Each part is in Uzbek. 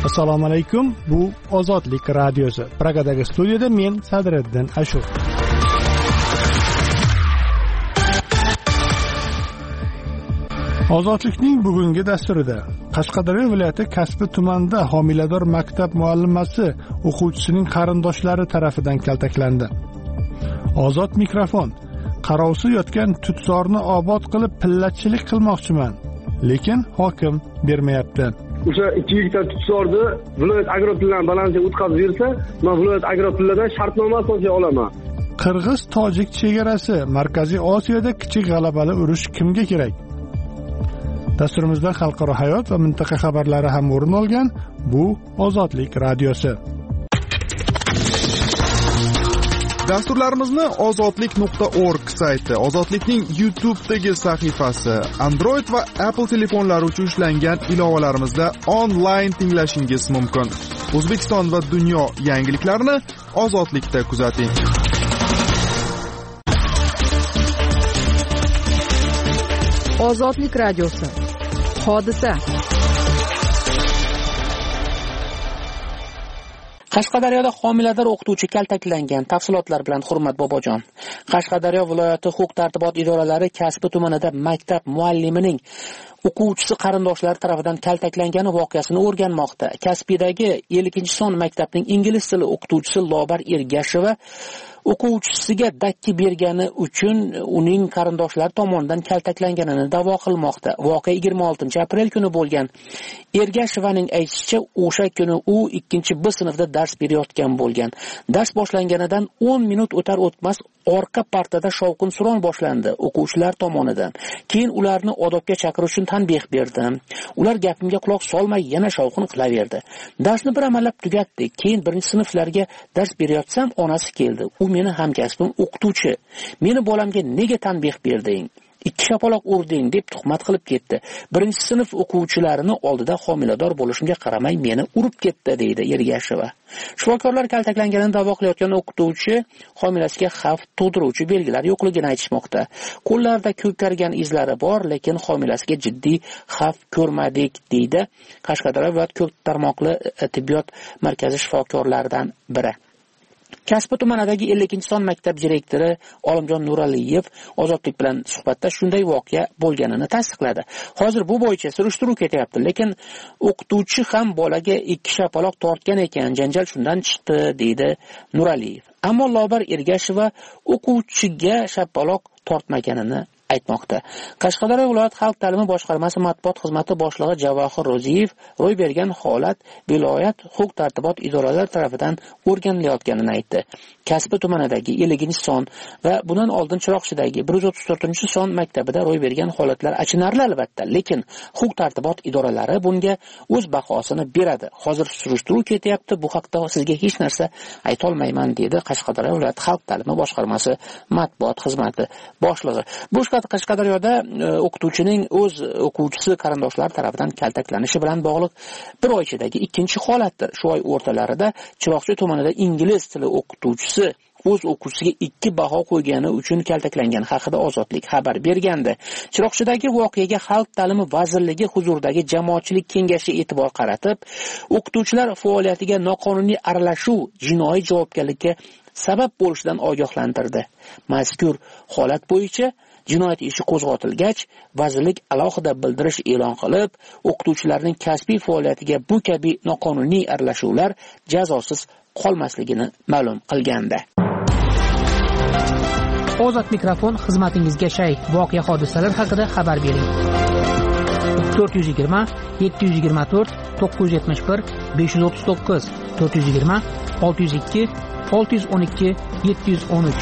Assalomu alaykum. Bu Ozodlik radiosi. Pragadagi studiyada men Sadriddin Ashur. Ozodlikning bugungi dasturida Qashqadaryo viloyati Kasbi tumanida homilador maktab muallimasi o'quvchisining qarindoshlari tarafidan kaltaklandi. Ozod mikrofon. Qarovsiz yotgan tutzorni obod qilib pillachilik qilmoqchiman, lekin hokim bermayapti. O'sha 2 gektar tutzorni viloyat agropillan balansiga o'tkazib bersa, men viloyat agropillardan shartnoma asosiga olaman. Qirg'iz-tojik chegarasi Markaziy Osiyoda kichik g'alabali urush kimga kerak? Dasturimizda xalqaro hayot va mintaqa xabarlari ham o'rin olgan. Bu Ozodlik radiosi. Dasturlarimizni ozodlik.org sayti, Ozodlikning YouTube'dagi sahifasi, Android va Apple telefonlari uchun ishlangan ilovalarimizda onlayn tinglashingiz mumkin. O'zbekiston va dunyo yangiliklarini Ozodlikda kuzating. Ozodlik radiosi. Hodisa. Qashqadaryoda homilador o'qituvchi kaltaklangan. Tafsilotlar bilan Hurmat Bobojon. Qashqadaryo viloyati huquq-tartibot idoralari Kasbi tumanida maktab muallimining o'quvchisi qarindoshlari tomonidan kaltaklangani voqeasini o'rganmoqda. Kasbidagi 50-son maktabning ingliz tili o'qituvchisi Lobar Ergasheva o'quvchisiga dakki bergani uchun uning qarindoshlari tomonidan kaltaklanganini da'vo qilmoqda. Voqea 26-aprel kuni bo'lgan. Ergashevaning aytishicha, o'sha kuni u 2-B sinfda dars berayotgan bo'lgan. Dars boshlanganidan 10 minut o'tar o'tmas orqa partada shovqin-suron boshlandi o'quvchilar tomonidan. Keyin ularni odobga chaqirish uchun tanbeh berdim. Ular gapimga quloq solmay yana shovqin qilaverdi. Darsni bir amallab tugatdik. Keyin 1-sinflarga dars berayotsam, onasi keldi. U meni hamkasbim o'qituvchi. Meni bolamga nega tanbeh berding? 2 shapaloq urding deb tuhmat qilib ketdi. 1-sinf o'quvchilarini oldida homilador bo'lishimga qaramay meni urib ketdi, deydi Ergasheva. Shifokorlar kaltaklanganini da'vo qilayotgan o'qituvchi homilasiga xavf tug'diruvchi belgilar yo'qligini aytishmoqda. Qo'llarida ko'kargan izlari bor, lekin homilasiga jiddiy xavf ko'rmadik, deydi Qashqadaryo viloyat ko'p tarmoqli tibbiyot markazi shifokorlaridan biri. Kasbi tumanidagi 50-son maktab direktori Olimjon Nuraliyev Ozodlik bilan suhbatda shunday voqea bo'lganini tasdiqladi. Hozir bu bo'yicha surishtiruv ketyapti, lekin o'qituvchi ham bolaga 2 shapaloq tortgan ekan, janjal shundan chiqdi, deydi Nuraliyev. Ammo Lobar Ergasheva o'quvchiga shapaloq tortmaganini aytmoqda. Qashqadaryo viloyat xalq ta'limi boshqarmasi matbuot xizmati boshlig'i Javohir Ro'ziyev ro'y bergan holat viloyat huquq-tartibot idoralari tomonidan o'rganilayotganini aytdi. Kasbi tumanidagi 50-son va bundan oldin Chiroqchidagi 134-son maktabida ro'y bergan holatlar achinarli albatta, lekin huquq-tartibot idoralari bunga o'z bahosini beradi. Hozir surishtiruv ketyapti, bu haqda sizga hech narsa ayta olmayman, dedi Qashqadaryo viloyat xalq ta'limi boshqarmasi matbuot xizmati boshlig'i. Bu Qashqadaryoda o'qituvchining o'z o'quvchisi qarindoshlari tomonidan kaltaklanishi bilan bog'liq bir oy ichidagi 2-holatdir. Shu oy o'rtalarida Chiroqchi tumanida ingliz tili o'qituvchisi o'z o'quvchisiga 2 baho qo'ygani uchun kaltaklangan haqida Ozodlik xabar bergandi. Chiroqchidagi voqeaga Xalq ta'limi vazirligi huzuridagi jamoatchilik kengashi e'tibor qaratib, o'qituvchilar faoliyatiga noqonuniy aralashuv jinoiy javobgarlikka sabab bo'lishidan ogohlantirdi. Mazkur holat bo'yicha jinoyat ishi qo'zg'atilgach, vazirlik alohida bildirish e'lon qilib, o'qituvchilarning kasbiy faoliyatiga bu kabi noqonuniy aralashuvlar jazosiz qolmasligini ma'lum qilgandi. Ozod mikrofon xizmatingizga shay. Voqea hodisalar haqida xabar bering. 420 724 971 539 420 602 612 713.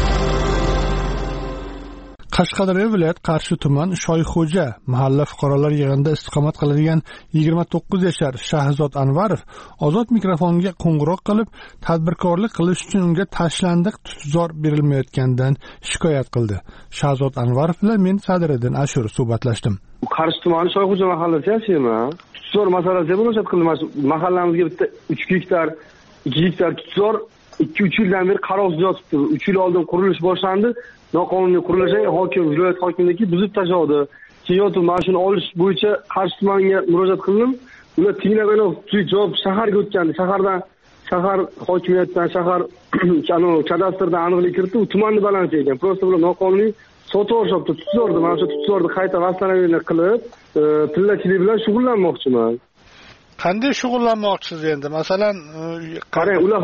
Qashqadaryo viloyat Qarshi tuman Shoyxo'ja mahalla fuqarolar yig'inida istiqomat qiladigan 29 yashar Shahzod Anvarov Ozod mikrofonga qo'ng'iroq qilib, tadbirkorlik qilish uchun unga tashlandiq tutzor berilmayotganidan shikoyat qildi. Shahzod Anvarov bilan men Sadriddin Ashur suhbatlashdim. Qarshi tumani Shoyxo'ja mahallasi yashayman. Tutzor masalasiga murojaat qildim. Mahallamizga bitta 3 gektar, 2 gektar tutzor 2-3 yildan beri qarovsiz yotibdi. 3 yil oldin qurilish boshlandi. Noqonuniy qurilishni hokim, viloyat hokimligi buzib tashladi. Keyin mana shuni olish bo'yicha Qarshi tumaniga murojaat qildim. ular tinglagani javob shaharga o'tgandi. Shahar hokimiyatdan, shahar kadastrdan aniqlik kiritdi, u tumanni balansi ekan. Prosta bular noqonuniy sotib olishibdi, tutzordi. Mana shu tutzorni qayta vassalaviyni qilib, pillachilik bilan shug'ullanmoqchiman. Qanday shug'ullanmoqchisiz endi? Masalan, qarang, ular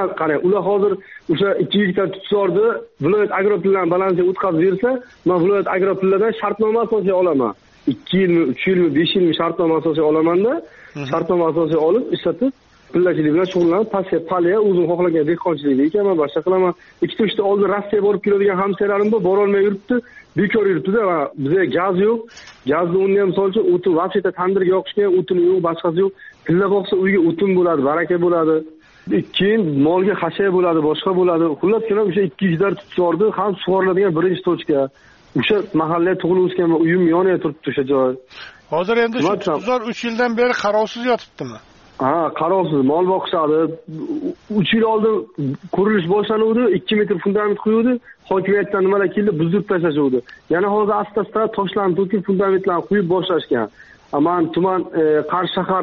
hozir o'sha 2 gektar tutzorni viloyat agropillan balansiga o'tkazib bersa, men viloyat agropilladan shartnoma asosiy olaman. 2 yilmi, 3 yilmi, 5 yilmi shartnoma asosiy olamanda, shartnoma asosiy olib ishlatib pillachilik bilan shug'ullanib, paliya o'zim xohlagan dehqonchilikda ekanman, boshqa qilaman. 2-3 oldin Rossiyaga borib keladigan hamshiralarim bor, bora olmay yuribdi, bekor yuribdi-da va bizga gaz yo'q. Gazni o'rni ham solchi, o'tin vaqtida tandirga yoqishga o'tin yo'q, boshqasi yo'q. Pilla boqsa uyga o'tin bo'ladi, baraka bo'ladi. Keyin molga xashaya bo'ladi, boshqa bo'ladi. Xullas kelam o'sha 2 gektar tutzordi, ham sug'oriladigan birinchi tochka. O'sha mahallada tug'ilib o'sgan uyim yonida turibdi o'sha joy. Hozir endi shu tutzor 3 yildan beri qarovsiz yotibdimi? Ha, qarovsiz, mol boqishadi. 3 yil oldin qurilish boshlanuvdi, 2 metr fundament quyildi, hokimiyatdan nimalar keldi, buzib tashlashuvdi. Yana hozir asta-asta toshlarni to'kib fundamentlarni quyib boshlashgan. Aman tuman Qarshi shahar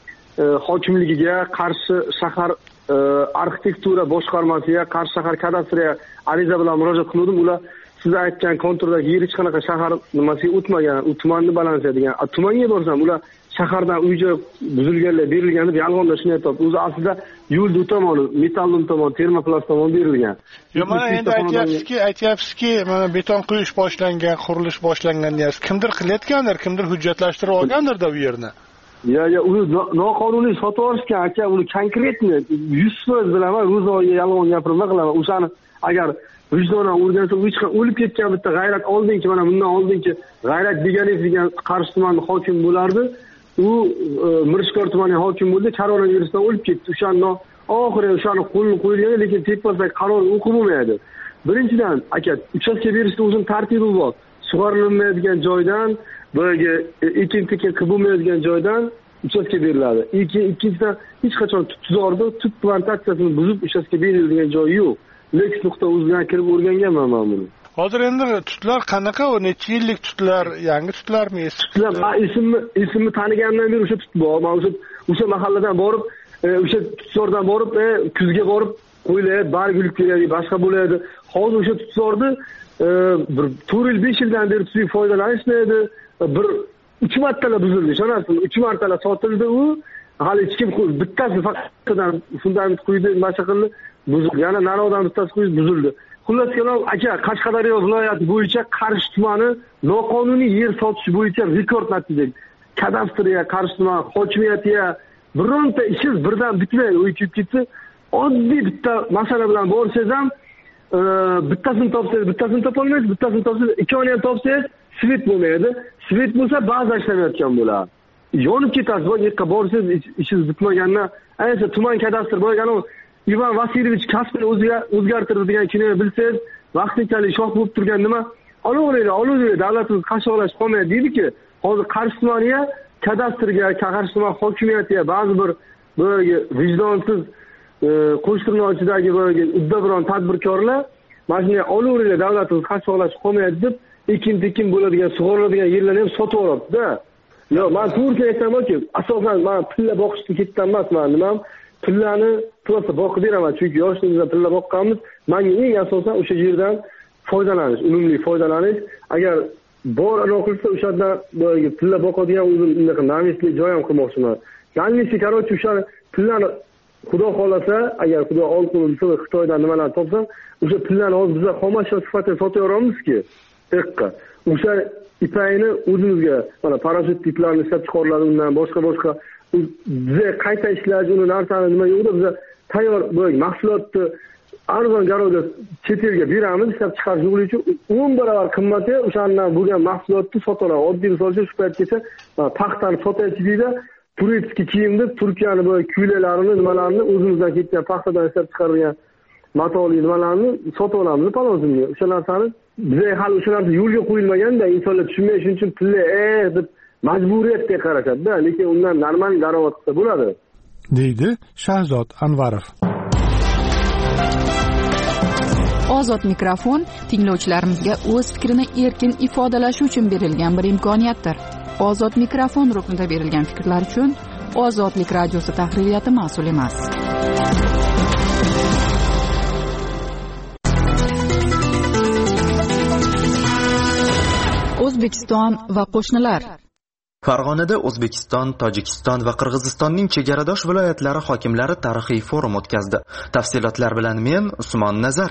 hokimligiga, Qarshi shahar arxitektura boshqarmasiga, Qarshi shahar kadastriga ariza bilan murojaat qildim. Ular siz aytgan konturdagi yer hech qanaqa shahar nimasiga o'tmagan, u tumanni balansiya degan. Tumanga borsam, ular shahardan uy-joy buzilganlar, berilgan deb yolg'onda shuni aytib, o'zi aslida yo'lda tomoni, metallum tomon, termoplast tomon berilgan. Yo, mana endi aytyapsizki, mana beton quyish boshlangan, qurilish boshlangan deyapsiz. Kimdir qilayotgandir, kimdir hujjatlashtirib olgandir-da u yerni. Ya, uni noqonuniy sotib olishgan aka, uni konkretni 100% bilaman, ro'zoiga yolg'on gapirma qilaman. O'shani agar vijdonan o'rgansa, u hech qanday o'lib ketgan bitta g'ayrat oldinki, mana bundan oldinki g'ayrat degan Qarshi tumanining hokimi bo'lardi. U Mirishkor tumanining hokimi bo'ldi, koronavirusdan o'lib ketdi. O'shani oxiri o'shani qo'lni qo'yilgan, lekin tepasidagi qaror o'qib bo'lmaydi. Birinchidan, aka, uchastka berishda o'zim tartibi bor. Sug'orilmaydigan joydan, boyagi ekin-tekin qilib bo'lmaydigan joydan uchastka beriladi. Ikkinchidan, hech qachon tutzorni, tut plantatsiyasini buzib uchastka beriladigan joyi yo'q. Lex.uz bilan kirib o'rganganman men buni. Hozir endi tutlar qanaqa, o necha yillik tutlar, yangi tutlarmi, eski tutlar? Ismni tanigandan beri o'sha tut bor. Men o'sha mahalladan borib, o'sha tutzordan borib, kuzga borib qo'yiladi, barg gulib keladi, boshqa bo'ladi. Hozir o'sha tutzorni bir 4-5 yildan beri tutsiz foydalanishmaydi. Bir 3 martalar buzildi, ishonasizmi? 3 martalar sotildi u. Hali hech kim bittasi faqat fundament quydi, boshqa qildi. Buzildi. Yana Narodan bittasi quyib buzildi. Xullas kelam, aka, Qashqadaryo viloyati bo'yicha Qarshi tumani noqonuniy yer sotish bo'yicha rekord natija. Kadastriga, Qarshi tumani hokimiyatiga bironta ishingiz birdan bitmaydi, o'chib ketsa, oddiy bitta masala bilan borsangiz ham bittasini topsangiz, bittasini topolmaysiz, bittasini topsangiz, ikkovini ham topsangiz, svet bo'lmaydi. Svet bo'lsa, ba'zi ishlamayotgan bo'ladi. Yonib ketasiz, bu yerga borsangiz, ishingiz bitmagandan, ayniqsa tuman kadastr bo'lgani Ivan Vasilyevich kasbini o'zgartirdi degan kinoni bilsangiz, vaqtinchalik shoh bo'lib turgan nima? Olaveradi, davlatimiz qashqalash qolmaydi deydi-ki, hozir Qarshi tumaniga, kadastrga, Qarshi tuman hokimiyatiga ba'zi bir bo'lagi vijdonsiz qo'shtirnochidagi bo'lagi uddaburon tadbirkorlar mana shunday olaveradi, davlatimiz qashqalash qolmaydi deb ekin-tekin bo'ladigan, sug'oriladigan yerlarni ham sotib olibdi-da. Yo, men to'g'ri aytamanki, asosan men pilla boqishga ketgan emas, men nimam pillani prosta boqib beraman, chunki yoshligimizda pilla boqqanmiz. Menga eng asosan o'sha yerdan foydalanish, unumli foydalanish. Agar bor aloqasi o'shadan bo'lagi pilla boqadigan o'zim unaqa navisli joy ham qilmoqchiman. Yanglisi, qarochi, o'sha pillani Xudo xolasa, agar Xudo olqilsa Xitoydan nimalar topsam, o'sha pillani hozir biz xomashyo sifatida sotaveramizki, eqqa. O'sha ipayni o'zimizga, mana parashyut tiplarni ishlab chiqariladi, undan boshqa biza qayta ishlash, uni narsani nima yo'qda biza tayyor bo'lgan mahsulotni arzon garovda chet elga beramiz, ishlab chiqarish yo'li uchun 10 barobar qimmatga o'shandan bo'lgan mahsulotni sotamiz. Oddiy misol uchun shu paytgacha paxtani sotaychi deydi, turistik kiyimni, Turkiyani bo'lgan kuylalarini, nimalarni o'zimizdan ketgan paxtadan ishlab chiqarilgan matoli nimalarni sotib olamiz palonzimga. O'sha narsani biza hali o'sha narsa yo'lga qo'yilmaganda, insonlar tushunmay shuning uchun pilla deb majburiyatga qarashadi-da, lekin undan normal daromad qilsa bo'ladi, deydi Shahzod Anvarov. Ozod mikrofon tinglovchilarimizga o'z fikrini erkin ifodalashi uchun berilgan bir imkoniyatdir. Ozod mikrofon ruknida berilgan fikrlar uchun Ozodlik radiosi tahririyati mas'ul emas. O'zbekiston va qo'shnilar. Farg'onada O'zbekiston, Tojikiston va Qirg'izistonning chegaradosh viloyatlari hokimlari tarixiy forum o'tkazdi. Tafsilotlar bilan men Usmon Nazar.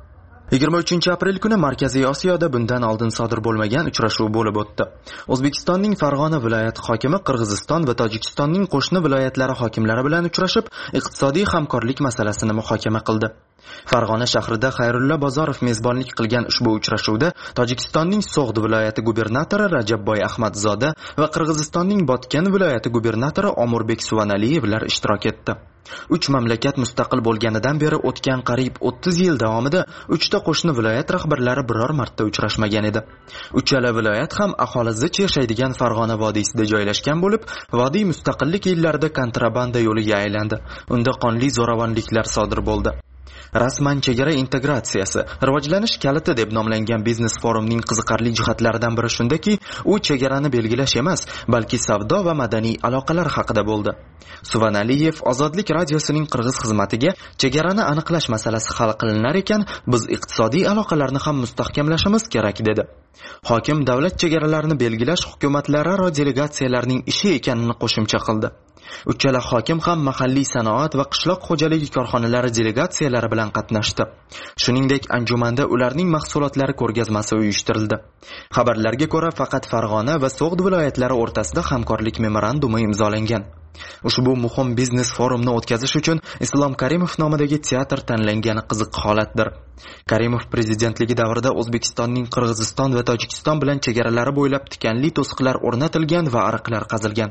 23 aprel kuni Markaziy Osiyoda bundan oldin sodir bo'lmagan uchrashuv bo'lib o'tdi. O'zbekistonning Farg'ona viloyati hokimi Qirg'iziston va Tojikistonning qo'shni viloyatlari hokimlari bilan uchrashib, iqtisodiy hamkorlik masalasini muhokama qildi. Farg'ona shahrida Xayrulla Bozorov mezbonlik qilgan ushbu uchrashuvda Tojikistonning So'g'd viloyati gubernatori Rajabboy Ahmadzoda va Qirg'izistonning Botken viloyati gubernatori Omurbek Suvanaliyevlar ishtirok etdi. 3 mamlakat mustaqil bo'lganidan beri o'tgan qariyb 30 yil davomida 3 ta qo'shni viloyat rahbarlari biror marta uchrashmagan edi. Uchala viloyat ham aholi zich yashaydigan Farg'ona vodiysida joylashgan bo'lib, vodiy mustaqillik yillarida kontrabanda yo'liga aylandi. Unda qonli zo'ravonliklar sodir bo'ldi. Rasman chegara integratsiyasi rivojlanish kaliti deb nomlangan biznes forumning qiziqarli jihatlaridan biri shundaki, u chegarani belgilash emas, balki savdo va madaniy aloqalar haqida bo'ldi. Suvanaliyev Ozodlik radiosining qirg'iz xizmatiga chegarani aniqlash masalasi hal qilinar ekan, biz iqtisodiy aloqalarni ham mustahkamlashimiz kerak dedi. Hokim davlat chegaralarini belgilash hukumatlararo delegatsiyalarning ishi ekanini qo'shimcha qildi. Uchala hokim ham mahalliy sanoat va qishloq xo'jaligi korxonalari delegatsiyalari bilan qatnashdi. Shuningdek, anjumanda ularning mahsulotlari ko'rgazmasi uyushtirildi. Xabarlarga ko'ra, faqat Farg'ona va So'g'd viloyatlari o'rtasida hamkorlik memorandumi imzolangan. Ushbu muhim biznes forumni o'tkazish uchun Islom Karimov nomidagi teatr tanlangani qiziq holatdir. Karimov prezidentligi davrida O'zbekistonning Qirg'iziston va Tojikiston bilan chegaralari bo'ylab tikanli to'siqlar o'rnatilgan va ariqlar qazilgan.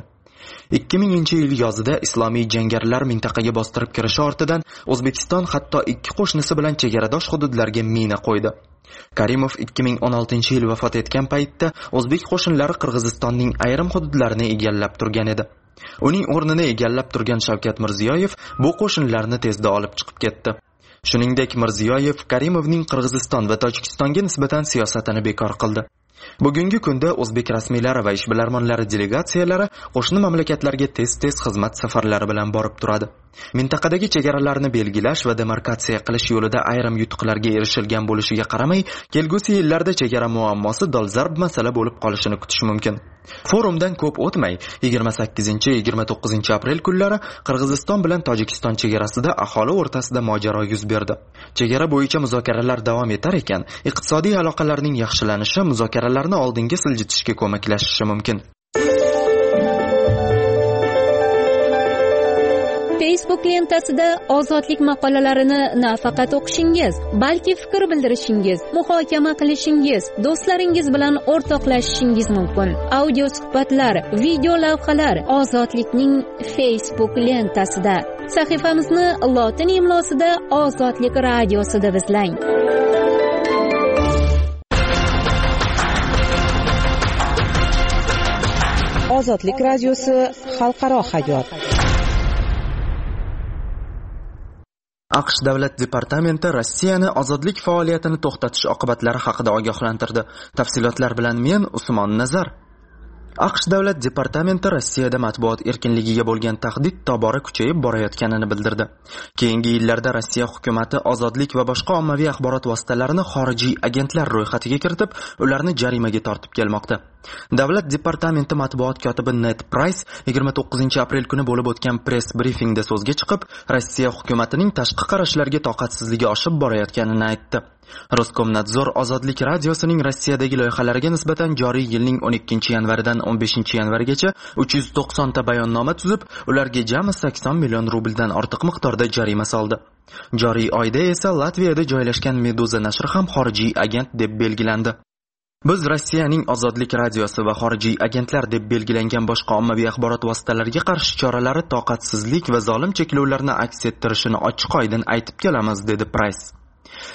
2000-yil yozida islomiy jangarilar mintaqaga bostirib kirishi ortidan O'zbekiston hatto 2 qo'shnisi bilan chegaradosh hududlarga mina qo'ydi. Karimov 2016-yil vafot etgan paytda o'zbek qo'shinlari Qirg'izistonning ayrim hududlarini egallab turgan edi. Uning o'rnini egallab turgan Shavkat Mirziyoyev bu qo'shinlarni tezda olib chiqib ketdi. Shuningdek, Mirziyoyev Karimovning Qirg'iziston va Tojikistonga nisbatan siyosatini bekor qildi. Bugungi kunda o'zbek rasmiylari va ishbilarmonlari delegatsiyalari qo'shni mamlakatlarga tez-tez xizmat safarlari bilan borib turadi. Mintaqadagi chegaralarni belgilash va demarkatsiya qilish yo'lida ayrim yutuqlarga erishilgan bo'lishiga qaramay, kelgusi yillarda chegara muammosi dolzarb masala bo'lib qolishini kutish mumkin. Forumdan ko'p o'tmay, 28-29 aprel kunlari Qirg'iziston bilan Tojikiston chegarasida aholi o'rtasida mojaro yuz berdi. Chegara bo'yicha muzokaralar davom etar ekan, iqtisodiy aloqalarning yaxshilanishi muzokaralarni oldinga siljitishga ko'maklashishi mumkin. Facebook lentasida ozodlik maqolalarini nafaqat o'qishingiz, balki fikr bildirishingiz, muhokama qilishingiz, do'stlaringiz bilan o'rtoqlashishingiz mumkin. Audio suhbatlar, video lavhalar Ozodlikning Facebook lentasida. Sahifamizni lotin imlosida Ozodlik radiosida izlang. Ozodlik radiosi xalqaro hayot. AQSh davlat departamenti Rossiyani ozodlik faoliyatini to'xtatish oqibatlari haqida ogohlantirdi. Tafsilotlar bilan men Usmon Nazar. AQSh davlat departamenti Rossiyada matbuot erkinligiga bo'lgan tahdid tobora kuchayib borayotganini bildirdi. Keyingi yillarda Rossiya hukumatı ozodlik va boshqa ommaviy axborot vositalarini xorijiy agentlar ro'yxatiga kiritib, ularni jarimaga tortib kelmoqda. Davlat departamenti matbuot kotibi Ned Price 29 aprel kuni bo'lib o'tgan press briefingda so'zga chiqib, Rossiya hukumatining tashqi qarashlarga toqatsizligi oshib borayotganini aytdi. Roskomnadzor Ozodlik radiosining Rossiyadagi loyihalariga nisbatan joriy yilning 12-yanvaridan 15-yanvargacha 390 ta bayonnoma tuzib, ularga jami 80 million rubldan ortiq miqdorda jarima soldi. Joriy oyda esa Latviyada joylashgan Meduza nashri ham xorijiy agent deb belgilandi. Biz Rossiyaning Ozodlik radiosi va xorijiy agentlar deb belgilangan boshqa ommaviy axborot vositalariga qarshi choralari toqatsizlik va zolim cheklovlarni aks ettirishini ochiq-oydin aytib kelamiz, dedi Price.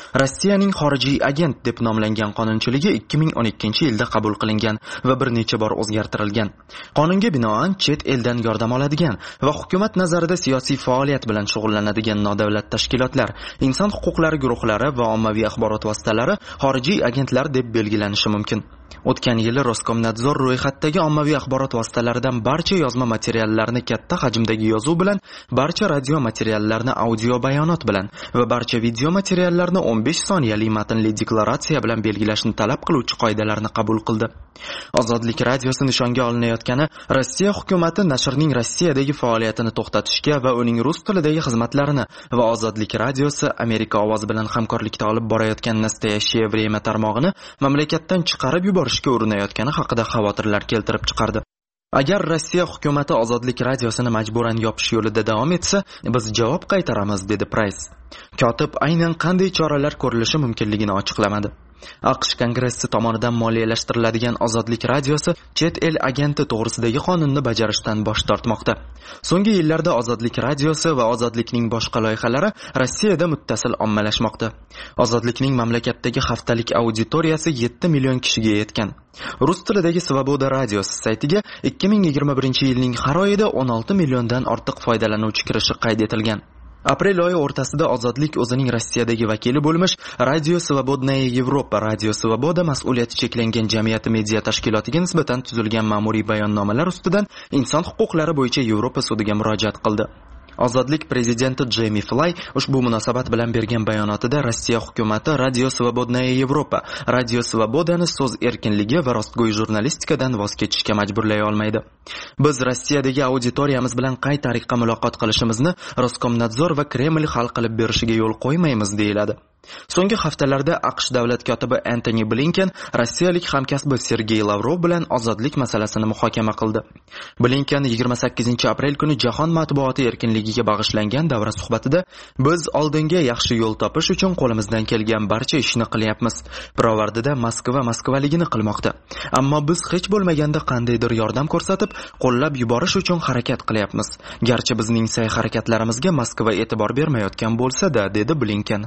Rossiyaning xorijiy agent deb nomlangan qonunchiligi 2012-yilda qabul qilingan va bir necha bor o'zgartirilgan. Qonunga binoan chet eldan yordam oladigan va hukumat nazarida siyosiy faoliyat bilan shug'ullanadigan nodavlat tashkilotlar, inson huquqlari guruhlari va ommaviy axborot vositalari xorijiy agentlar deb belgilanishi mumkin. O'tgan yili Roskomnadzor ro'yxatdagi ommaviy axborot vositalaridan barcha yozma materiallarni katta hajmdagi yozuv bilan, barcha radio materiallarni audio bayonot bilan va barcha video materiallarni 15 soniyali matnli deklaratsiya bilan belgilashni talab qiluvchi qoidalarni qabul qildi. Ozodlik radiosi nishonga olinayotgani Rossiya hukumati nashrning Rossiyadagi faoliyatini to'xtatishga va uning rus tilidagi xizmatlarini va Ozodlik radiosi Amerika ovozi bilan hamkorlikda olib borayotgan Nastoящее время tarmog'ini mamlakatdan chiqarib yuborishga urinayotgani haqida xavotirlar keltirib chiqardi. Agar Rossiya hukumati Ozodlik radiosini majburan yopish yo'lida davom etsa, biz javob qaytaramiz, dedi Price. Kotib aynan qanday choralar ko'rilishi mumkinligini ochiqlamadi. AQSh Kongressi tomonidan moliyalashtiriladigan Ozodlik radiosi chet el agenti to'g'risidagi qonunni bajarishdan bosh tortmoqda. So'nggi yillarda Ozodlik radiosi va Ozodlikning boshqa loyihalari Rossiyada muttasil ommalashmoqda. Ozodlikning mamlakatdagi haftalik auditoriyasi 7 million kishiga yetgan. Rus tilidagi Svoboda radiosi saytiga 2021-yilning har oyida 16 milliondan ortiq foydalanuvchi kirishi qayd etilgan. Aprel oyi o'rtasida Ozodlik o'zining Rossiyadagi vakili bo'lmish Radio Svobodnaya Yevropa Radio Svoboda mas'uliyati cheklangan jamiyati media tashkilotiga nisbatan tuzilgan ma'muriy bayonnomalar ustidan inson huquqlari bo'yicha Yevropa sudiga murojaat qildi. Ozodlik prezidenti Jamie Fly ushbu munosabat bilan bergan bayonotida Rossiya hukumati Radio Svobodnaya Yevropa, Radio Svobodani so'z erkinligi va rostgo'y jurnalistikadan voz kechishga majburlay olmaydi. Biz Rossiyadagi auditoriyamiz bilan qay tariqa muloqot qilishimizni Roskomnadzor va Kreml hal qilib berishiga yo'l qo'ymaymiz, deyiladi. So'nggi haftalarda AQSh davlat kotibi Antony Blinken rossiyalik hamkasbi Sergey Lavrov bilan ozodlik masalasini muhokama qildi. Blinken 28-aprel kuni jahon matbuoti erkinligiga bag'ishlangan davra suhbatida biz oldinga yaxshi yo'l topish uchun qo'limizdan kelgan barcha ishni qilyapmiz. Pirovardida Moskvaligini qilmoqda. Ammo biz hech bo'lmaganda qandaydir yordam ko'rsatib, qo'llab yuborish uchun harakat qilyapmiz. Garchi bizning sa'y-harakatlarimizga Moskva e'tibor bermayotgan bo'lsa-da, dedi Blinken.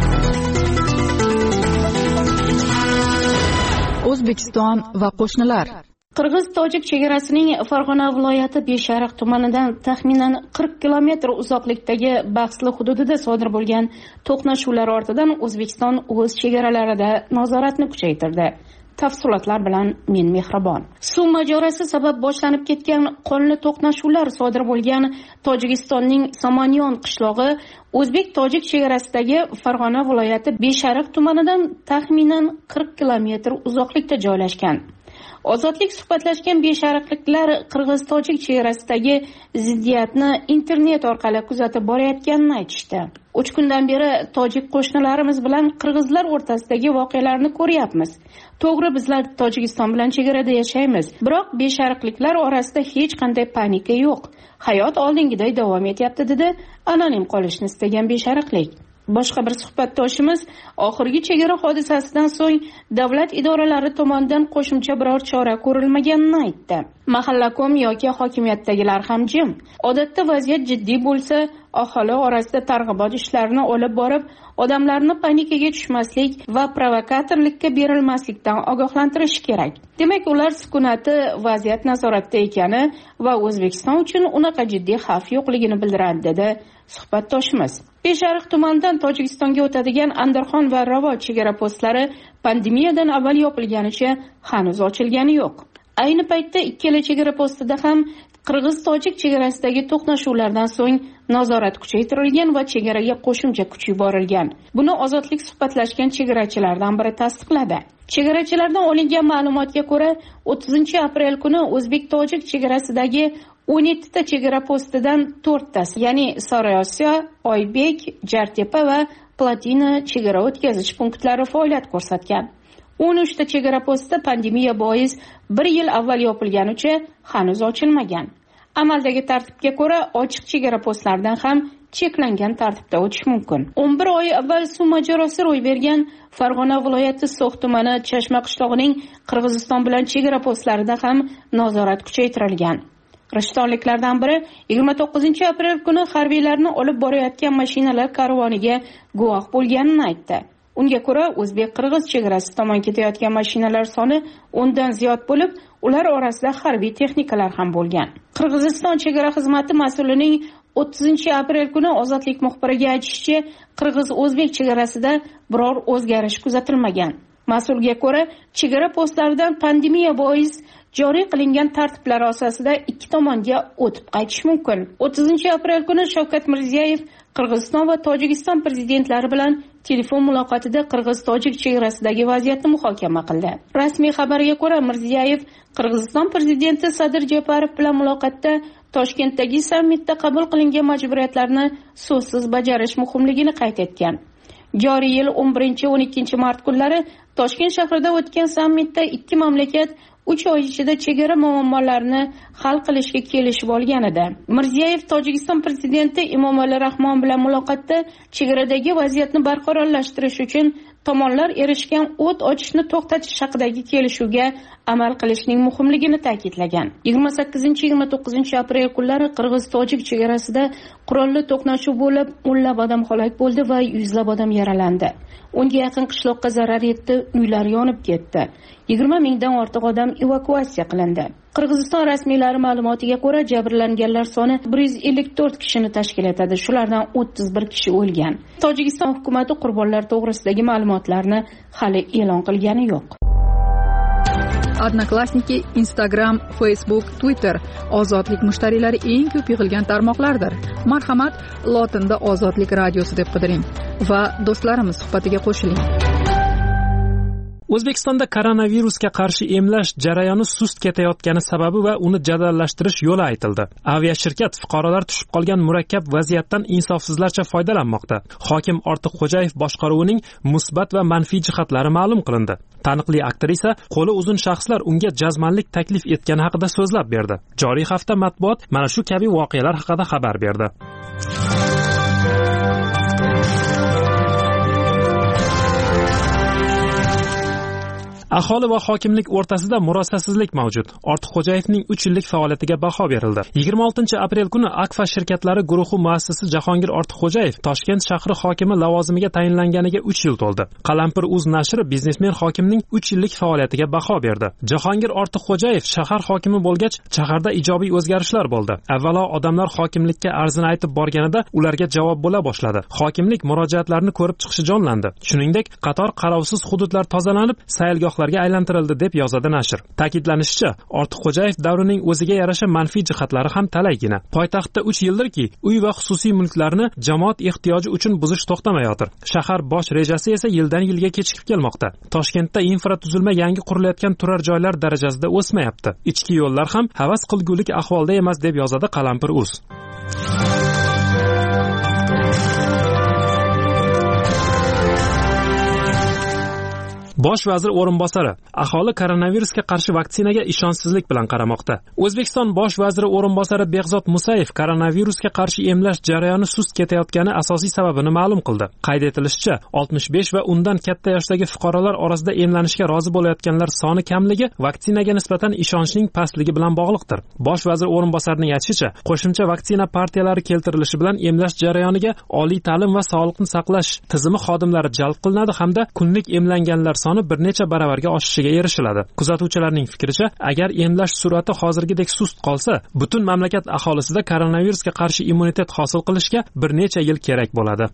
O'zbekiston va qo'shnilar. Qirg'iz-tojik chegarasining Farg'ona viloyati Beshariq tumanidan taxminan 40 kilometr uzoqlikdagi bahsli hududida sodir bo'lgan to'qnashuvlar ortidan O'zbekiston o'z chegaralarida nazoratni kuchaytirdi. Tafsilotlar bilan men Mehribon. Suv mojarosi sabab boshlanib ketgan qonli to'qnashuvlar sodir bo'lgan Tojikistonning Samanyon qishlog'i O'zbek-tojik chegarasidagi Farg'ona viloyati Beshariq tumanidan taxminan 40 kilometr uzoqlikda joylashgan. Ozodlik suhbatlashgan beshariqliklar Qirg'iz-tojik chegarasidagi ziddiyatni internet orqali kuzatib borayotganini aytishdi. 3 kundan beri tojik qo'shnilarimiz bilan qirg'izlar o'rtasidagi voqealarni ko'ryapmiz. To'g'ri, bizlar Tojikiston bilan chegarada yashaymiz, biroq beshariqliklar orasida hech qanday panika yo'q. Hayot oldingiday davom etyapti, dedi anonim qolishni istagan beshariqlik. Boshqa bir suhbatdoshimiz oxirgi chegara hodisasidan so'ng davlat idoralari tomonidan qo'shimcha biror chora ko'rilmaganini aytdi. Mahallakom yoki hokimiyatdagilar ham jim. Odatda vaziyat jiddiy bo'lsa, aholi orasida targ'ibot ishlarini olib borib, odamlarni panikaga tushmaslik va provokatorlikka berilmaslikdan ogohlantirish kerak. Demak, ular sukunati vaziyat nazoratda ekani va O'zbekiston uchun unaqa jiddiy xavf yo'qligini bildiradi, dedi suhbatdoshimiz. Beshariq tumanidan Tojikistonga o'tadigan Andarxon va Ravot chegara postlari pandemiyadan avval yopilganicha hanuz ochilgani yo'q. Ayni paytda ikkala chegara postida ham Qirg'iz-tojik chegarasidagi to'qnashuvlardan so'ng nazorat kuchaytirilgan va chegaraga qo'shimcha kuch yuborilgan. Buni ozodlik suhbatlashgan chegarachilardan biri tasdiqladi. Chegarachilardan olingan ma'lumotga ko'ra, 30-aprel kuni O'zbek-tojik chegarasidagi 17 ta chegara postidan 4 tasi, ya'ni Sariosiyo, Oybek, Jartepa va Platina chegara o'tkazish punktlari faoliyat ko'rsatgan. 13 ta chegara posti pandemiya bois 1 yil avval yopilganicha hanuz ochilmagan. Amaldagi tartibga ko'ra ochiq chegara postlaridan ham cheklangan tartibda o'tish mumkin. 11 oy avval suv mojarosi ro'y bergan Farg'ona viloyati So'x tumani Chashma qishlog'ining Qirg'iziston bilan chegara postlarida ham nazorat kuchaytirilgan. Rishtonliklardan biri 29-aprel kuni harbiylarni olib borayotgan mashinalar karvoniga guvoh bo'lganini aytdi. Unga ko'ra, o'zbek-qirg'iz chegarasi tomon ketayotgan mashinalar soni 10 dan ziyod bo'lib, ular orasida harbiy texnikalar ham bo'lgan. Qirg'iziston chegara xizmati mas'ulining 30-aprel kuni Ozodlik muxbiriga aytishicha, qirg'iz-o'zbek chegarasida biror o'zgarish kuzatilmagan. Mas'ulga ko'ra, chegara postlaridan pandemiya bois joriy qilingan tartiblar asosida ikki tomonga o'tib qaytish mumkin. 30-aprel kuni Shavkat Mirziyoyev Qirg'iziston va Tojikiston prezidentlari bilan telefon muloqotida qirg'iz-tojik chegarasidagi vaziyatni muhokama qildi. Rasmiy xabarga ko'ra, Mirziyoyev Qirg'iziston prezidenti Sadir Japarov bilan muloqotda Toshkentdagi sammitda qabul qilingan majburiyatlarni so'zsiz bajarish muhimligini qayd etgan. Joriy yil 11-12 mart kunlari Toshkent shahrida o'tgan sammitda ikki mamlakat 3 oy ichida chegara muammolarini hal qilishga kelishib olgan edi. Mirziyoyev Tojikiston prezidenti Emomali Rahmon bilan muloqotda chegaradagi vaziyatni barqarorlashtirish uchun tomonlar erishgan o't ochishni to'xtatish haqidagi kelishuvga amal qilishning muhimligini ta'kidlagan. 28-29 aprel kunlari qirg'iz-tojik chegarasida qurolli to'qnashuv bo'lib, o'nlab odam halok bo'ldi va yuzlab odam yaralandi. 10 ga yaqin qishloqqa zarar yetdi, uylar yonib ketdi. 20 mingdan ortiq odam evakuatsiya qilindi. Qirg'iziston rasmiylari ma'lumotiga ko'ra, jabrlanganlar soni 154 kishini tashkil etadi. Shulardan 31 kishi o'lgan. Tojikiston hukumati qurbonlar to'g'risidagi ma'lumotlarni hali e'lon qilgani yo'q. Odnoklassniki, Instagram, Facebook, Twitter ozodlik mushtariylari eng ko'p yig'ilgan tarmoqlardir. Marhamat, lotinda Ozodlik radiosi deb qidiring va do'stlarimiz suhbatiga qo'shiling. O'zbekistonda koronavirusga qarshi emlash jarayoni sust ketayotgani sababi va uni jadallashtirish yo'li aytildi. Aviashirkat fuqarolar tushib qolgan murakkab vaziyatdan insofsizlarcha foydalanmoqda. Hokim Ortiqxo'jayev boshqaruvining musbat va manfiy jihatlari ma'lum qilindi. Taniqli aktrisa qo'li uzun shaxslar unga jazmanlik taklif etgani haqida so'zlab berdi. Joriy hafta matbuot mana shu kabi voqealar haqida xabar berdi. Aholi va hokimlik o'rtasida murosasizlik mavjud. Ortiqxo'jayevning 3 yillik faoliyatiga baho berildi. 26-aprel kuni Akfa shirkatlari guruhi muassisi Jahongir Ortiqxo'jayev Toshkent shahri hokimi lavozimiga tayinlanganiga 3 yil to'ldi. Qalampir.uz nashri biznesmen hokimning 3 yillik faoliyatiga baho berdi. Jahongir Ortiqxo'jayev shahar hokimi bo'lgach, shaharda ijobiy o'zgarishlar bo'ldi. Avvalo odamlar hokimlikka arzini aytib borganida ularga javob bo'la boshladi. Hokimlik murojaatlarini ko'rib chiqishi jonlandi. Shuningdek, qator qarovsiz hududlar tozalanib, sayilgohlarga aylantirildi deb yozadi nashr. Ta'kidlanishicha, Ortiqxo'jayev davrining o'ziga yarasha manfiy jihatlari ham talaygina. Poytaxtda 3 yildirki, uy va xususiy mulklarni jamoat ehtiyoji uchun buzish to'xtamayotir. Shahar bosh rejasi esa yildan yilga kechikib kelmoqda. Toshkentda infratuzilma yangi qurilayotgan turar joylar darajasida o'smayapti. Ichki yo'llar ham havas qilgulik ahvolda emas deb yozadi Qalampir.uz. Bosh vazir o'rinbosari aholi koronavirusga qarshi vaksinaga ishonchsizlik bilan qaramoqda. O'zbekiston bosh vaziri o'rinbosari Behzod Musayev koronavirusga qarshi emlash jarayoni sust ketayotgani asosiy sababini ma'lum qildi. Qayd etilishicha, 65 va undan katta yoshdagi fuqarolar orasida emlanishga rozi bo'layotganlar soni kamligi vaksinaga nisbatan ishonchning pastligi bilan bog'liqdir. Bosh vazir o'rinbosarining aytishicha, qo'shimcha vaksina partiyalari keltirilishi bilan emlash jarayoniga oliy ta'lim va sog'liqni saqlash tizimi xodimlari jalb qilinadi hamda kunlik emlanganlar soni bir necha baravarga oshishiga erishiladi. Kuzatuvchilarning fikricha, agar emlash sur'ati hozirgidek sust qolsa, butun mamlakat aholisida koronavirusga qarshi immunitet hosil qilishga bir necha yil kerak bo'ladi.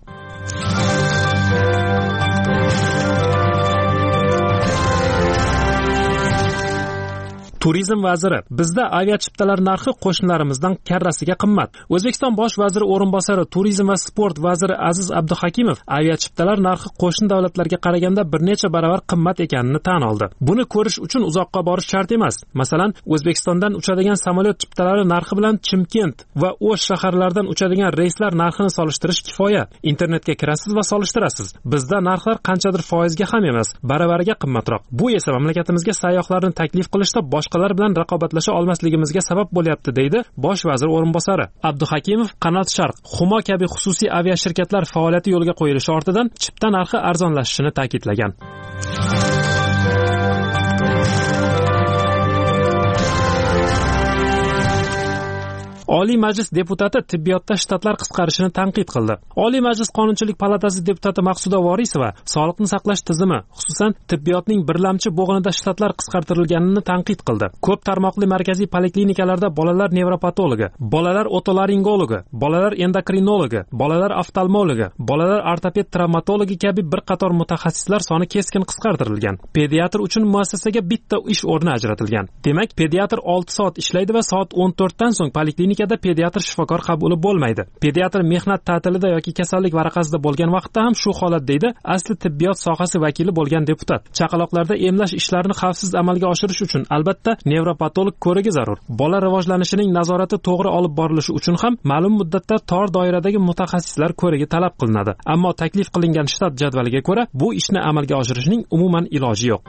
Turizm vaziri: bizda aviachiptalar narxi qo'shnilarimizdan karrasiga qimmat. O'zbekiston bosh vaziri o'rinbosari turizm va sport vaziri Aziz Abduhakimov aviachiptalar narxi qo'shni davlatlarga qaraganda bir necha baravar qimmat ekanini tan oldi. Buni ko'rish uchun uzoqqa borish shart emas. Masalan, O'zbekistondan uchadigan samolyot chiptalari narxi bilan Chimkent va O'sh shaharlaridan uchadigan reyslar narxini solishtirish kifoya. Internetga kirasiz va solishtirasiz. Bizda narxlar qanchadir foizga ham emas, baravariga qimmatroq. Bu esa mamlakatimizga sayyohlarni taklif qilishda boshqalar bilan raqobatlasha olmasligimizga sabab bo'lyapti, deydi bosh vazir o'rinbosari. Abduhakimov Qanot Sharq, Humo kabi xususiy aviashirkatlar faoliyati yo'lga qo'yilishi ortidan chipta narxi arzonlashishini ta'kidlagan. Oliy Majlis deputati tibbiyotda shtatlar qisqarishini tanqid qildi. Oliy Majlis Qonunchilik palatasi deputati Maqsuda Vorisova sog'liqni saqlash tizimi, xususan tibbiyotning birlamchi bo'g'inida shtatlar qisqartirilganini tanqid qildi. Ko'p tarmoqli markaziy poliklinikalarda bolalar nevropatologi, bolalar otolaringologi, bolalar endokrinologi, bolalar oftalmologi, bolalar ortoped travmatologi kabi bir qator mutaxassislar soni keskin qisqartirilgan. Pediatr uchun muassasaga bitta ish o'rni ajratilgan. Demak, pediatr 6 soat ishlaydi va soat 14 dan so'ng poliklinikada pediatr shifokor qabuli bo'lmaydi. Pediatr mehnat ta'tilida yoki kasallik varaqasida bo'lgan vaqtda ham shu holat deydi asli tibbiyot sohasi vakili bo'lgan deputat. Chaqaloqlarda emlash ishlarini xavfsiz amalga oshirish uchun albatta nevropatolog ko'rigi zarur. Bola rivojlanishining nazorati to'g'ri olib borilishi uchun ham ma'lum muddatda tor doiradagi mutaxassislar ko'rigi talab qilinadi. Ammo taklif qilingan shtat jadvaliga ko'ra bu ishni amalga oshirishning umuman iloji yo'q.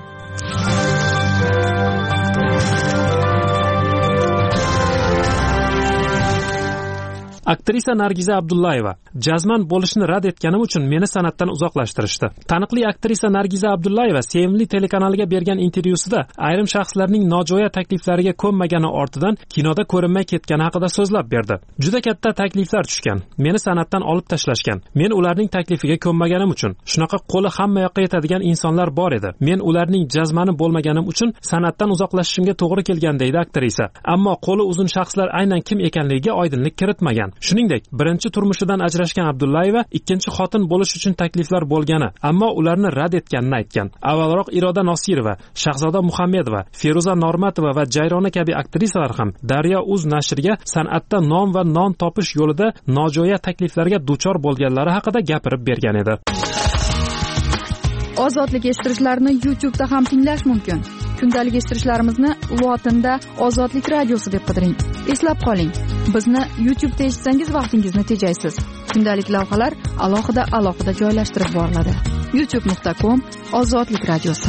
Aktrisa Nargiza Abdullayeva jazman bo'lishni rad etganim uchun meni san'atdan uzoqlashtirishdi. Taniqli aktrisa Nargiza Abdullayeva Sevimli telekanaliga bergan intervyusida ayrim shaxslarning nojo'ya takliflariga ko'nmagani ortidan kinoda ko'rinmay ketgani haqida so'zlab berdi. Juda katta takliflar tushgan. Meni san'atdan olib tashlashgan. Men ularning taklifiga ko'nmaganim uchun. Shunaqa qo'li hamma yoqqa yetadigan insonlar bor edi. Men ularning jazmani bo'lmaganim uchun san'atdan uzoqlashishimga to'g'ri kelgan deydi aktrisa. Ammo qo'li uzun shaxslar aynan kim ekanligiga oydinlik kiritmagan. Shuningdek, birinchi turmushidan ajrashgan Abdullayeva ikkinchi xotin bo'lish uchun takliflar bo'lgani, ammo ularni rad etganini aytgan. Avvalroq Iroda Nosirova, Shahzoda Muhammedova, Feruza Normatova va Jayrona kabi aktrisalar ham Daryo.uz nashriga san'atda nom va non topish yo'lida nojo'ya takliflarga duchor bo'lganlari haqida gapirib bergan edi. Ozodlik eshittirishlarni YouTube'da ham tinglash mumkin. Kundalik eshittirishlarimizni lotinda Ozodlik radiosi deb qidiring. Eslab qoling, bizni YouTube'da eshitsangiz vaqtingizni tejaysiz. Kundalik lavhalar alohida joylashtirib boriladi. youtube.com/Ozodlik radiosi.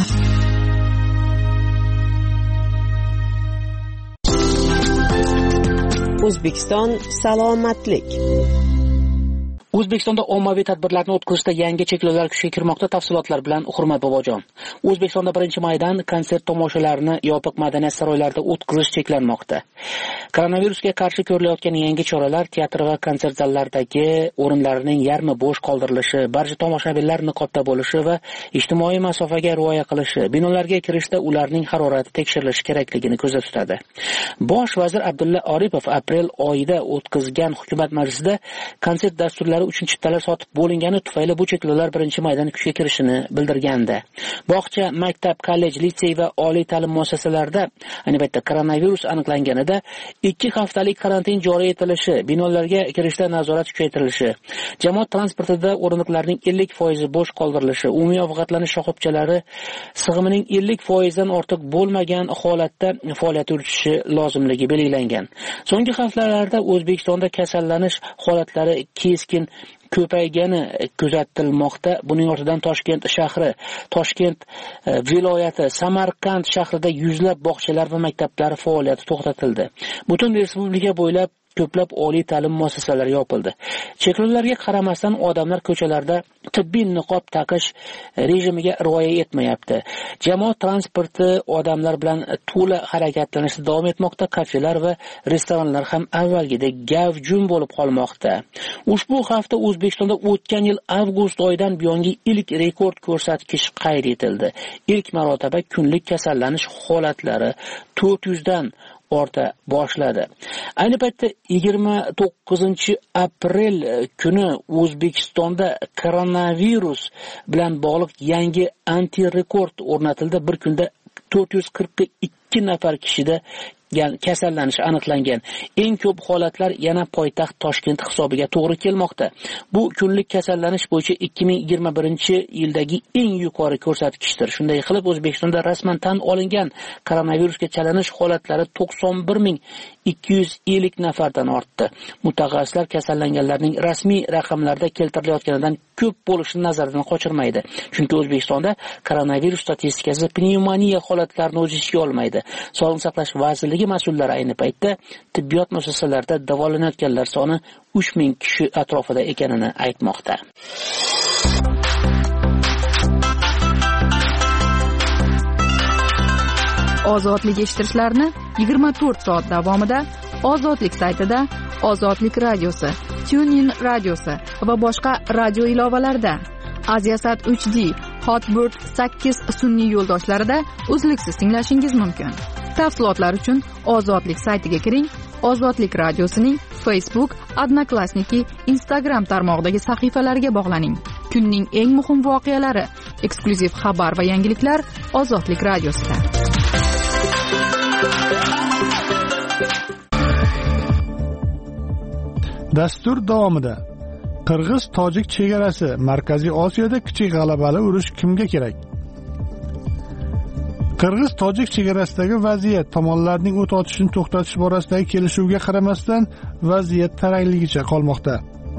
O'zbekiston salomatlik. O'zbekistonda ommaviy tadbirlarni o'tkazishda yangi cheklovlar kuchga kirmoqda. Tafsilotlar bilan Hurmat Bobojon. O'zbekistonda 1-maydan konsert tomoshalarini yopiq madaniyat saroylarida o'tkazish cheklanmoqda. Koronavirusga qarshi ko'rilayotgan yangi choralar teatr va konsert zallaridagi o'rinlarning yarmi bo'sh qoldirilishi, barcha tomoshabinlar niqobda bo'lishi va ijtimoiy masofaga rioya qilishi, binolarga kirishda ularning harorati tekshirilishi kerakligini ko'zda tutadi. Bosh vazir Abdulla Oripov aprel oyida o'tkazgan hukumat majlisida konsert dasturlari uchun chiptalar sotib bo'lingani tufayli bu cheklovlar 1-maydan kuchga kirishini bildirgandi. Bog'cha, maktab, kollej, litsey va oliy ta'lim muassasalarida ayni paytda koronavirus aniqlanganida 2 haftalik karantin joriy etilishi, binolarga kirishda nazorat kuchaytirilishi, jamoat transportida o'rindiqlarning 50% bo'sh qoldirilishi, umumiy ovqatlanish shoxobchalari sig'imining 50% dan ortiq bo'lmagan holatda faoliyat yuritishi lozimligi belgilangan. So'nggi haftalarda O'zbekistonda kasallanish holatlari keskin ko'paygani kuzatilmoqda. Buning ortidan Toshkent shahri, Toshkent viloyati, Samarqand shahrida yuzlab bog'chalar va maktablar faoliyati to'xtatildi. Butun respublika bo'ylab ko'plab oliy ta'lim muassasalari yopildi. Cheklovlarga qaramasdan odamlar ko'chalarda tibbiy niqob taqish rejimiga rioya etmayapti. Jamoat transporti odamlar bilan to'la harakatlanishda davom etmoqda. Kafelar va restoranlar ham avvalgidek gavjum bo'lib qolmoqda. Ushbu hafta O'zbekistonda o'tgan yil avgust oyidan buyongi ilk rekord ko'rsatkich qayd etildi. Ilk marotaba kunlik kasallanish holatlari 400 dan orta boshladi. Ayni paytda 29-aprel kuni O'zbekistonda koronavirus bilan bog'liq yangi antirekord o'rnatildi. Bir kunda 442 nafar kishida kasallanish aniqlangan. Eng ko'p holatlar yana poytaxt Toshkent hisobiga to'g'ri kelmoqda. Bu kunlik kasallanish bo'yicha 2021-yildagi eng yuqori ko'rsatkichdir. Shunday qilib O'zbekistonda rasman tan olingan koronavirusga chalinish holatlari 91.250 nafardan ortdi. Mutaxassislar kasallanganlarning rasmiy raqamlarda keltirilayotganidan ko'p bo'lishini nazardan qochirmaydi. Chunki O'zbekistonda koronavirus statistikasi pnevmoniya holatlarini o'z ichiga olmaydi. Sog'liqni saqlash vazirligi mas'ullari ayni paytda tibbiyot muassasalarida davolanayotganlar soni 3000 kishi atrofida ekanini aytmoqda. Ozodlik eshittirishlarni 24 soat davomida Ozodlik saytida Ozodlik radiosi, TuneIn radiosi va boshqa radio ilovalarda. Aziasat 3D, Hotbird 8 sun'iy yo'ldoshlarida uzluksiz tinglashingiz mumkin. Tafsilotlar uchun Ozodlik saytiga kiring. Ozodlik radiosining Facebook, Odnoklassniki, Instagram tarmog'idagi sahifalariga bog'laning. Kunning eng muhim voqealari, eksklyuziv xabar va yangiliklar Ozodlik radiosida. Dastur davomida Qirg'iz-Tojik chegarasi Markaziy Osiyoda kichik g'alabali urush kimga kerak? Qirg'iz-Tojik chegarasidagi vaziyat tomonlarning o't ochishni to'xtatish borasidagi kelishuvga qaramasdan vaziyat tarangligicha qolmoqda.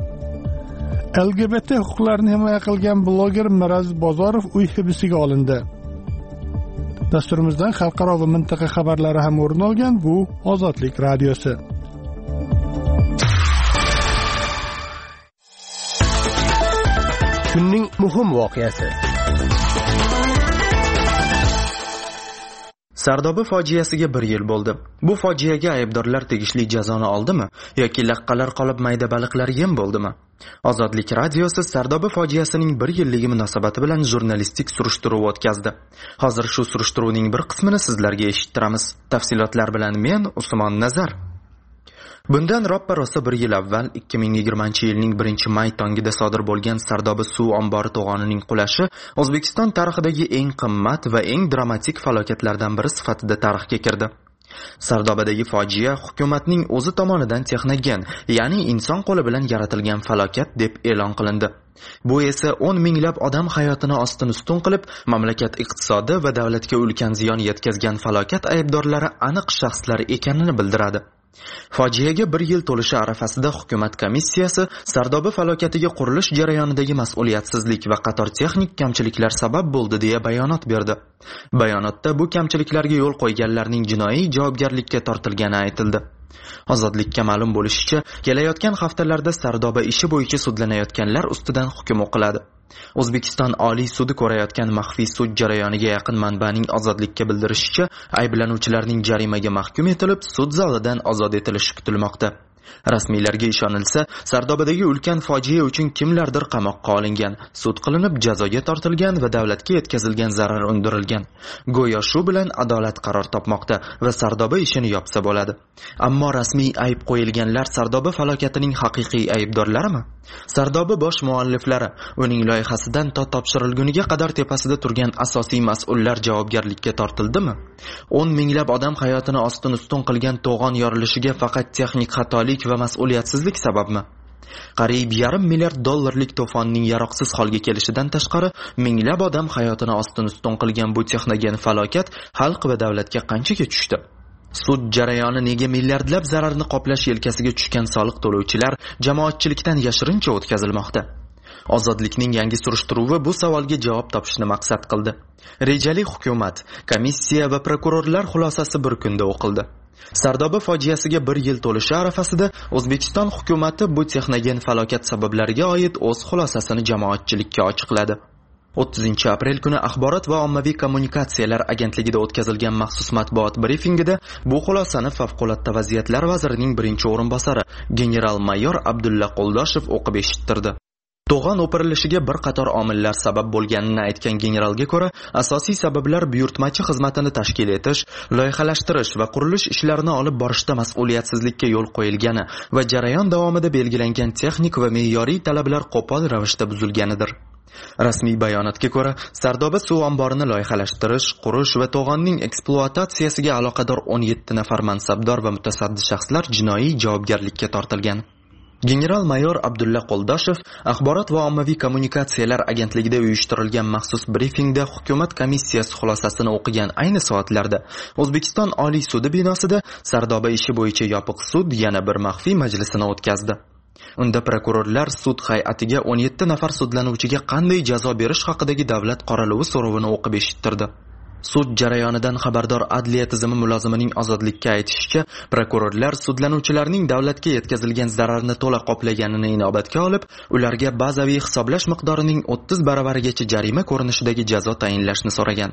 LGBT huquqlarini himoya qilgan bloger Miraz Bozorov uy hibsiga olindi. Dasturimizdan xalqaro va mintaqa xabarlari ham o'rin olgan. Bu Ozodlik radiosi. Kunning muhim voqeasi. Sardoba fojiasiga 1 yil bo'ldi. Bu fojiaga aybdorlar tegishli jazoni oldimi yoki laqqalar qolib mayda baliqlar yem bo'ldimi? Ozodlik radiosi Sardoba fojiasining 1 yilligi munosabati bilan jurnalistik surishtiruv o'tkazdi. Hozir shu surishtiruvning bir qismini sizlarga eshittiramiz. Tafsilotlar bilan men Usmon Nazar. Bundan roppa-rosa 1 yil avval 2020-yilning 1-may tongida sodir bo'lgan Sardoba suv ombori to'g'onining qulashi O'zbekiston tarixidagi eng qimmat va eng dramatik falokatlardan biri sifatida tarixga kirdi. Sardobadagi fojia hukumatning o'zi tomonidan texnogen, ya'ni inson qo'li bilan yaratilgan falokat deb e'lon qilindi. Bu esa 10 minglab odam hayotini ostin-ustun qilib, mamlakat iqtisodi va davlatga ulkan ziyon yetkazgan falokat aybdorlari aniq shaxslar ekanini bildiradi. Fojiaga 1 yil to'lishi arafasida hukumat komissiyasi Sardoba falokatiga qurilish jarayonidagi mas'uliyatsizlik va qator texnik kamchiliklar sabab bo'ldi deya bayonot berdi. Bayonotda bu kamchiliklarga yo'l qo'yganlarning jinoiy javobgarlikka tortilgani aytildi. Ozodlikka ma'lum bo'lishicha, kelayotgan haftalarda Sardoba ishi bo'yicha sudlanayotganlar ustidan hukm o'qiladi. O'zbekiston Oliy sudi ko'rayotgan maxfiy sud jarayoniga yaqin manbaning Ozodlikka bildirishicha, ayblanuvchilarning jarimaga mahkum etilib, sud zalidan ozod etilishi kutilmoqda. Rasmiylarga ishonilsa, Sardobadagi ulkan fojia uchun kimlardir qamoqqa olingan, sud qilinib jazoga tortilgan va davlatga yetkazilgan zarar undirilgan. Go'yo shu bilan adolat qaror topmoqda va Sardoba ishini yopsa bo'ladi. Ammo rasmiy ayb qo'yilganlar Sardoba falokatining haqiqiy aybdorlarimi? Sardoba bosh mualliflari, uning loyihasidan to topshirilguniga qadar tepasida turgan asosiy mas'ullar javobgarlikka tortildimi? 10 minglab odam hayotini ostin-ustun qilgan to'g'on yorilishiga faqat texnik xatolik va mas'uliyatsizlik sababmi? Qariyb $500 milliard to'fonning yaroqsiz holga kelishidan tashqari, minglab odam hayotini ostin-ustun qilgan bu texnogen falokat xalq va davlatga qanchaga tushdi? Sud jarayoni nega milliardlab zararni qoplash yelkasiga tushgan soliq to'lovchilar jamoatchilikdan yashirincha o'tkazilmoqda? Ozodlikning yangi surishtiruvi bu savolga javob topishni maqsad qildi. Rejali hukumat, komissiya va prokurorlar xulosasi bir kunda o'qildi. Sardoba fojiasiga 1 yil to'lishi arafasida O'zbekiston hukumati bu texnogen falokat sabablariga oid o'z xulosasini jamoatchilikka ochiqladi. 30 aprel kuni Axborot va ommaviy kommunikatsiyalar agentligida o'tkazilgan maxsus matbuot brifingida bu xulosani favqulodda vaziyatlar vazirining birinchi o'rinbosari general-mayor Abdulla Qoldoshev o'qib eshittirdi. To'g'on o'pirilishiga bir qator omillar sabab bo'lganini aytgan generalga ko'ra, asosiy sabablar buyurtmachi xizmatini tashkil etish, loyihalashtirish va qurilish ishlarini olib borishda mas'uliyatsizlikka yo'l qo'yilgani va jarayon davomida belgilangan texnik va me'yoriy talablar qo'pol ravishda buzilganidir. Rasmiy bayonotga ko'ra, Sardoba suv omborini loyihalashtirish, qurish va to'g'onning ekspluatatsiyasiga aloqador 17 nafar mansabdor va mutasaddi shaxslar jinoiy javobgarlikka tortilgan. General-mayor Abdulla Qoldoshev Axborot va ommaviy kommunikatsiyalar agentligida uyushtirilgan maxsus brifingda hukumat komissiyasi xulosasini o'qigan ayni soatlarda O'zbekiston Oliy sudi binosida Sardoba ishi bo'yicha yopiq sud yana bir maxfiy majlisini o'tkazdi. Unda prokurorlar sud hay'atiga 17 nafar sudlanuvchiga qanday jazo berish haqidagi davlat qoraluvi so'rovini o'qib eshittirdi. Sud jarayonidan xabardor adliya tizimi mulozimining Ozodlikka aytishicha, prokurorlar sudlanuvchilarning davlatga yetkazilgan zararni to'la qoplaganini inobatga olib, ularga bazaviy hisoblash miqdorining 30 baravarigacha jarima ko'rinishidagi jazo tayinlashni so'ragan.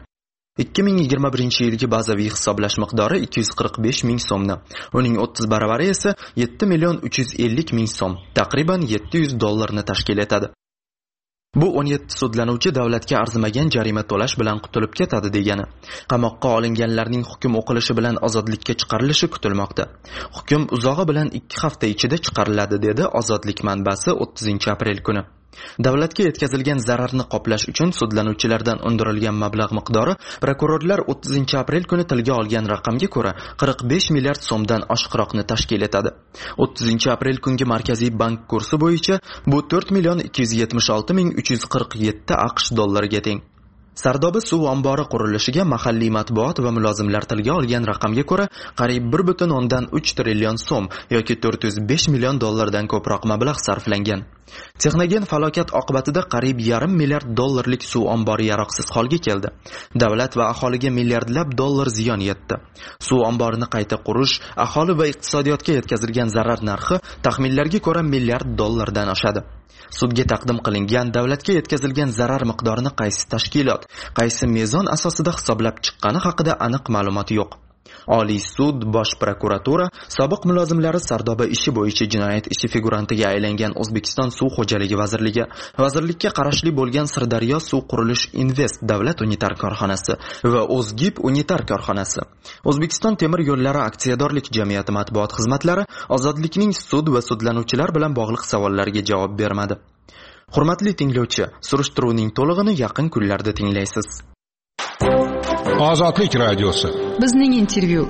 2021-yilgi bazaviy hisoblash miqdori 245 ming so'mni, uning 30 baravari esa 7 million 350 ming so'm, taqriban $700 tashkil etadi. Bu 17 sudlanuvchi davlatga arzimagan jarima to'lash bilan qutulib ketadi degani. Qamoqqa olinganlarning hukm o'qilishi bilan ozodlikka chiqarilishi kutilmoqda. Hukm uzog'i bilan 2 hafta ichida chiqariladi, dedi Ozodlik manbasi 30-aprel kuni. Davlatga yetkazilgan zararni qoplash uchun sudlanuvchilardan undirilgan mablag' miqdori prokurorlar 30-aprel kuni tilga olgan raqamga ko'ra 45 milliard so'mdan oshiqroqni tashkil etadi. 30-aprel kungi Markaziy bank kursi bo'yicha bu 4 million 276 ming 347 AQSh dollariga teng. Sardoba suv ombori qurilishiga mahalliy matbuot va mulozimlar tilga olgan raqamga ko'ra qariyb 1.3 trillion so'm yoki 405 million dollardan ko'proq mablag' sarflangan. Texnogen falokat oqibatida qariyb $0,5 milliard suv ombori yaroqsiz holga keldi. Davlat va aholiga milliardlab dollar ziyon yetdi. Suv omborini qayta qurish, aholi va iqtisodiyotga yetkazilgan zarar narxi taxminlarga ko'ra $1 milliard dan oshadi. Sudga taqdim qilingan davlatga yetkazilgan zarar miqdorini qaysi tashkilot, qaysi mezon asosida hisoblab chiqqani haqida aniq ma'lumot yo'q. Oliy sud, Bosh prokuratura, sobiq mulozimlari Sardoba ishi bo'yicha jinoyat ishi figurantiga aylangan O'zbekiston suv xo'jaligi vazirligi, vazirlikka qarashli bo'lgan Sirdaryo suv qurilish invest davlat unitar korxonasi va O'zgib unitar korxonasi, O'zbekiston temir yo'llari aksiyadorlik jamiyati matbuot xizmatlari ozodlikning sud va sudlanuvchilar bilan bog'liq savollariga javob bermadi. Hurmatli tinglovchi, surishtiruvning to'lig'ini yaqin kunlarda tinglaysiz. Ozodlik radiosi. Bizning intervyu.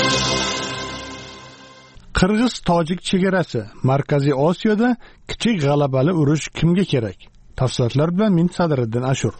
Qirg'iz-tojik chegarasi. Markaziy Osiyoda kichik g'alabali urush kimga kerak? Tafsilotlar bilan men Sadriddin Ashur.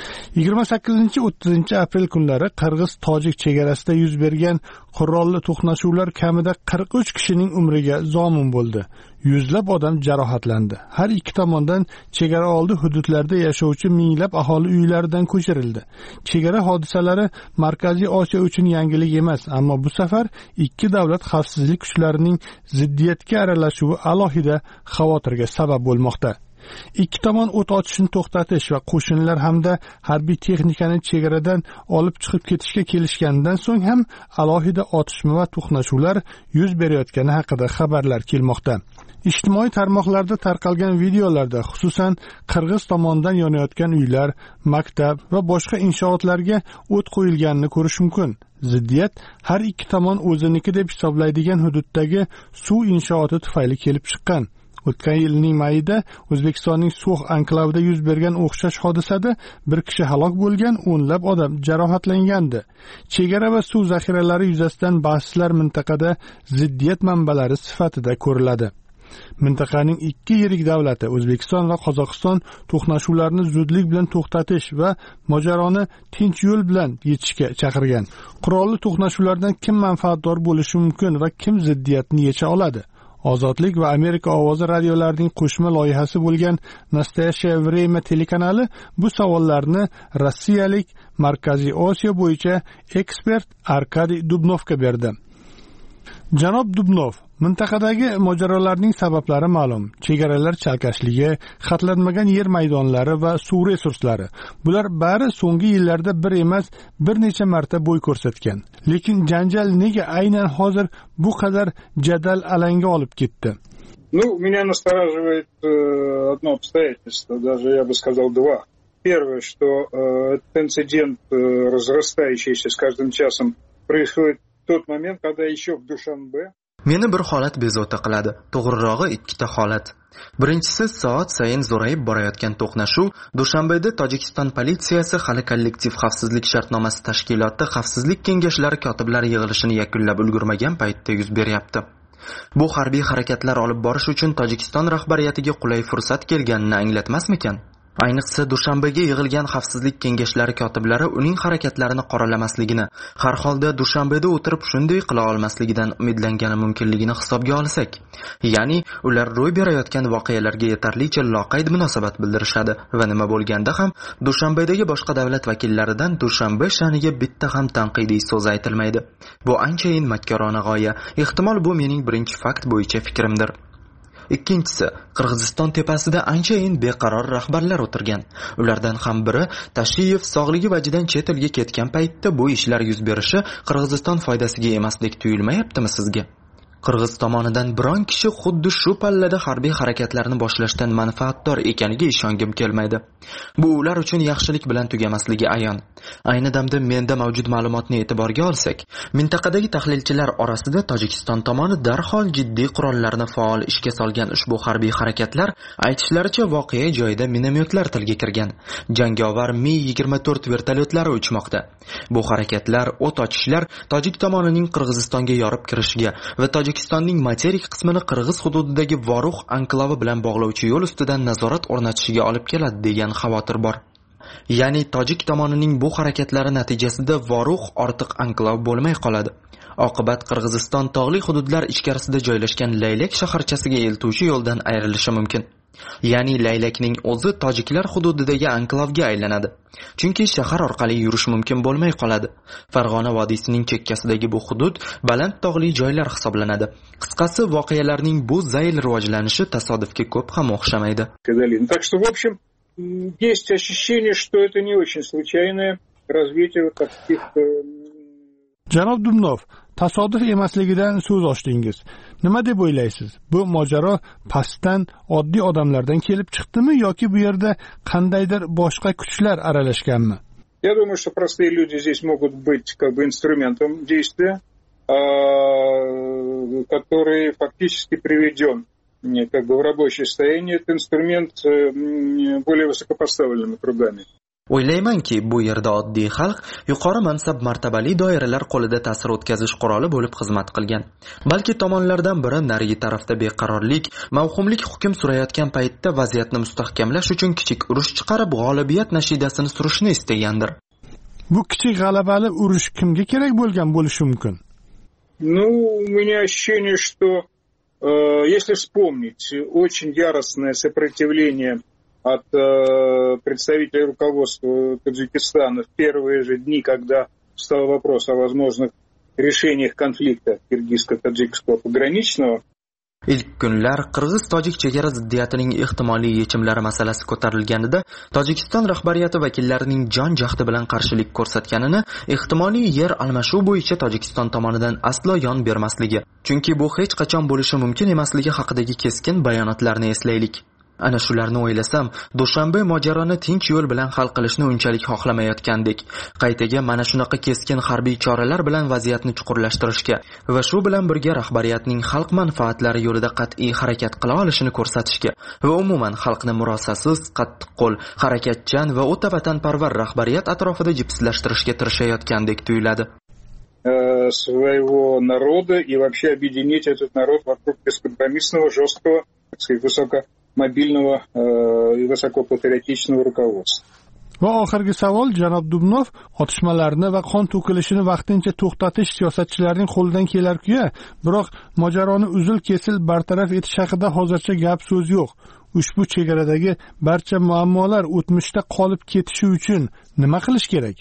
28-30 aprel kunlari Qirg'iz-tojik chegarasida yuz bergan qurolli to'qnashuvlar kamida 43 kishining umriga zomin bo'ldi. Yuzlab odam jarohatlandi. Har ikki tomondan chegara oldi hududlarda yashovchi minglab aholi uylaridan ko'chirildi. Chegara hodisalari Markaziy Osiyo uchun yangilik emas, ammo bu safar ikki davlat xavfsizlik kuchlarining ziddiyatga aralashuvi alohida xavotirga sabab bo'lmoqda. Ikki tomon o't ochishni to'xtatish va qo'shinlar hamda harbiy texnikani chegaradan olib chiqib ketishga kelishgandan so'ng ham alohida otishma va to'qnashuvlar yuz berayotgani haqida xabarlar kelmoqda. Ijtimoiy tarmoqlarda tarqalgan videolarda xususan qirg'iz tomonidan yonayotgan uylar, maktab va boshqa inshootlarga o't qo'yilganini ko'rish mumkin. Ziddiyat har ikki tomon o'ziniki deb hisoblaydigan hududdagi suv inshooti tufayli kelib chiqqan. O'tgan yilning mayida O'zbekistonning So'x anklavida yuz bergan o'xshash hodisada bir kishi halok bo'lgan, o'nlab odam jarohatlangandi. Chegara va suv zaxiralari yuzasidan bahslar mintaqada ziddiyat manbalari sifatida ko'riladi. Mintaqaning ikki yirik davlati O'zbekiston va Qozog'iston to'qnashuvlarni zudlik bilan to'xtatish va mojaroni tinch yo'l bilan yechishga chaqirgan. Qurolli to'qnashuvlardan kim manfaatdor bo'lishi mumkin va kim ziddiyatni yecha oladi? Ozodlik va Amerika ovozi radiolarining qo'shma loyihasi bo'lgan Nastoyashaya Vremya telekanali bu savollarni rossiyalik Markaziy Osiyo bo'yicha ekspert Arkadiy Dubnovga berdi. Janob Dubnov, mintaqadagi mojarolarning sabablari ma'lum. Chegaralar chalkashligi, xatlanmagan yer maydonlari va suv resurslari. Bular bari so'nggi yillarda bir emas, bir necha marta bo'y ko'rsatgan. Lekin janjal nega aynan hozir bu qadar jadal alanga olib ketdi? Меня настораживает одно обстоятельство, даже я бы сказал два. Первое, что этот инцидент, разрастающийся с каждым часом, происходит в тот момент, когда еще в Душанбе. Meni bir holat bezovta qiladi. To'g'rirog'i ikkita holat. Birinchisi, soat sayin zo'rayib borayotgan to'qnashuv Dushanbeda Tojikiston politsiyasi hali kollektiv xavfsizlik shartnomasi tashkiloti xavfsizlik kengashlari kotiblari yig'ilishini yakunlab ulgurmagan paytda yuz beryapti. Bu harbiy harakatlar olib borish uchun Tojikiston rahbariyatiga qulay fursat kelganini anglatmasmikan? Ayniqsa Dushanbega yig'ilgan xavfsizlik kengashlari kotiblari uning harakatlarini qoralamasligini, har holda Dushanbeda o'tirib shunday qila olmasligidan umidlangani mumkinligini hisobga olsak, ya'ni ular ro'y berayotgan voqealarga yetarlicha loqayd munosabat bildirishadi va nima bo'lganda ham Dushanbedagi boshqa davlat vakillaridan Dushanbe sha'niga bitta ham tanqidiy so'z aytilmaydi. Bu anchayin makkorona g'oya. Ehtimol bu mening birinchi fakt bo'yicha fikrimdir. Ikkinchisi, Qirg'iziston tepasida anchayin beqaror rahbarlar o'tirgan. Ulardan ham biri Tashiyev sog'ligi vajidan chet elga ketgan paytda bu ishlar yuz berishi Qirg'iziston foydasiga emasdek tuyulmayaptimi sizga? Qirg'iz tomonidan biron kishi xuddi shu pallada harbiy harakatlarni boshlashdan manfaatdor ekaniga ishongim kelmaydi. Bu ular uchun yaxshilik bilan tugamasligi ayon. Ayni damda menda mavjud ma'lumotni e'tiborga olsak, mintaqadagi tahlilchilar orasida Tojikiston tomoni darhol jiddiy qurollarni faol ishga solgan ushbu harbiy harakatlar aytishlaricha voqea joyida minomyotlar tilga kirgan. Jangovar Mi-24 vertolyotlari uchmoqda. Bu harakatlar, o't ochishlar Tojik tomonining Qirg'izistonga yorib kirishiga va Tojikistonning materik qismini Qirg'iz hududidagi Voruq anklavi bilan bog'lovchi yo'l ustidan nazorat o'rnatishiga olib keladi degan xavotir bor. Ya'ni Tojik tomonining bu harakatlari natijasida Voruq ortiq anklav bo'lmay qoladi. Oqibat Qirg'iziston tog'li hududlar ichkarisida joylashgan Laylak shaharchasiga eltuvchi yo'ldan ayrilishi mumkin. Ya'ni Laylakning o'zi tojiklar hududidagi anklavga aylanadi. Chunki shahar orqali yurish mumkin bo'lmay qoladi. Farg'ona vodiysining chekkasidagi bu hudud baland tog'li joylar hisoblanadi. Qisqasi, voqealarning bu zayl rivojlanishi tasodifga ko'p ham o'xshamaydi. Так что, в общем, есть ощущение, что это не очень случайное развитие вот таких... Janob Dumnov, tasodif emasligidan so'z ochdingiz. Nima deb o'ylaysiz? Bu mojaro pastdan oddiy odamlardan kelib chiqdimi yoki bu yerda qandaydir boshqa kuchlar aralashganmi? Я думаю, что простые люди здесь могут быть как бы инструментом действия, который фактически приведен как бы в рабочее состояние. Это инструмент более высокопоставленными кругами. O'ylaymanki, bu yerda oddiy xalq yuqori mansab martabali doiralar qo'lida ta'sir o'tkazish quroli bo'lib xizmat qilgan. Balki tomonlardan biri narigi tarafda beqarorlik, mavhumlik hukm surayotgan paytda vaziyatni mustahkamlash uchun kichik urush chiqarib g'olibiyat nashidasini surishni istagandir. Bu kichik g'alabali urush kimga kerak bo'lgan bo'lishi mumkin? Ну, у меня ощущение, что если вспомнить очень яростное сопротивление от представителей руководства Таджикистана в первые же дни, когда встал вопрос о возможных решениях конфликта киргизско-таджикского пограничного. Ilk kunlar Qirg'iz-Tojik chegara ziddiyatining ehtimoliy yechimlari masalasi ko'tarilganida Tojikiston rahbariyati vakillarining jon jahdi bilan qarshilik ko'rsatganini, ehtimoliy yer almashuv bo'yicha Tojikiston tomonidan aslo yon bermasligi, chunki bu hech qachon bo'lishi mumkin emasligi haqidagi keskin bayonotlarni eslaylik. Ana shularni o'ylasam, Dushanbe mojaroni tinch yo'l bilan hal qilishni unchalik xohlamayotgandek, qaytaga mana shunaqa keskin harbiy choralar bilan vaziyatni chuqurlashtirishga va shu bilan birga rahbariyatning xalq manfaatlari yo'lida qat'iy harakat qila olishini ko'rsatishga va umuman xalqni murosasiz, qattiqqo'l, harakatchan va o'ta vatanparvar rahbariyat atrofida jipslashtirishga tirishayotgandek tuyuladi. Своего народа и вообще объединить этот народ вокруг бескомпромиссного, жесткого, так сказать, высокомобильного и высокопатриотичного руководства. Va oxirgi savol, janob Dubnov, otishmalarni va qon to'kilishini vaqtincha to'xtatish siyosatchilarning qo'lidan kelar-ku, biroq mojaroni uzil-kesil bartaraf etish haqida hozircha gap so'z yo'q. Ushbu chegaradagi barcha muammolar o'tmishda qolib ketishi uchun nima qilish kerak?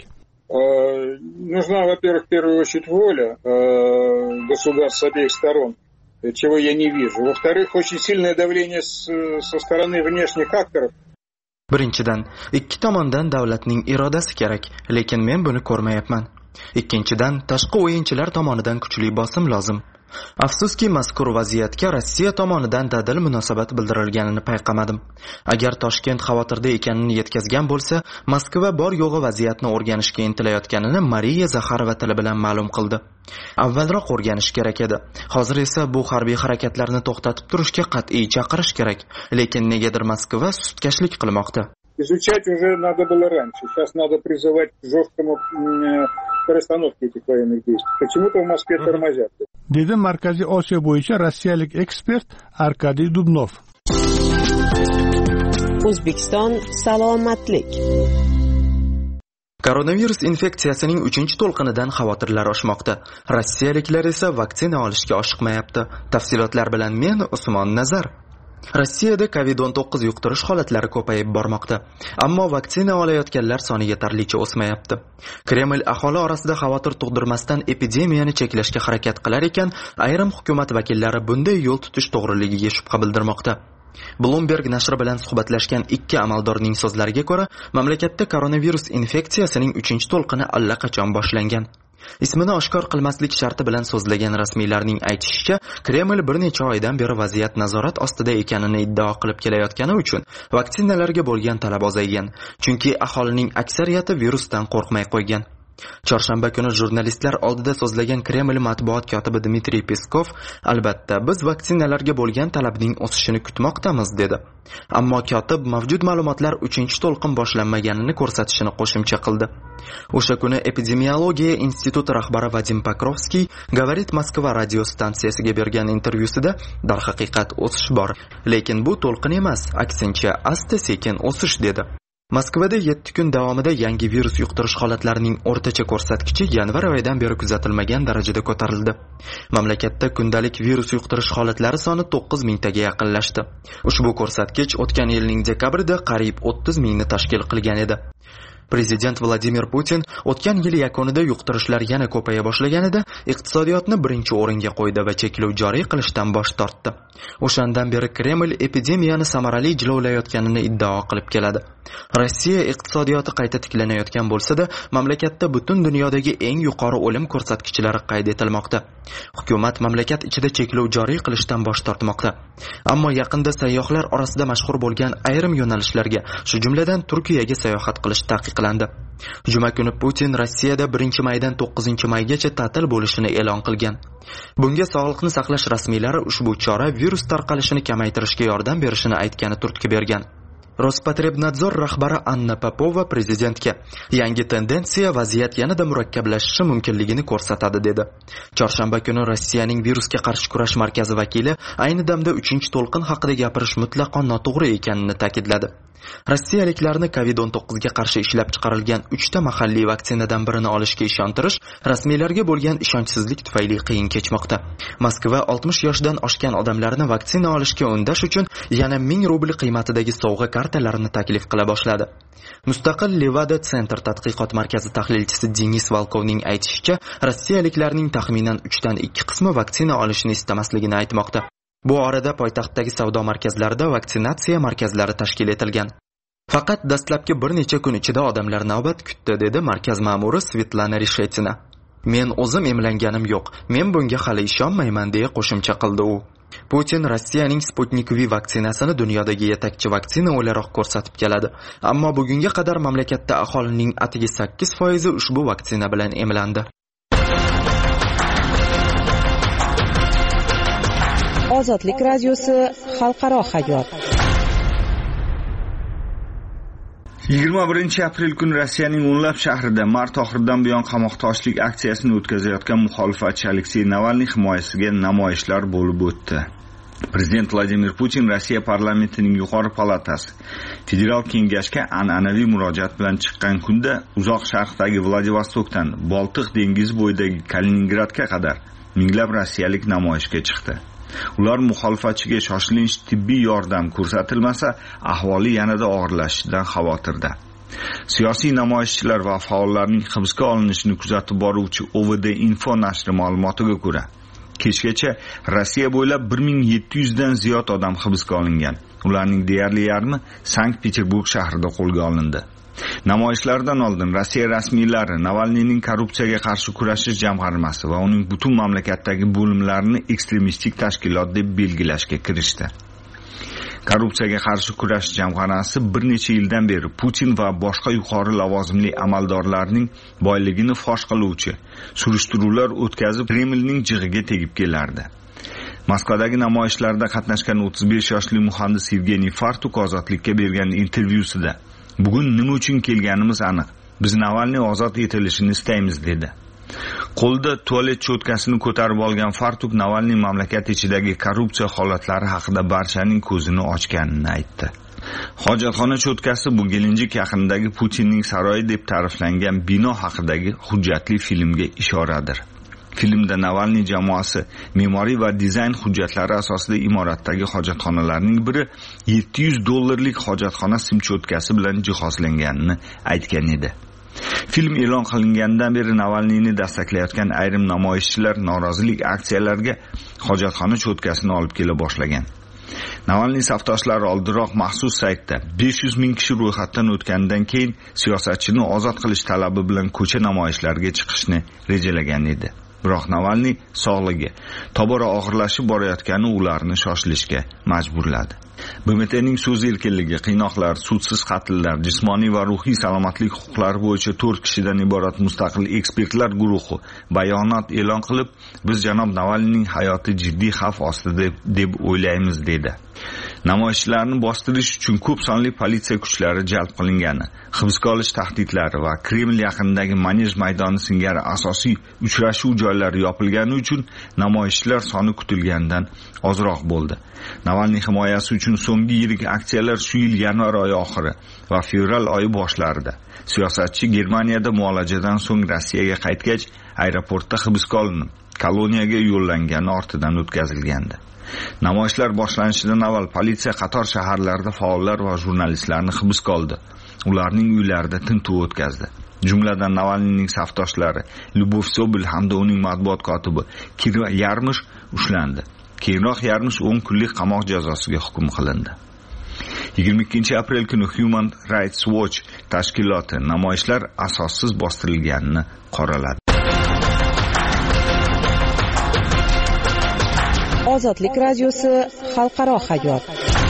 Нужна, во-первых, в первую очередь воля государств с обеих сторон, чего я не вижу. Во-вторых, очень сильное давление со стороны внешних акторов. Birinchidan, ikki tomondan davlatning irodasi kerak, lekin men buni ko'rmayapman. Ikkinchidan, tashqi o'yinchilar tomonidan kuchli bosim lozim. Afsuski, mazkur vaziyatga Rossiya tomonidan dadil munosabat bildirilganini payqamadim. Agar Toshkent xavotirda ekanini yetkazgan bo'lsa, Moskva bor yo'g'i vaziyatni o'rganishga intilayotganini Mariya Zaxarova tili bilan ma'lum qildi. Avvalroq o'rganish kerak edi. Hozir esa bu harbiy harakatlarni to'xtatib turishga qat'iy chaqirish kerak, lekin negadir Moskva sustkashlik qilmoqda. Изучать уже надо было раньше. Сейчас надо призывать к жесткому перестановке этих военных действий. Почему-то в Москве тормозят. Dedi Markaziy Osiyo bo'yicha rossiyalik ekspert Arkadiy Dubnov. O'zbekiston salomatlik. Koronavirus infeksiyasining 3-to'lqinidan xavotirlar oshmoqda. Rossiyaliklar esa vaksina olishga oshiqmayapti. Tafsilotlar bilan men Usmon Nazar. Rossiyada COVID-19 yuqtirish holatlari ko'payib bormoqda, ammo vaksina olayotganlar soni yetarlicha o'smayapti. Kreml aholi orasida xavotir tug'dirmasdan epidemiyani cheklashga harakat qilar ekan, ayrim hukumat vakillari bunday yo'l tutish to'g'riligiga shubha bildirmoqda. Bloomberg nashri bilan suhbatlashgan ikki amaldorning so'zlariga ko'ra, mamlakatda koronavirus infeksiyasining 3-to'lqini allaqachon boshlangan. Ismini oshkor qilmaslik sharti bilan so'zlagan rasmiylarning aytishicha, Kreml bir necha oydan beri vaziyat nazorat ostida ekanini iddao qilib kelayotgani uchun vaksinalarga bo'lgan talab ozaygan, chunki aholining aksariyati virusdan qo'rqmay qo'ygan. Chorshanba kuni jurnalistlar oldida so'zlagan Kreml matbuot kotibi Dmitriy Peskov, albatta biz vaksinalarga bo'lgan talabning o'sishini kutmoqdamiz dedi. Ammo kotib mavjud ma'lumotlar 3-to'lqin boshlanmaganini ko'rsatishini qo'shimcha qildi. O'sha kuni epidemiologiya instituti rahbari Vadim Pokrovskiy Говорит Moskva radio stansiyasiga bergan intervyusida darhaqiqat o'sish bor, lekin bu to'lqin emas, aksincha asta-sekin o'sish dedi. Moskvada 7 kun davomida yangi virus yuqtirish holatlarining o'rtacha ko'rsatkichi yanvar oyidan beri kuzatilmagan darajada ko'tarildi. Mamlakatda kundalik virus yuqtirish holatlari soni 9 mingtaga yaqinlashdi. Ushbu ko'rsatkich o'tgan yilning dekabrida qariyb 30 mingni tashkil qilgan edi. Prezident Vladimir Putin o'tgan yil yakunida yuqtirishlar yana ko'paya boshlaganida iqtisodiyotni birinchi o'ringa qo'ydi va cheklov joriy qilishdan bosh tortdi. O'shandan beri Kreml epidemiyani samarali jilovlayotganini iddao qilib keladi. Rossiya iqtisodiyoti qayta tiklanayotgan bo'lsa-da, mamlakatda butun dunyodagi eng yuqori o'lim ko'rsatkichlari qayd etilmoqda. Hukumat mamlakat ichida cheklov joriy qilishdan bosh tortmoqda. Ammo yaqinda sayyohlar orasida mashhur bo'lgan ayrim yo'nalishlarga, shu jumladan Turkiyaga sayohat qilish taqiqlandi. Juma kuni Putin Rossiyada 1-maydan 9-maygacha ta'til bo'lishini e'lon qilgan. Bunga sog'liqni saqlash rasmiylari ushbu chora virus tarqalishini kamaytirishga yordam berishini aytgani turtki bergan. Rospotrebnadzor rahbari Anna Popova prezidentga yangi tendensiya vaziyat yanada murakkablashishi mumkinligini ko'rsatadi dedi. Chorshanba kuni Rossiyaning virusga qarshi kurash markazi vakili ayni damda 3-to'lqin haqida gapirish mutlaqo noto'g'ri ekanini ta'kidladi. Rossiyaliklarni COVID-19 ga qarshi ishlab chiqarilgan 3 ta mahalliy vaksinadan birini olishga ishontirish rasmiylarga bo'lgan ishonchsizlik tufayli qiyin kechmoqda. Moskva 60 yoshdan oshgan odamlarni vaksina olishga undash uchun yana 1000 rubl qiymatidagi sovg'a kartalarini taklif qila boshladi. Mustaqil Levada Center tadqiqot markazi tahlilchisi Denis Volkovning aytishicha, rossiyaliklarning taxminan 3 dan 2 qismi vaksina olishni istamasligini aytmoqda. Bu orada poytaxtdagi savdo markazlarida vaksinatsiya markazlari tashkil etilgan. Faqat dastlabki bir necha kun ichida odamlar navbat kutdi, dedi markaz ma'muri Svetlana Rishetina. Men o'zim emlanganim yo'q, men bunga hali ishonmayman deya qo'shimcha qildi u. Putin Rossiyaning Sputnik V vaksinasini dunyodagi yetakchi vaksina o'laroq ko'rsatib keladi. Ammo bugunga qadar mamlakatda aholining atigi 8% ushbu vaksina bilan emlandi. Ozodlik radiosi xalqaro hayot. 21 aprel kuni Rossiyaning o'nlab shahrida mart oxiridan buyon qamoqtoshlik aksiyasini o'tkazayotgan muxolifatchi Aleksey Navalniy himoyasiga namoyishlar bo'lib o'tdi. Prezident Vladimir Putin Rossiya parlamentining yuqori palatasi Federal kengashga an'anaviy murojaat bilan chiqqan kunda uzoq sharqdagi Vladivostokdan Boltiq dengizi bo'yidagi Kaliningradga qadar minglab rossiyalik namoyishga chiqdi. Ular muxolifatchiga shoshilinch tibbiy yordam ko'rsatilmasa, ahvoli yanada og'irlashishidan xavotirda. Siyosiy namoyishchilar va faollarning hibsga olinishini kuzatib boruvchi OVD Info nashri ma'lumotiga ko'ra, kechgacha Rossiya bo'ylab 1700 dan ziyod odam hibsga olingan. Ularning deyarli yarmi Sankt-Peterburg shahrida qo'lga olindi. Namoyishlardan oldin Rossiya rasmiylari Navalniyning korrupsiyaga qarshi kurashish jamg'armasi va uning butun mamlakatdagi bo'limlarini ekstremistik tashkilot deb belgilashga kirishdi. Korrupsiyaga qarshi kurash jamg'armasi bir necha yildan beri Putin va boshqa yuqori lavozimli amaldorlarning boyligini fosh qiluvchi surishtiruvlar o'tkazib Kremlning jig'iga tegib kelardi. Moskvadagi namoyishlarda qatnashgan 35 yoshli muhandis Evgeniy Fartuk ozodlikka bergan intervyusida bugun nima uchun kelganimiz aniq. Biz Navalniy ozod etilishini istaymiz dedi. Qo'lda tualet cho'tkasini ko'tarib olgan Fartuk Navalniy mamlakat ichidagi korrupsiya holatlari haqida barchaning ko'zini ochganini aytdi. Hojatxona cho'tkasi bu Gelenjik yaqinidagi Putinning saroyi deb ta'riflangan bino haqidagi hujjatli filmga ishoradir. Filmda Navalniy jamoasi me'moriy va dizayn hujjatlari asosida imoratdagi hojatxonalarning biri $700 hojatxona sim-cho'tkasi bilan jihozlanganini aytgan edi. Film e'lon qilingandan beri Navalniyni dastaklayotgan ayrim namoyishchilar norozilik aksiyalariga hojatxona cho'tkasini olib kela boshlagan. Navalniy safdoshlari oldinroq maxsus saytda 500 ming kishi ro'yxatdan o'tgandan keyin siyosatchini ozod qilish talabi bilan ko'cha namoyishlariga chiqishni rejalagan edi. Biroq Navalniy sog'ligi tobora og'irlashib borayotgani ularni shoshilishga majburladi. BMTning so'z erkinligi, qiynoqlar, sudsiz qatllar, jismoniy va ruhiy salomatlik huquqlari bo'yicha 4 kishidan iborat mustaqil ekspertlar guruhi bayonot e'lon qilib, biz janob Navalniyning hayoti jiddiy xavf ostida deb o'ylaymiz dedi. Namoyishchilarni bostirish uchun ko'p sonli politsiya kuchlari jalb qilingani, hibsga olish tahdidlari va Kreml yaqinidagi Manej maydoni singari asosiy uchrashuv joylari yopilgani uchun namoyishchilar soni kutilgandan ozroq bo'ldi. Navalniy himoyasi uchun so'nggi yirik aksiyalar shu yil yanvar oyi oxiri va fevral oyi boshlarida. Siyosatchi Germaniyada muolajadan so'ng Rossiyaga qaytgach, aeroportda hibsga olinib, koloniyaga yo'llangani ortidan o'tkazilgandi. Namoyishlar boshlanishidan avval politsiya qator shaharlarda faollar va jurnalistlarni hibsga oldi. Ularning uylarida tintuv o'tkazdi. Jumladan Navalniyning safdoshlari Lyubov Sobil hamda uning matbuot kotibi Kira Yarmish ushlandi. Keyinroq Yarmish 10 kunlik qamoq jazosiga hukm qilindi. 22-aprel kuni Human Rights Watch tashkiloti namoyishlar asossiz bostirilganini qoraladi. Ozodlik radiosi xalqaro hayot.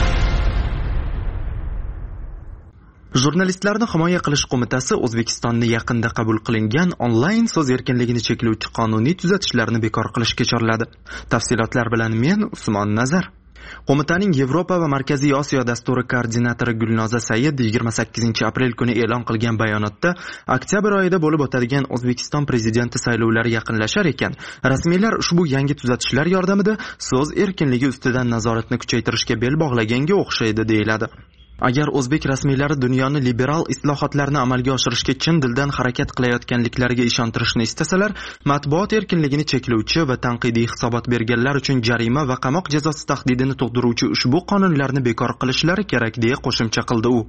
Jurnalistlarni himoya qilish qo'mitasi O'zbekistonda yaqinda qabul qilingan onlayn so'z erkinligini cheklovchi qonuniy tuzatishlarni bekor qilishga chorladi. Tafsilotlar bilan men Usmon Nazar. Qo'mitaning Yevropa va Markaziy Osiyo dasturi koordinatori Gulnoza Said 28-aprel kuni e'lon qilgan bayonotda oktyabr oyida bo'lib o'tadigan O'zbekiston prezidenti saylovlari yaqinlashar ekan, rasmiylar ushbu yangi tuzatishlar yordamida so'z erkinligi ustidan nazoratni kuchaytirishga bel bog'laganga o'xshaydi deyiladi. Agar o'zbek rasmiylari dunyoni liberal islohotlarni amalga oshirishga chin dildan harakat qilayotganliklariga ishontirishni istasalar, matbuot erkinligini cheklovchi va tanqidiy hisobot berganlar uchun jarima va qamoq jazosi tahdidini tug'diruvchi ushbu qonunlarni bekor qilishlari kerak deya qo'shimcha qildi u.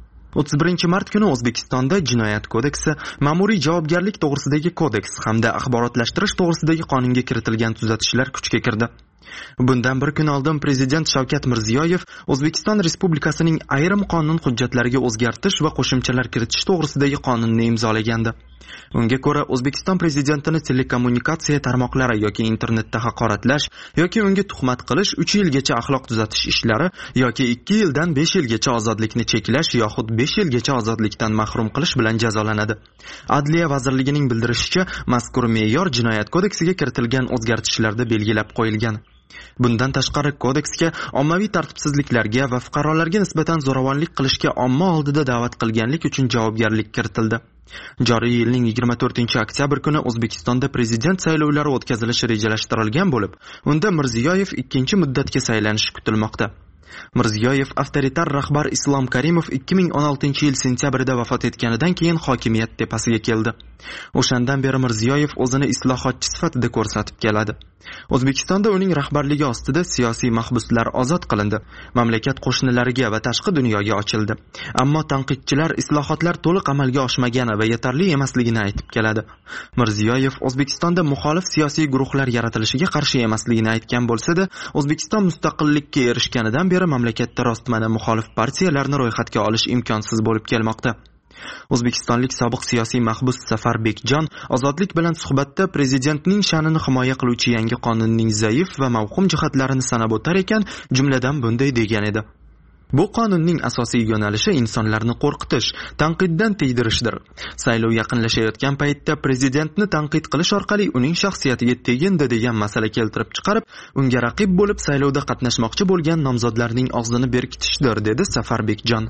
31-mart kuni O'zbekistonda Jinoyat kodeksi, ma'muriy javobgarlik to'g'risidagi kodeks hamda axborotlashtirish to'g'risidagi qonunga kiritilgan tuzatishlar kuchga kirdi. Bundan bir kun oldin Prezident Shavkat Mirziyoyev O'zbekiston Respublikasining ayrim qonun hujjatlariga o'zgartirish va qo'shimchalar kiritish to'g'risidagi qonunni imzolagandi. Unga ko'ra, O'zbekiston prezidentini telekommunikatsiya tarmoqlari yoki internetda haqoratlash yoki unga tuhmat qilish 3 yilgacha axloq tuzatish ishlari yoki 2 yildan 5 yilgacha ozodlikni cheklash yoxud 5 yilgacha ozodlikdan mahrum qilish bilan jazolanadi. Adliya vazirligining bildirishicha, mazkur me'yor Jinoyat kodeksiga kiritilgan o'zgartishlarda belgilab qo'yilgan. Bundan tashqari kodeksga ommaviy tartibsizliklarga va fuqarolarga nisbatan zo'ravonlik qilishga omma oldida da'vat qilganlik uchun javobgarlik kiritildi. Joriy yilning 24-oktyabr kuni O'zbekistonda prezident saylovlari o'tkazilishi rejalashtirilgan bo'lib, unda Mirziyoyev 2-chi muddatga saylanishi kutilmoqda. Mirziyoyev avtoritar rahbar Islom Karimov 2016-yil sentyabrida vafot etganidan keyin hokimiyat tepasiga keldi. O'shandan beri Mirziyoyev o'zini islohotchi sifatida ko'rsatib keladi. O'zbekistonda uning rahbarligi ostida siyosiy mahbuslar ozod qilindi, mamlakat qo'shnilariga va tashqi dunyoga ochildi. Ammo tanqidchilar islohotlar to'liq amalga oshmagani va yetarli emasligini aytib keladi. Mirziyoyev O'zbekistonda muxolif siyosiy guruhlar yaratilishiga qarshi emasligini aytgan bo'lsa-da, O'zbekiston mustaqillikka erishganidan beri mamlakatda rostmana muxolif partiyalarni ro'yxatga olish imkonsiz bo'lib kelmoqda. O'zbekistonlik sobiq siyosiy mahbus Safar Bekjon ozodlik bilan suhbatda prezidentning sha'nini himoya qiluvchi yangi qonunning zaif va mavhum jihatlarini sanab o'tar ekan, jumladan bunday degan edi: Bu qonunning asosiy yo'nalishi insonlarni qo'rqitish, tanqiddan tiydirishdir. Saylov yaqinlashayotgan paytda prezidentni tanqid qilish orqali uning shaxsiyatiga tegindi degan masala keltirib chiqarib, unga raqib bo'lib saylovda qatnashmoqchi bo'lgan nomzodlarning og'zini berkitishdir, dedi Safar Bekjon.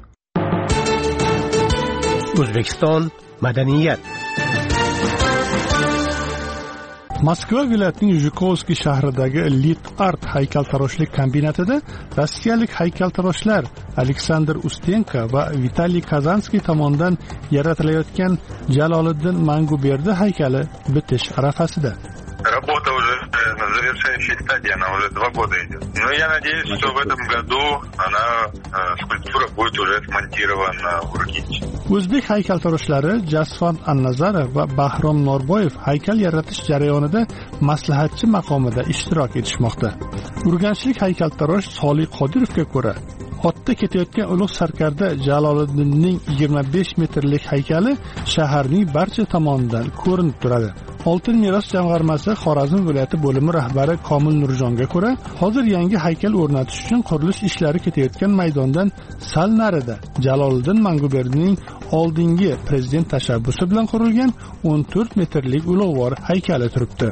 O'zbekiston madaniyat. Moskva viloyatining Zhukovskiy shahridagi Lit Art haykaltaroshlik kombinatida rossiyalik haykaltaroshlar Aleksandr Ustenko va Vitaliy Kazanskiy tomonidan yaratilayotgan Jaloliddin Manguberdi haykali bitish arafasida. завершающей стадии, она уже 2 года идет. Но я надеюсь, что в этом году скульптура будет уже смонтирована в Ургенче. O'zbek haykaltaroshlari Jasfand Annazarov va Bahrom Norboyev haykal yaratish jarayonida maslahatchi maqomida ishtirok etishmoqda. Urganchlik haykaltarosh Soliq Qodirovga ko'ra, otda ketayotgan ulug' sarkarda Jaloliddinning 25 metrlik haykali shaharning barcha tomonidan ko'rinib turadi. Oltin meros jamg'armasi Xorazm viloyati bo'limi rahbari Komil Nurjonga ko'ra, hozir yangi haykal o'rnatish uchun qurilish ishlari ketayotgan maydondan sal narida Jaloliddin Manguberdining oldingi prezident tashabbusi bilan qurilgan 14 metrlik ulug'vor haykali turibdi.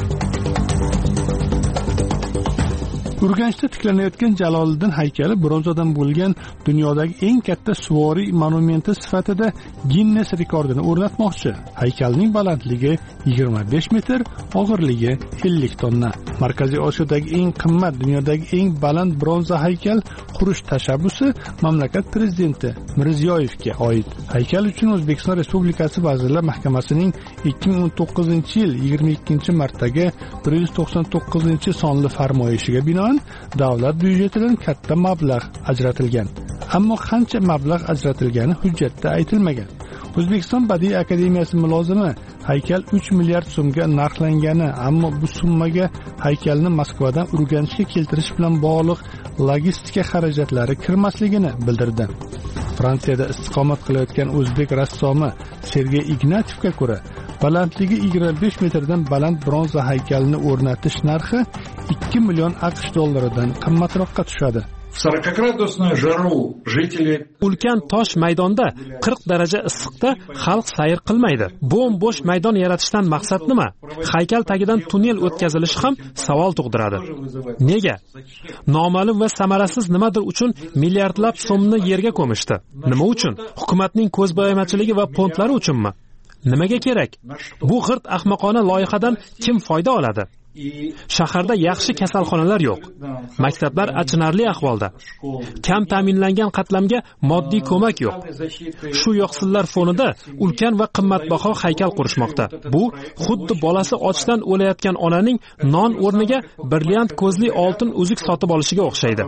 Urganchda tiklanayotgan Jaloliddin haykali bronzadan bo'lgan dunyodagi eng katta suvoriy monumenti sifatida Guinness rekordini o'rnatmoqchi. Haykalning balandligi 25 metr, og'irligi 50 tonna. Markaziy Osiyodagi eng qimmat, dunyodagi eng baland bronza haykal qurish tashabbusi mamlakat prezidenti Mirziyoyevga oid. Haykal uchun O'zbekiston Respublikasi Vazirlar Mahkamasining 2019-yil 22-martdagi 199-sonli farmoyishiga binoan davlat byudjetidan katta mablag' ajratilgan. Ammo qancha mablag' ajratilgani hujjatda aytilmagan. O'zbekiston Badiiy akademiyasi mulozimi haykal 3 milliard so'mga narxlangani, ammo bu summaga haykalni Moskvadan Urganchga keltirish bilan bog'liq logistika xarajatlari kirmasligini bildirdi. Fransiyada istiqomat qilayotgan o'zbek rassomi Sergey Ignatyevga ko'ra, balandligi 25 metrdan baland bronza haykalini o'rnatish narxi 2 million AQSh dollaridan qimmatroqqa tushadi. Ulkan tosh maydonda 40 daraja issiqda xalq sayr qilmaydi. Bo'm-bo'sh maydon yaratishdan maqsad nima? Haykal tagidan tunnel o'tkazilishi ham savol tug'diradi. Nega? Noma'lum va samarasiz nimadir uchun milliardlab so'mni yerga ko'mishdi. Nima uchun? Hukumatning ko'zbo'yamachiligi va fondlari uchunmi? Nimaga kerak? Bu g'irt ahmoqona loyihadan kim foyda oladi? Shaharda yaxshi kasalxonalar yo'q. Maktablar achinarli ahvolda. Kam ta'minlangan qatlamga moddiy ko'mak yo'q. Shu yo'qsillar fonida ulkan va qimmatbaho haykal qurishmoqda. Bu xuddi bolasi ochdan o'layotgan onaning non o'rniga brilliant ko'zli oltin uzuk sotib olishiga o'xshaydi.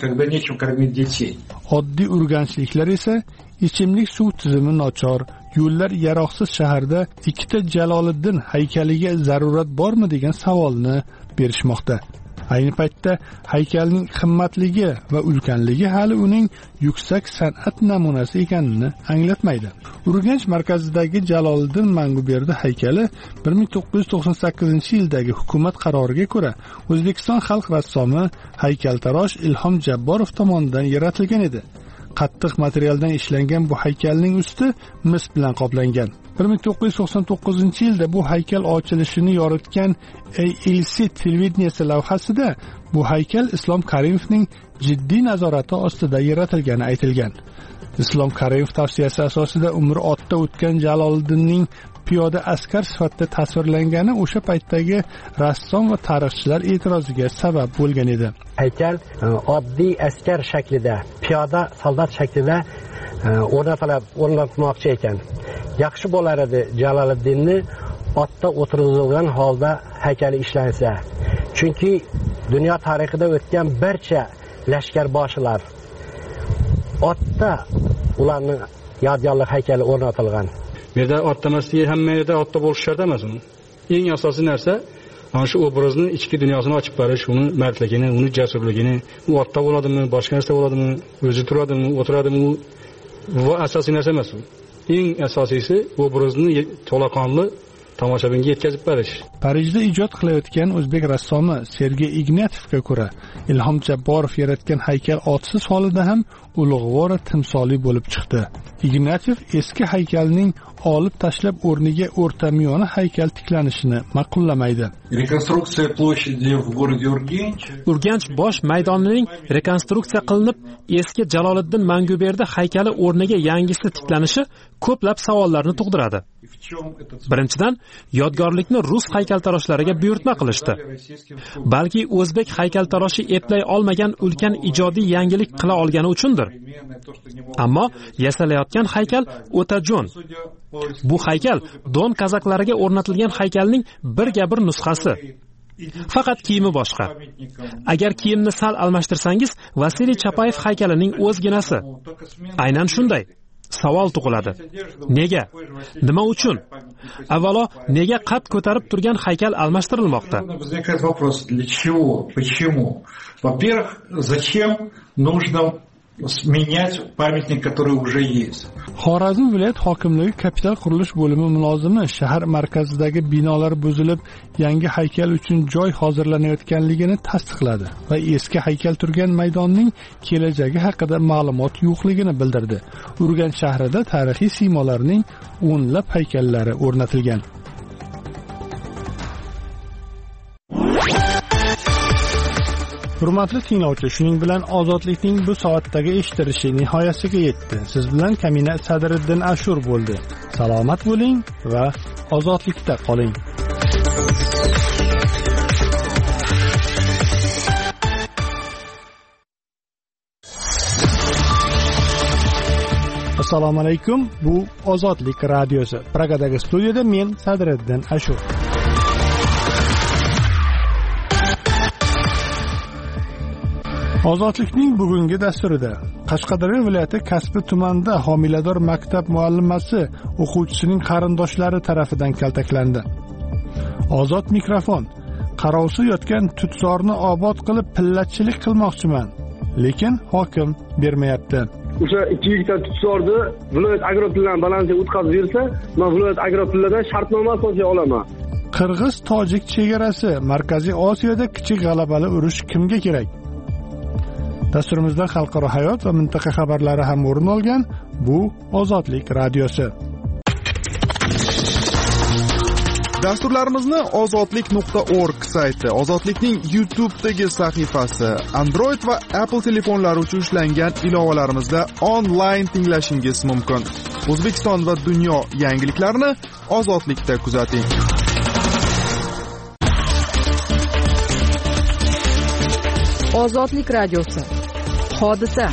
Oddiy urganchliklar esa ichimlik suv tizimi nochor, yo'llar yaroqsiz shaharda ikkita Jaloliddin haykaliga zarurat bormi degan savolni berishmoqda. Ayni paytda haykalning qimmatligi va ulkanligi hali uning yuksak san'at namunasi ekanini anglatmaydi. Urganch markazidagi Jaloliddin Manguberdi haykali 1998-yildagi hukumat qaroriga ko'ra O'zbekiston xalq rassomi haykaltarosh Ilhom Jabborov tomonidan yaratilgan edi. Qattiq materialdan ishlangan bu haykalning usti mis bilan qoplangan. 1999-yilda bu haykal ochilishini yoritgan ALC televideniyasi lavhasida bu haykal Islom Karimovning jiddiy nazorati ostida yaratilgani aytilgan. Islom Karimov tavsiyasi asosida umri otda o'tgan Jaloliddinning piyoda askar sifatida tasvirlangani o'sha paytdagi rassom va tarixchilar e'tiroziga sabab bo'lgan edi. Haykal oddiy askar shaklida, piyoda soldat shaklida o'rnatmoqchi ekan. Yaxshi bo'lar edi Jaloliddinni otda o'tirilgan holda haykali ishlansa. Chunki dunyo tarixida o'tgan barcha lashkarboshilar otda ularning yodgorlik haykali o'rnatilgan. Bu yerda otdamaslik hamma yerda otda bo'lish shart emasmi? Eng asosiy narsa ana shu obrazning ichki dunyosini ochib berish, uni mardligini, uni jasurligini, u otda bo'ladimi, boshqa narsa bo'ladimi, o'zi turadimi, o'tiradimi, bu asosiy narsa emas. Eng asosiysi obrazni to'laqonli tomoshabinga yetkazib berish. Parijda ijod qilayotgan o'zbek rassomi Sergey Ignatyevga ko'ra, Ilhom Jabborov yaratgan haykal otsiz holida ham ulug'vor timsoli bo'lib chiqdi. Ignatyev eski haykalning olib tashlab o'rniga o'rtamiyona haykal tiklanishini ma'qullamaydi. Rekonstruksiya ploshadi в городе Urganch. Urganch bosh maydonining rekonstruksiya qilinib, eski Jaloliddin Manguberdi haykali o'rniga yangisi tiklanishi ko'plab savollarni tug'diradi. Birinchidan, yodgorlikni rus haykaltaroshlariga buyurtma qilishdi. Balki o'zbek haykaltaroshi eplay olmagan ulkan ijodiy yangilik qila olgani uchundir. Ammo yasalayotgan haykal o'ta jo'n. Bu haykal Don kazaklariga o'rnatilgan haykalning birga bir nusxasi. Faqat kiyimi boshqa. Agar kiyimni sal almashtirsangiz, Vasiliy Chapayev haykalining o'zginasi. Aynan shunday. Savol tug'iladi. Nega? Nima uchun? Avvalo, nega qad ko'tarib turgan haykal almashtirilmoqda? Возникает вопрос, для чего? Почему? Во-первых, зачем нужно менять памятник, который уже есть? Xorazm viloyat hokimligi kapital qurilish bo'limi mulozimi shahar markazidagi binolar buzilib, yangi haykal uchun joy hozirlanayotganligini tasdiqladi va eski haykal turgan maydonning kelajagi haqida ma'lumot yo'qligini bildirdi. Urganch shahrida tarixiy siymolarning o'nlab haykallari o'rnatilgan. Hurmatli tinglovchi, shuning bilan ozodlikning bu soatdagi eshitilishi nihoyasiga yetdi. Siz bilan Kamina Sadriddin Ashur bo'ldi. Salomat bo'ling va ozodlikda qoling. Assalomu alaykum. Bu Ozodlik radiosi. Pragadagi studiyada men Sadriddin Ashur. Ozodlikning bugungi dasturida Qashqadaryo viloyati Kasbi tumanida homilador maktab muallimasi o'quvchisining qarindoshlari tarafidan kaltaklandi. Ozod mikrofon. Qarovsiz yotgan tutzorni obod qilib pillachilik qilmoqchiman, lekin hokim bermayapti. O'sha 2 gektar tutzorni viloyat agropillan balansiga o'tkazib bersa, men viloyat agropilladan shartnoma asosida olaman. Qirg'iz-tojik chegarasi Markaziy Osiyoda kichik g'alabali urush kimga kerak? Dasturimizda xalqaro hayot va mintaqa xabarlari ham o'rin olgan. Bu Ozodlik radiosi. Dasturlarimizni ozodlik.org sayti, Ozodlikning YouTube'dagi sahifasi, Android va Apple telefonlari uchun ishlangan ilovalarimizda onlayn tinglashingiz mumkin. O'zbekiston va dunyo yangiliklarini Ozodlikda kuzating. Ozodlik radiosi. Hodisa.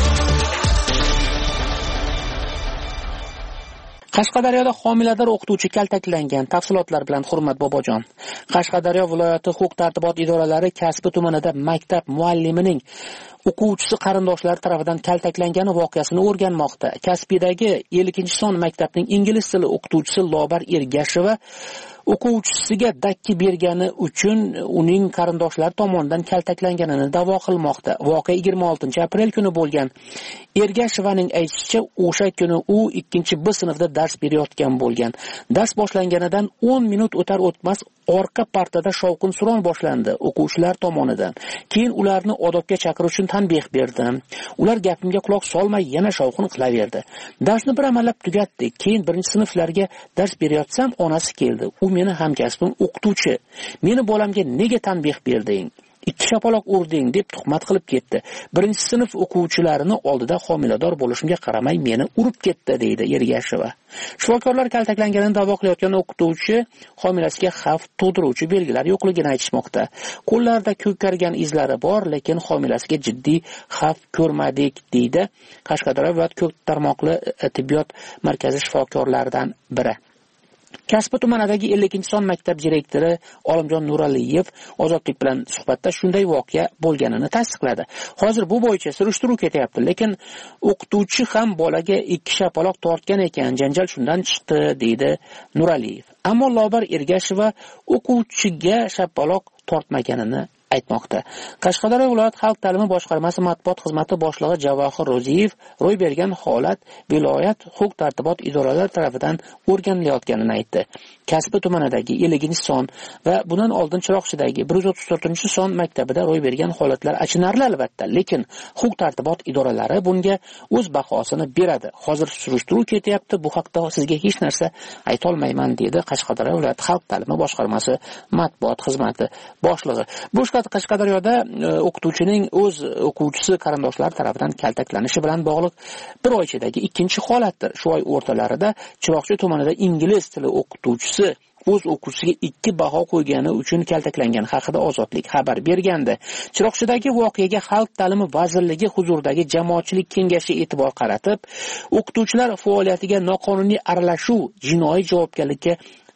Qashqadaryoda homilador o'qituvchi kaltaklangan. Tafsilotlar bilan Hurmat Bobojon. Qashqadaryo viloyati huquq-tartibot idoralari Kasbi tumanida maktab muallimining o'quvchisi qarindoshlari tomonidan kaltaklangani voqeasini o'rganmoqda. Kasbidagi 50-son maktabning ingliz tili o'qituvchisi Lobar Ergasheva o'quvchisiga dakki bergani uchun uning qarindoshlari tomonidan kaltaklanganini da'vo qilmoqda. Voqea 26-aprel kuni bo'lgan. Ergashevaning aytishicha, o'sha kuni u 2-B sinfda dars berayotgan bo'lgan. Dars boshlanganidan 10 minut o'tar o'tmas orqa partada shovqin-suron boshlandi o'quvchilar tomonidan. Keyin ularni odobga chaqirish uchun tanbeh berdim. Ular gapimga quloq solmay yana shovqin qilaverdi. Darsni bir amallab tugatdik. Keyin 1-sinflarga dars beryapsam, onasi keldi. U meni hamkasbim o'qituvchi. Meni bolamga nega tanbeh berding? 2 shapaloq urding deb tuhmat qilib ketdi. 1-sinf o'quvchilarini oldida homilador bo'lishimga qaramay meni urib ketdi, deydi Ergasheva. Shifokorlar kaltaklanganini da'vo qilayotgan o'qituvchi homilasiga xavf tug'diruvchi belgilar yo'qligini aytishmoqda. Qo'llarida ko'kargan izlari bor, lekin homilasiga jiddiy xavf ko'rmadik, deydi Qashqadaryo viloyat ko'p tarmoqli tibbiyot markazi shifokorlaridan biri. Kasbi tumanidagi 50-son maktab direktori Olimjon Nuraliyev Ozodlik bilan suhbatda shunday voqea bo'lganini tasdiqladi. Hozir bu bo'yicha surishtiruv ketyapti, lekin o'qituvchi ham bolaga 2 shapaloq tortgan ekan, janjal shundan chiqdi, deydi Nuraliyev. Ammo Lobar Ergasheva o'quvchiga shapaloq tortmaganini aytmoqda. Qashqadaryo viloyat xalq ta'limi boshqarmasi matbuot xizmati boshlig'i Javohir Ro'ziyev ro'y bergan holat viloyat huquq-tartibot idoralari tomonidan o'rganilayotganini aytdi. Kasbi tumanidagi 50-son va bundan oldin Chiroqchidagi 134-son maktabida ro'y bergan holatlar achinarli albatta, lekin huquq-tartibot idoralari bunga o'z bahosini beradi. Hozir surishtiruv ketyapti, bu haqda sizga hech narsa ayta olmayman, dedi Qashqadaryo viloyat xalq ta'limi boshqarmasi matbuot xizmati boshlig'i. Qashqadaryoda o'qituvchining o'z o'quvchisi qarindoshlari tomonidan kaltaklanishi bilan bog'liq bir oy ichidagi 2-holatdir. Shu oy o'rtalarida Chiroqchi tumanida ingliz tili o'qituvchisi o'z o'quvchisiga 2 baho qo'ygani uchun kaltaklangan haqida Ozodlik xabar bergandi. Chiroqchidagi voqeaga Xalq ta'limi vazirligi huzuridagi jamoatchilik kengashi e'tibor qaratib, o'qituvchilar faoliyatiga noqonuniy aralashuv jinoiy javobgarlikka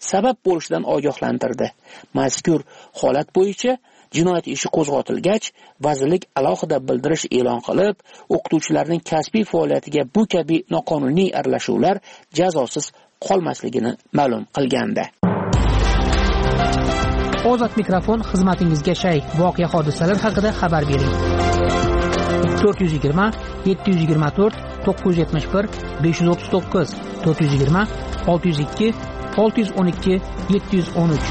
sabab bo'lishidan ogohlantirdi. Mazkur holat bo'yicha jinoyat ishi qo'zg'atilgach, vazirlik alohida bildirish e'lon qilib, o'qituvchilarning kasbiy faoliyatiga bu kabi noqonuniy aralashuvlar jazosiz qolmasligini ma'lum qilgandi. Ozod mikrofon xizmatingizga shay. Voqea hodisalar haqida xabar bering. 420 724 971 539 420 602 612 713.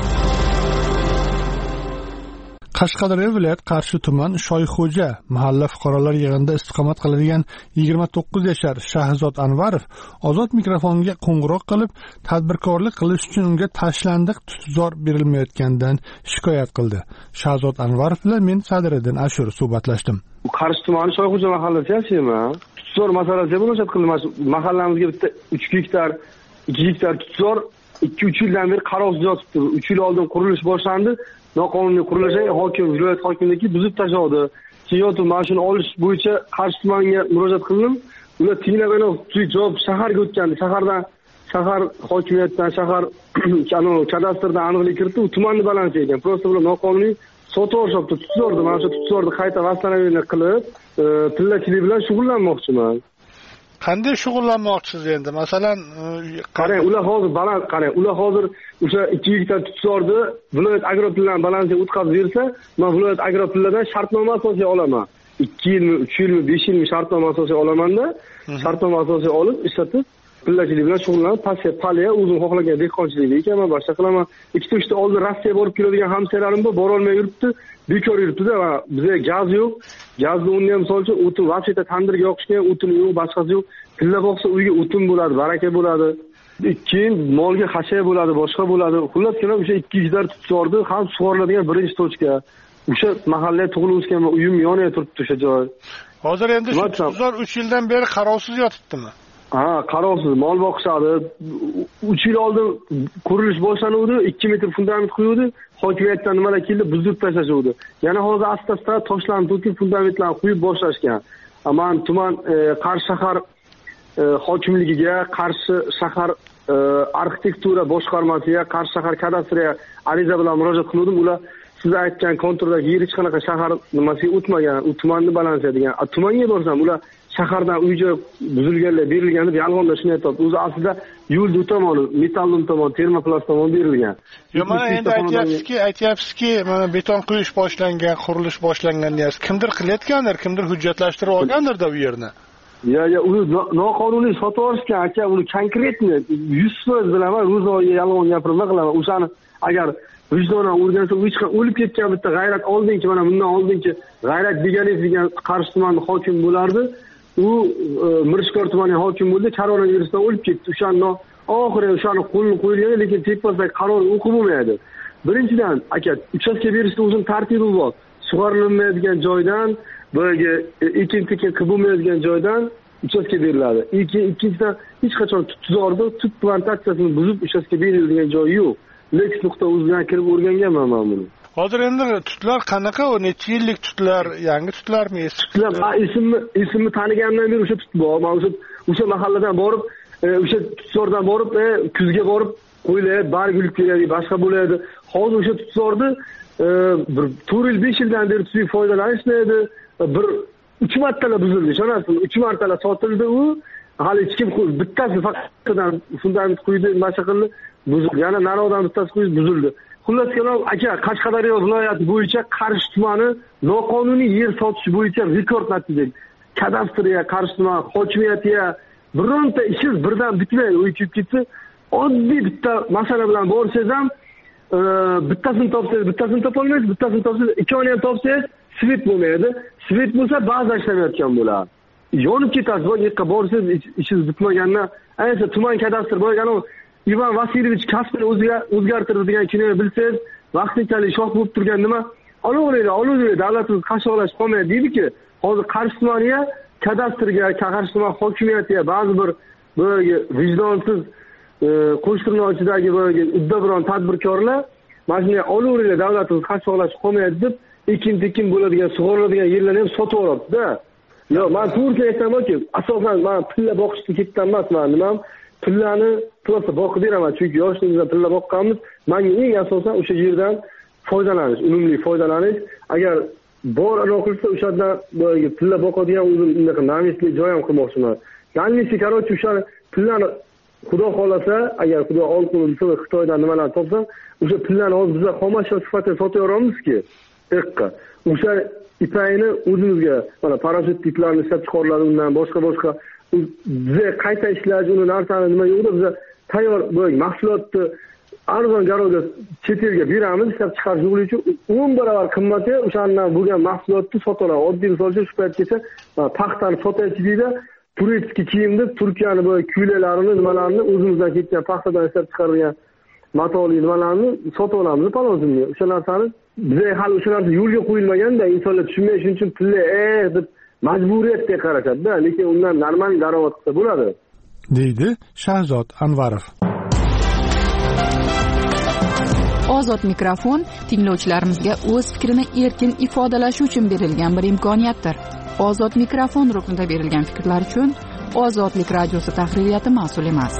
Qashqadaryo viloyat Qarshi tuman Shoyxo'ja mahalla fuqarolar yig'inida istiqomat qiladigan 29 yashar Shahzod Anvarov ozod mikrofonga qo'ng'iroq qilib, tadbirkorlik qilish uchun unga tashlandiq tutzor berilmayotganidan shikoyat qildi. Shahzod Anvarov bilan men Sadiriddin Ashur suhbatlashdim. Qarshi tumani Shoyxo'ja mahallasi yashayman. Tutzor masalasi murojaat qildim. Mahallamizga bitta 3 gektar, 2 gektar tutzor 2-3 yildan beri qarovsiz yotibdi. 3 yil oldin qurilish boshlandi. Noqonuniy qurilishni hokim, viloyat hokimligi buzib tashladi. Keyin mana shuni olish bo'yicha Qarshi tumaniga murojaat qildim. Ular tinglagani javob shaharga o'tgandi. Shahar hokimiyatdan, shahar kadastrdan aniqlik kiritdi. U tumanni balansi ekan. Просто bular noqonuniy sotib olishibdi. Tutzorni, mana shu tutzorni qayta vasanaviy qilib, pillachilik bilan shug'ullanmoqchiman. Qanday shug'ullanmoqchisiz endi? Masalan, qarang, ular hozir o'sha 2 gektar tutzorni viloyat agropillan balansiga o'tkazib bersa, men viloyat agropillardan shartnoma asosiy olaman. 2 yilmi, 3 yilmi, 5 yilmi shartnoma asosiy olamanda, shartnoma asosiy olib ishlatib, pillachilik bilan shug'ullanib, paliya o'zim xohlagan dehqonchilikda ekanman, boshqa qilaman. 2-3 ta oldin Rossiyaga borib keladigan hamshiralarim bor, bora olmay yuribdi. Bekor yuribdi-da, bizga gaz yo'q. Gazni uni ham solchi, o'tin vosita tandirga yoqishga o'tin yo'q, boshqasi yo'q. Tilla boqsa uyga o'tin bo'ladi, baraka bo'ladi. Keyin molga xashaya bo'ladi, boshqa bo'ladi. Xullas kelam o'sha 2 gektar tutzorni ham sug'oriladigan birinchi tochka. O'sha mahallada tug'ilib o'sganman, uyim yonida turibdi o'sha joy. Hozir endi shu tutzor 3 yildan beri qarovsiz yotibdimi? Ha, qarovsiz, mol boqishadi. 3 yil oldin qurilish boshlanuvdi, 2 metr fundament quyildi. Hokimiyatdan nimalar keldi, buzib tashlashuvdi. Yana hozir asta-asta toshlarni to'kib, fundamentlarni quyib boshlashgan. Aman tuman Qarshi shahar hokimligiga, Qarshi shahar arxitektura boshqarmasiga, Qarshi shahar kadastriga ariza bilan murojaat qildim. Ular siz aytgan konturdagi yer hech qanaqa shahar nimasiga o'tmagan, u tumanni balansiya degan. Tumanga borsam, ular shahardan uy-joy buzilganlar, berilgan deb yolg'onda shuni aytadi. O'zi aslida yo'lni tomoni, metallum tomon, termoplast tomon berilgan. Yo, mana endi aytyapsizki, mana beton quyish boshlangan, qurilish boshlangan deyapsiz. Kimdir qilayotgandir, kimdir hujjatlashtirib olgandir-da u yerni. Ya, uni noqonuniy sotib olishgan aka, uni konkretni 100% bilaman, ro'zoyiga yolg'on gapirma qilaman. O'shani agar vijdonan o'rgansa, u hech qanday o'lib ketgan bitta g'ayrat oldinchi, mana bundan oldinchi G'ayrat Begalov degan Qarshi tumani hokim bo'lardi. U Mirishkor tumani hokim bo'ldi, koronavirusdan o'lib ketdi. O'shani oxiri o'shani qo'lni qo'yilgan, lekin tepasidagi qaror o'qib bo'lmaydi. Birinchidan, aka, uchastka berishda o'zining tartibi bor. Sug'orilmaydigan joydan, bo'yiga ekin-tekin qilib bo'lmaydigan joydan uchastka beriladi. Ikkinchidan, hech qachon tutzorni tut plantatsiyasini buzib uchastka beriladigan joyi yo'q. Lex.uz bilan kirib o'rganganman men buni. Hozir endi tutlar qanaqa, o necha yillik tutlar, yangi tutlarmi, eski tutlar? Esimni tanigandan beri o'sha tut bor. Men o'sha mahalladan borib, o'sha tutzordan borib, kuzga borib qo'ylar, barg yulib keladi, boshqa bo'ladi. Hozir o'sha tutzorni bir 4 yil, 5 yildan beri tutib foydalanishmaydi. Bir 3 martalar buzildi, ishonasizmi? 3 martalar sotildi u. Hali hech kim bittasi faqatdan fundament quydi, boshqa qildi, buzildi. Yana narodan bittasi quydi, buzildi. Xullas kelam, aka, Qashqadaryo viloyati bo'yicha Qarshi tumani noqonuniy yer sotish bo'yicha rekord natija. Kadastriga, Qarshi tumani hokimiyatiga bironta ishingiz birdan bitmaydi, o'chib ketsa, oddiy bitta masala bilan borsangiz ham bittasini topsangiz, bittasini topolmaysiz, bittasini topsangiz, ikkovini ham topsangiz, svet bo'lmaydi. Svet bo'lsa, ba'zi ishlamayotgan bo'ladi. Yonib ketasiz, bu yerga borsangiz, ishingiz bitmagandan, ayniqsa tuman kadastr bo'lgan Ivan Vasilyevich kasbini o'zgartirdi degan kinoni bilsangiz, vaqtinchalik shoh bo'lib turgan nima? Olaveradi, davlatimiz qashqalash qolmaydi deydi-ki, hozir Qarshi tumaniga, kadastrga, Qarshi tuman hokimiyatiga ba'zi bir böyle vijdonsiz qo'shtirnochidagi böyle uddabiron tadbirkorlar mana shunday olaveradi, davlatimiz qashqalash qolmaydi deb ekin-tekin bo'ladigan, sug'oriladigan yerlarni ham sotib oladi-da. Yo, men to'g'ri aytamanki, asosan men pilla boqishga ketgan emas, men nima pillani просто boqib beraman, chunki yoshligimizdan pilla boqqanmiz. Menga eng asosan o'sha yerdan foydalanish, unumli foydalanish. Agar bor aloqasi o'sha yerdan boyagi pilla boqadigan o'zim unaqa navisli joy ham qilmoqchiman. Yanglisi, короче, o'sha pillani Xudo xolasa, agar Xudo olqulisa va Xitoydan nimalar topsam, o'sha pillani hozir biz xomashyo sifatida sotaveramizki, iqqa. O'sha ipayni o'zimizga mana parashyut tiplarni ishlab chiqariladi, undan boshqa biza qayta ishlash, uni narsani nima yo'qda biz tayyor bo'lgan mahsulotni arzon garovga chet elga beramiz, ishlab chiqarish yo'qligi uchun 10 barobar qimmatga o'shandan bo'lgan mahsulotni sotamiz. Oddiy misol uchun shu paytgacha paxtani sotaychi deydi. Turistik kiyimni, Turkiyani bu kuylalarini, nimalarni o'zimizdan ketgan paxtadan ishlab chiqarilgan matoli nimalarni sotib olamiz palonsimga. O'sha narsani bizga hali o'sha narsa yo'lga qo'yilmaganda, insonlar tushunmayshi uchun pilla deb majburiyatga qarashadi-da, lekin undan normal daromad qilsa bo'ladi, deydi Shahzod Anvarov. Ozod mikrofon tinglovchilarimizga o'z fikrini erkin ifodalashi uchun berilgan bir imkoniyatdir. Ozod mikrofon ruknida berilgan fikrlar uchun Ozodlik radiosi tahririyati mas'ul emas.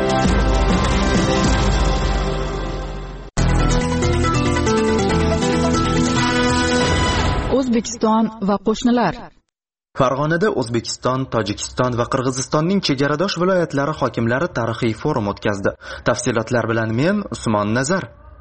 O'zbekiston va qo'shnilar. Farg'onada O'zbekiston, Tojikiston va Qirg'izistonning chegaradosh viloyatlari hokimlari tarixiy forum o'tkazdi. Tafsilotlar bilan men Usmon Nazar.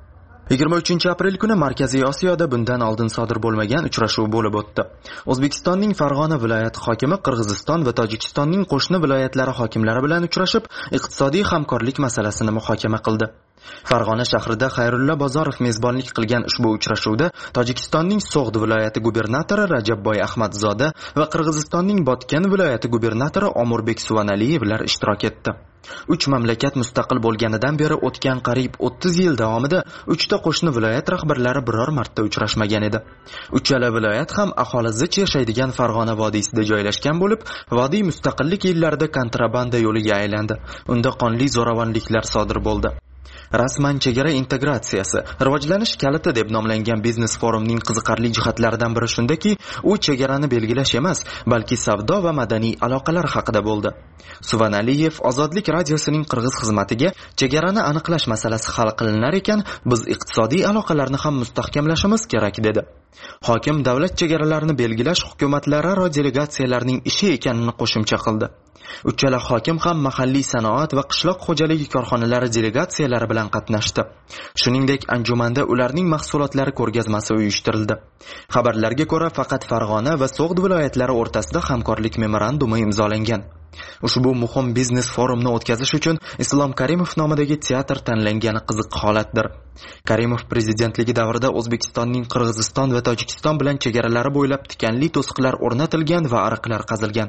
23 aprel kuni Markaziy Osiyoda bundan oldin sodir bo'lmagan uchrashuv bo'lib o'tdi. O'zbekistonning Farg'ona viloyati hokimi Qirg'iziston va Tojikistonning qo'shni viloyatlari hokimlari bilan uchrashib, iqtisodiy hamkorlik masalasini muhokama qildi. Farg'ona shahrida Xayrulla Bozorov mezbonlik qilgan ushbu uchrashuvda Tojikistonning So'g'd viloyati gubernatori Rajabboy Ahmadzoda va Qirg'izistonning Botken viloyati gubernatori Omurbek Suvanaliyevlar ishtirok etdi. 3 mamlakat mustaqil bo'lganidan beri o'tgan qariyb 30 yil davomida 3 ta qo'shni viloyat rahbarlari biror marta uchrashmagan edi. Uchala viloyat ham aholi zich yashaydigan Farg'ona vodiysida joylashgan bo'lib, vodiy mustaqillik yillarida kontrabanda yo'liga aylandi. Unda qonli zo'ravonliklar sodir bo'ldi. Rasman chegara integratsiyasi, rivojlanish kaliti deb nomlangan biznes forumning qiziqarli jihatlaridan biri shundaki, u chegarani belgilash emas, balki savdo va madaniy aloqalar haqida bo'ldi. Suvanaliyev Ozodlik radiosining qirg'iz xizmatiga chegarani aniqlash masalasi hal qilinar ekan, biz iqtisodiy aloqalarni ham mustahkamlashimiz kerak dedi. Hokim davlat chegaralarini belgilash hukumatlararo delegatsiyalarning ishi ekanini qo'shimcha qildi. Uchala hokim ham mahalliy sanoat va qishloq xo'jaligi korxonalari delegatsiyalari bilan qatnashdi. Shuningdek, anjumanda ularning mahsulotlari ko'rgazmasi uyushtirildi. Xabarlarga ko'ra, faqat Farg'ona va So'g'd viloyatlari o'rtasida hamkorlik memorandumi imzolangan. Ushbu muhim biznes forumni o'tkazish uchun Islom Karimov nomidagi teatr tanlangani qiziq holatdir. Karimov prezidentligi davrida O'zbekistonning Qirg'iziston va Tojikiston bilan chegaralari bo'ylab tikanli to'siqlar o'rnatilgan va ariqlar qazilgan.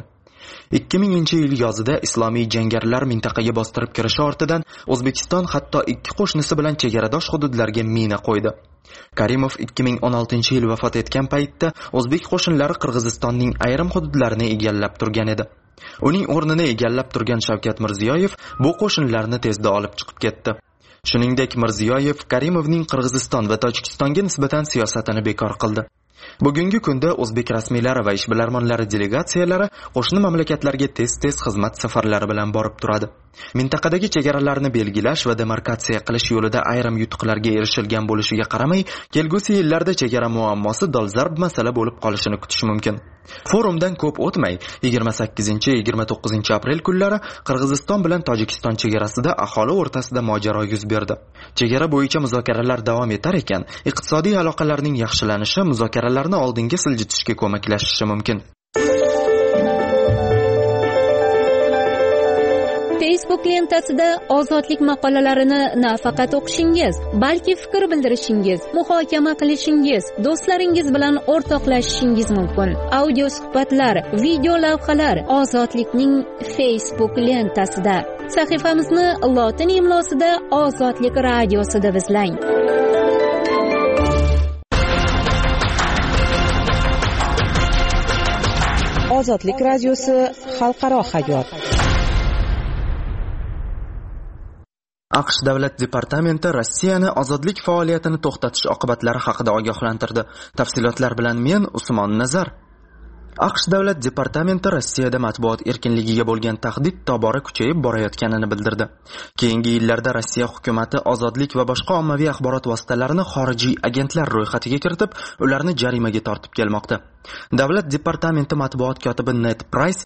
2000-yil yozida islomiy jangarilar mintaqaga bostirib kirishi ortidan O'zbekiston hatto ikki qo'shnisi bilan chegaradosh hududlarga mina qo'ydi. Karimov 2016-yil vafot etgan paytda o'zbek qo'shinlari Qirg'izistonning ayrim hududlarini egallab turgan edi. Uning o'rnini egallab turgan Shavkat Mirziyoyev bu qo'shinlarni tezda olib chiqib ketdi. Shuningdek, Mirziyoyev Karimovning Qirg'iziston va Tojikistonga nisbatan siyosatini bekor qildi. Bugungi kunda o'zbek rasmiylari va ishbilarmonlari delegatsiyalari qo'shni mamlakatlarga tez-tez xizmat safarlari bilan borib turadi. Mintaqadagi chegaralarni belgilash va demarkatsiya qilish yo'lida ayrim yutuqlarga erishilgan bo'lishiga qaramay, kelgusi yillarda chegara muammosi dolzarb masala bo'lib qolishini kutish mumkin. Forumdan ko'p o'tmay, 28-29 aprel kunlari Qirg'iziston bilan Tojikiston chegarasida aholi o'rtasida mojaro yuz berdi. Chegara bo'yicha muzokaralar davom etar ekan, iqtisodiy aloqalarning yaxshilanishi muzokaralarni oldinga siljitishga ko'maklashishi mumkin. Facebook lentasida ozodlik maqolalarini nafaqat o'qishingiz, balki fikr bildirishingiz, muhokama qilishingiz, do'stlaringiz bilan o'rtoqlashishingiz mumkin. Audio suhbatlar, video lavhalar Ozodlikning Facebook lentasida. Sahifamizni lotin imlosida Ozodlik radiosi deb izlang. Ozodlik radiosi xalqaro hayot. AQSh davlat departamenti Rossiyani ozodlik faoliyatini to'xtatish oqibatlari haqida ogohlantirdi. Tafsilotlar bilan men Usmon Nazar. AQSh davlat departamenti Rossiyada matbuot erkinligiga bo'lgan tahdid tobora kuchayib borayotganini bildirdi. Keyingi yillarda Rossiya hukumatı ozodlik va boshqa ommaviy axborot vositalarini xorijiy agentlar ro'yxatiga kiritib, ularni jarimaga tortib kelmoqda. Davlat departamenti matbuot kotibi Ned Price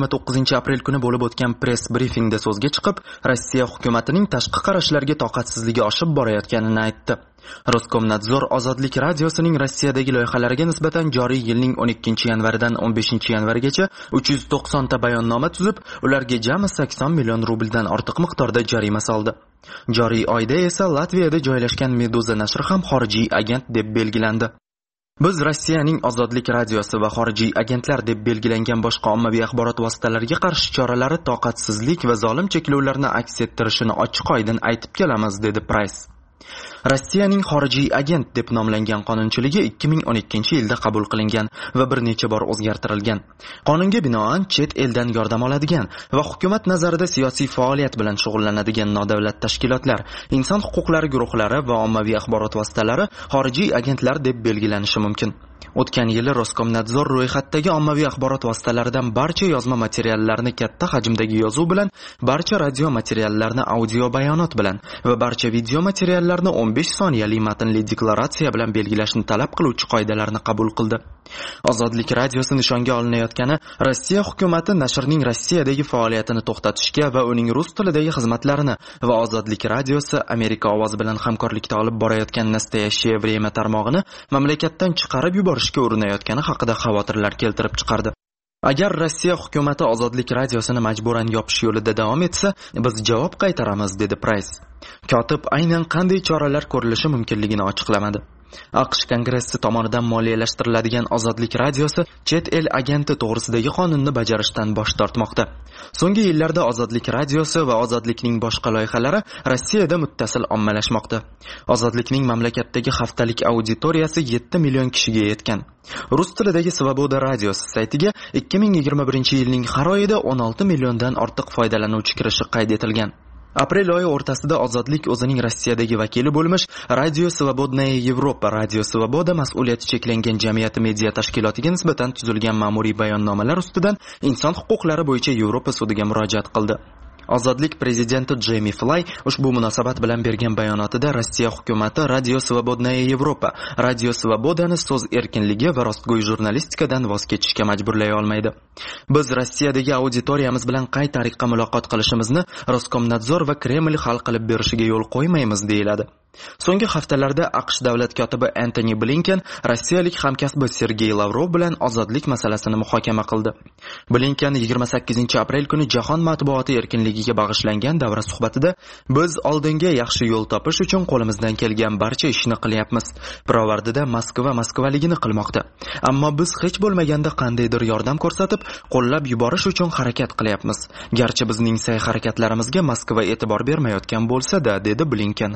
29 aprel kuni bo'lib o'tgan press briefingda so'zga chiqib, Rossiya hukumatining tashqi qarashlarga toqatsizligi oshib borayotganini aytdi. Roskomnadzor Ozodlik radiosining Rossiyadagi loyihalariga nisbatan joriy yilning 12 yanvaridan 15 yanvarigacha 390 ta bayonnoma tuzib, ularga jami 80 million rubldan ortiq miqdorda jarima soldi. Joriy oyda esa Latviyada joylashgan Meduza nashri ham xorijiy agent deb belgilandi. Biz Rossiyaning Ozodlik radiosi va xorijiy agentlar deb belgilangan boshqa ommaviy axborot vositalariga qarshi choralari toqatsizlik va zolim cheklovlarni aks ettirishini ochiq-oydin aytib kelamiz, dedi Price. Rossiyaning xorijiy agent deb nomlangan qonunchiligi 2012-yilda qabul qilingan va bir necha bor o'zgartirilgan. Qonunga binoan chet eldan yordam oladigan va hukumat nazarida siyosiy faoliyat bilan shug'ullanadigan nodavlat tashkilotlar, inson huquqlari guruhlari va ommaviy axborot vositalari xorijiy agentlar deb belgilanishi mumkin. O'tgan yili Roskomnadzor ro'yxatdagi ommaviy axborot vositalaridan barcha yozma materiallarni katta hajmdagi yozuv bilan, barcha radio materiallarni audio bayonot bilan va barcha video materiallarni 15 soniyali matnli deklaratsiya bilan belgilashni talab qiluvchi qoidalarni qabul qildi. Ozodlik radiosi nishonga olinayotgani Rossiya hukumati nashrning Rossiyadagi faoliyatini to'xtatishga va uning rus tilidagi xizmatlarini va Ozodlik radiosi Amerika ovozi bilan hamkorlikda olib borayotgan Nastoящее время tarmog'ini mamlakatdan chiqarib yuborishga urinayotgani haqida xavotirlar keltirib chiqardi. Agar Rossiya hukumati Ozodlik radiosini majburan yopish yo'lida davom etsa, biz javob qaytaramiz, dedi Price. Kotib aynan qanday choralar ko'rilishi mumkinligini ochiqlamadi. AQSh Kongressi tomonidan moliyalashtiriladigan Ozodlik radiosi chet el agenti to'g'risidagi qonunni bajarishdan bosh tortmoqda. So'nggi yillarda Ozodlik radiosi va Ozodlikning boshqa loyihalari Rossiyada muttasil ommalashmoqda. Ozodlikning mamlakatdagi haftalik auditoriyasi 7 million kishiga yetgan. Rus tilidagi Svoboda radiosi saytiga 2021-yilning har oyida 16 milliondan ortiq foydalanuvchi kirishi qayd etilgan. Aprel oyi o'rtasida Ozodlik o'zining Rossiyadagi vakili bo'lmish Radio Svobodnaya Yevropa Radio Svoboda mas'uliyati cheklangan jamiyati media tashkilotiga nisbatan tuzilgan ma'muriy bayonnomalar ustidan inson huquqlari bo'yicha Yevropa sudiga murojaat qildi. Ozodlik prezidenti Jamie Fly ushbu munosabat bilan bergan bayonotida Rossiya hukumati Radio Svobodnaya Yevropa, Radio Svobodani so'z erkinligi va rostgo'y jurnalistikadan voz kechishga majburlay olmaydi. Biz Rossiyadagi auditoriyamiz bilan qay tariqa muloqot qilishimizni Roskomnadzor va Kreml hal qilib berishiga yo'l qo'ymaymiz, deyiladi. So'nggi haftalarda AQSh davlat kotibi Antony Blinken rossiyalik hamkasbi Sergey Lavrov bilan ozodlik masalasini muhokama qildi. Blinken 28 aprel kuni jahon matbuoti erkinligiga bag'ishlangan davra suhbatida biz oldinga yaxshi yo'l topish uchun qo'limizdan kelgan barcha ishni qilyapmiz. Pirovardida Moskvaligini qilmoqda. Ammo biz hech bo'lmaganda qandaydir yordam ko'rsatib, qo'llab yuborish uchun harakat qilyapmiz. Garchi bizning sa'y-harakatlarimizga Moskva e'tibor bermayotgan bo'lsa-da, dedi Blinken.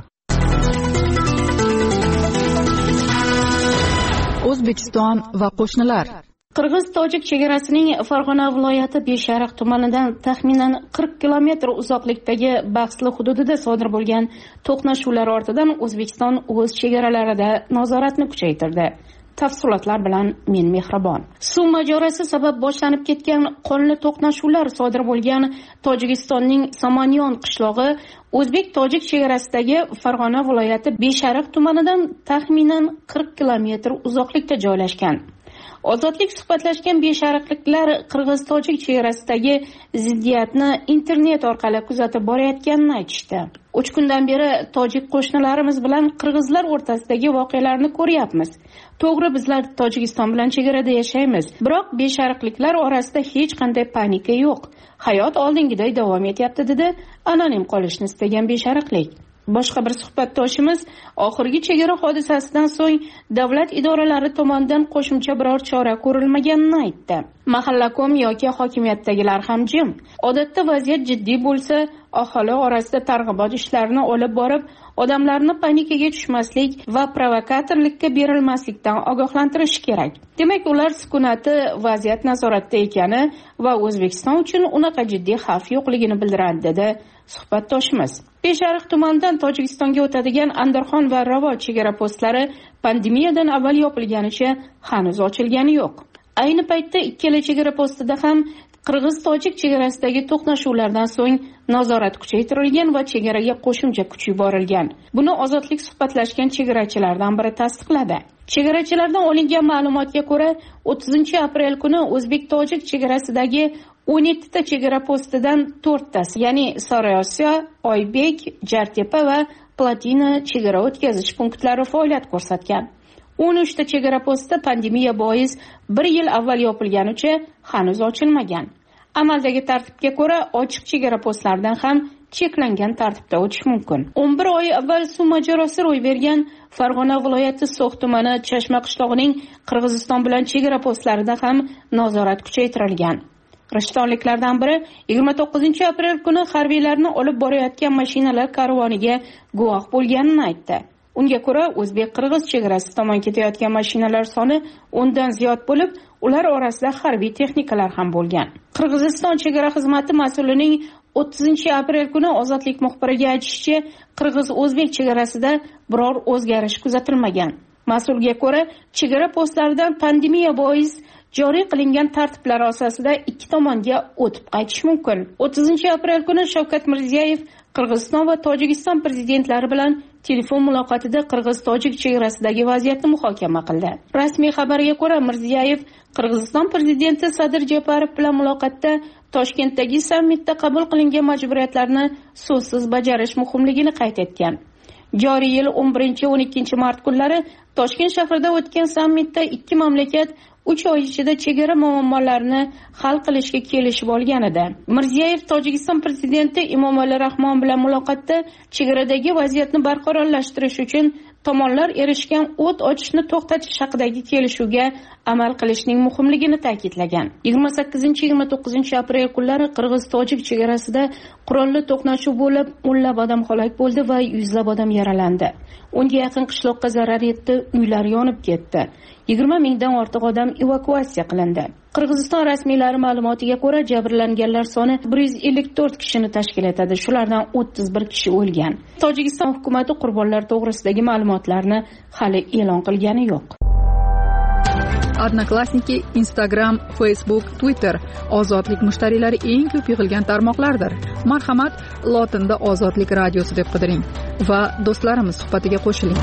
O'zbekiston va qo'shnilar. Qirg'iz-tojik chegarasining Farg'ona viloyati Beshariq tumanidan taxminan 40 kilometr uzoqlikdagi bahsli hududida sodir bo'lgan to'qnashuvlar ortidan O'zbekiston o'z chegaralarida nazoratni kuchaytirdi. Tafsilotlar bilan men Mehribon. Suv mojarosi sabab boshlanib ketgan qonli to'qnashuvlar sodir bo'lgan Tojikistonning Samanyon qishlog'i O'zbek-tojik chegarasidagi Farg'ona viloyati Beshariq tumanidan taxminan 40 kilometr uzoqlikda joylashgan. Ozodlik suhbatlashgan beshariqliklar Qirg'iz-tojik chegarasidagi ziddiyatni internet orqali kuzatib borayotganini aytishdi. 3 kundan beri tojik qo'shnilarimiz bilan qirg'izlar o'rtasidagi voqealarni ko'ryapmiz. To'g'ri, bizlar Tojikiston bilan chegarada yashaymiz, biroq beshariqliklar orasida hech qanday panika yo'q. Hayot oldingiday davom etyapti, dedi anonim qolishni istagan beshariqlik. Boshqa bir suhbatdoshimiz oxirgi chegara hodisasidan so'ng davlat idoralari tomonidan qo'shimcha biror chora ko'rilmaganini aytdi. Mahallakom yoki hokimiyatdagilar ham jim. Odatda vaziyat jiddiy bo'lsa, aholi orasida targ'ibot ishlarini olib borib, odamlarni panikaga tushmaslik va provokatorlikka berilmaslikdan ogohlantirish kerak. Demak, ular sukunati vaziyat nazoratda ekani va O'zbekiston uchun unaqa jiddiy xavf yo'qligini bildiradi, dedi suhbatdoshimiz. Beshariq tumanidan Tojikistonga o'tadigan Andarxon va Ravo chegara postlari pandemiyadan avval yopilganicha hanuz ochilgani yo'q. Ayni paytda ikkala chegara postida ham qirg'iz-tojik chegarasidagi to'qnashuvlardan so'ng nazorat kuchaytirilgan va chegaraga qo'shimcha kuch yuborilgan. Buni Ozodlik suhbatlashgan chegarachilardan biri tasdiqladi. Chegarachilardan olingan ma'lumotga ko'ra, 30-aprel kuni o'zbek-tojik chegarasidagi 17 ta chegara postidan 4 tasi, ya'ni Sariosiyo, Oybek, Jartepa va Platina chegara o'tkazish punktlari faoliyat ko'rsatgan. 13 ta chegara posti pandemiya bois 1 yil avval yopilganicha hanuz ochilmagan. Amaldagi tartibga ko'ra, ochiq chegara postlaridan ham cheklangan tartibda o'tish mumkin. 11 oy avval suv mojarosi ro'y bergan Farg'ona viloyati So'x tumani Chashma qishlog'ining Qirg'iziston bilan chegara postlarida ham nazorat kuchaytirilgan. Rishtonliklardan biri 29-aprel kuni harbiylarni olib borayotgan mashinalar karvoniga guvoh bo'lganini aytdi. Unga ko'ra, o'zbek-qirg'iz chegarasi tomon ketayotgan mashinalar soni 10 dan ziyod bo'lib, ular orasida harbiy texnikalar ham bo'lgan. Qirg'iziston chegara xizmati mas'ulining 30-aprel kuni Ozodlik muxbiriga aytishicha, qirg'iz-o'zbek chegarasida biror o'zgarish kuzatilmagan. Mas'ulga ko'ra, chegara postlaridan pandemiya bois joriy qilingan tartiblar asosida ikki tomonga o'tib qaytish mumkin. 30-aprel kuni Shavkat Mirziyoyev Qirg'iziston va Tojikiston prezidentlari bilan telefon muloqotida qirg'iz-tojik chegarasidagi vaziyatni muhokama qildi. Rasmiy xabarga ko'ra, Mirziyoyev Qirg'iziston prezidenti Sadir Japarov bilan muloqotda Toshkentdagi sammitda qabul qilingan majburiyatlarni so'zsiz bajarish muhimligini qayd etgan. Joriy yil 11-12 mart kunlari Toshkent shahrida o'tgan sammitda ikki mamlakat 3 oy ichida chegara muammolarini hal qilishga kelishib olgan edi. Mirziyoyev Tojikiston prezidenti Emomali Rahmon bilan muloqotda chegaradagi vaziyatni barqarorlashtirish uchun tomonlar erishgan o't ochishni to'xtatish haqidagi kelishuvga amal qilishning muhimligini ta'kidlagan. 28-29 aprel kunlari Qirg'iz-tojik chegarasida qurolli to'qnashuv bo'lib, o'nlab odam halok bo'ldi va yuzlab odam yaralandi. 10 ga yaqin qishloqqa zarar yetdi, uylar yonib ketdi. 20 mingdan ortiq odam evakuatsiya qilindi. Qirg'iziston rasmiylari ma'lumotiga ko'ra, jabrlanganlar soni 154 kishini tashkil etadi. Shulardan 31 kishi o'lgan. Tojikiston hukumati qurbonlar to'g'risidagi ma'lumotlarni hali e'lon qilgani yo'q. Odnoklassniki, Instagram, Facebook, Twitter ozodlik mushtariylari eng ko'p yig'ilgan tarmoqlardir. Marhamat, lotinda Ozodlik radiosi deb qidiring va do'stlarimiz suhbatiga qo'shiling.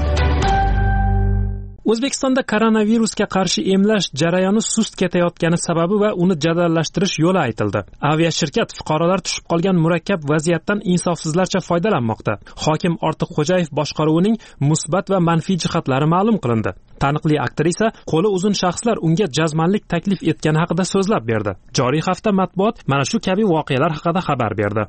O'zbekistonda koronavirusga qarshi emlash jarayoni sust ketayotgani sababi va uni jadallashtirish yo'li aytildi. Aviashirkat fuqarolar tushib qolgan murakkab vaziyatdan insofsizlarcha foydalanmoqda. Hokim Ortiqxo'jayev boshqaruvining musbat va manfiy jihatlari ma'lum qilindi. Taniqli aktrisa qo'li uzun shaxslar unga jazmanlik taklif etgani haqida so'zlab berdi. Joriy hafta matbuot mana shu kabi voqealar haqida xabar berdi.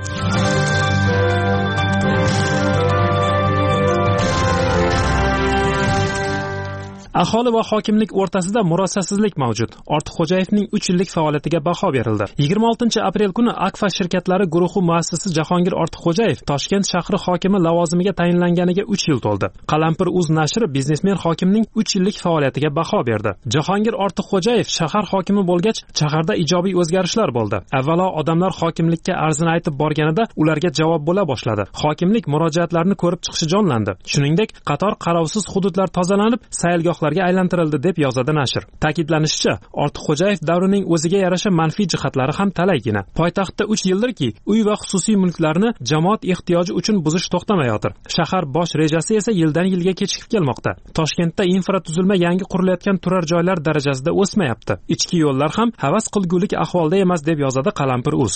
Aholi va hokimlik o'rtasida murosasizlik mavjud. Ortiqxo'jayevning 3 yillik faoliyatiga baho berildi. 26-aprel kuni Akfa shirkatlari guruhi muassisi Jahongir Ortiqxo'jayev Toshkent shahri hokimi lavozimiga tayinlanganiga 3 yil to'ldi. Qalampir.uz nashri biznesmen hokimning 3 yillik faoliyatiga baho berdi. Jahongir Ortiqxo'jayev shahar hokimi bo'lgach, shaharda ijobiy o'zgarishlar bo'ldi. Avvalo odamlar hokimlikka arzini aytib borganida ularga javob bo'la boshladi. Hokimlik murojaatlarni ko'rib chiqishi jonlandi. Shuningdek, qator qarovsiz hududlar tozalanib, sayilgohlarga aylantirildi deb yozadi nashr. Ta'kidlanishicha, Ortiqxo'jayev davrining o'ziga yarasha manfiy jihatlari ham talaygina. Poytaxtda 3 yildirki, uy va xususiy mulklarni jamoat ehtiyoji uchun buzish to'xtamayotir. Shahar bosh rejasi esa yildan yilga kechikib kelmoqda. Toshkentda infratuzilma yangi qurilayotgan turar joylar darajasida o'smayapti. Ichki yo'llar ham havas qilgulik ahvolda emas deb yozadi Qalampir.uz.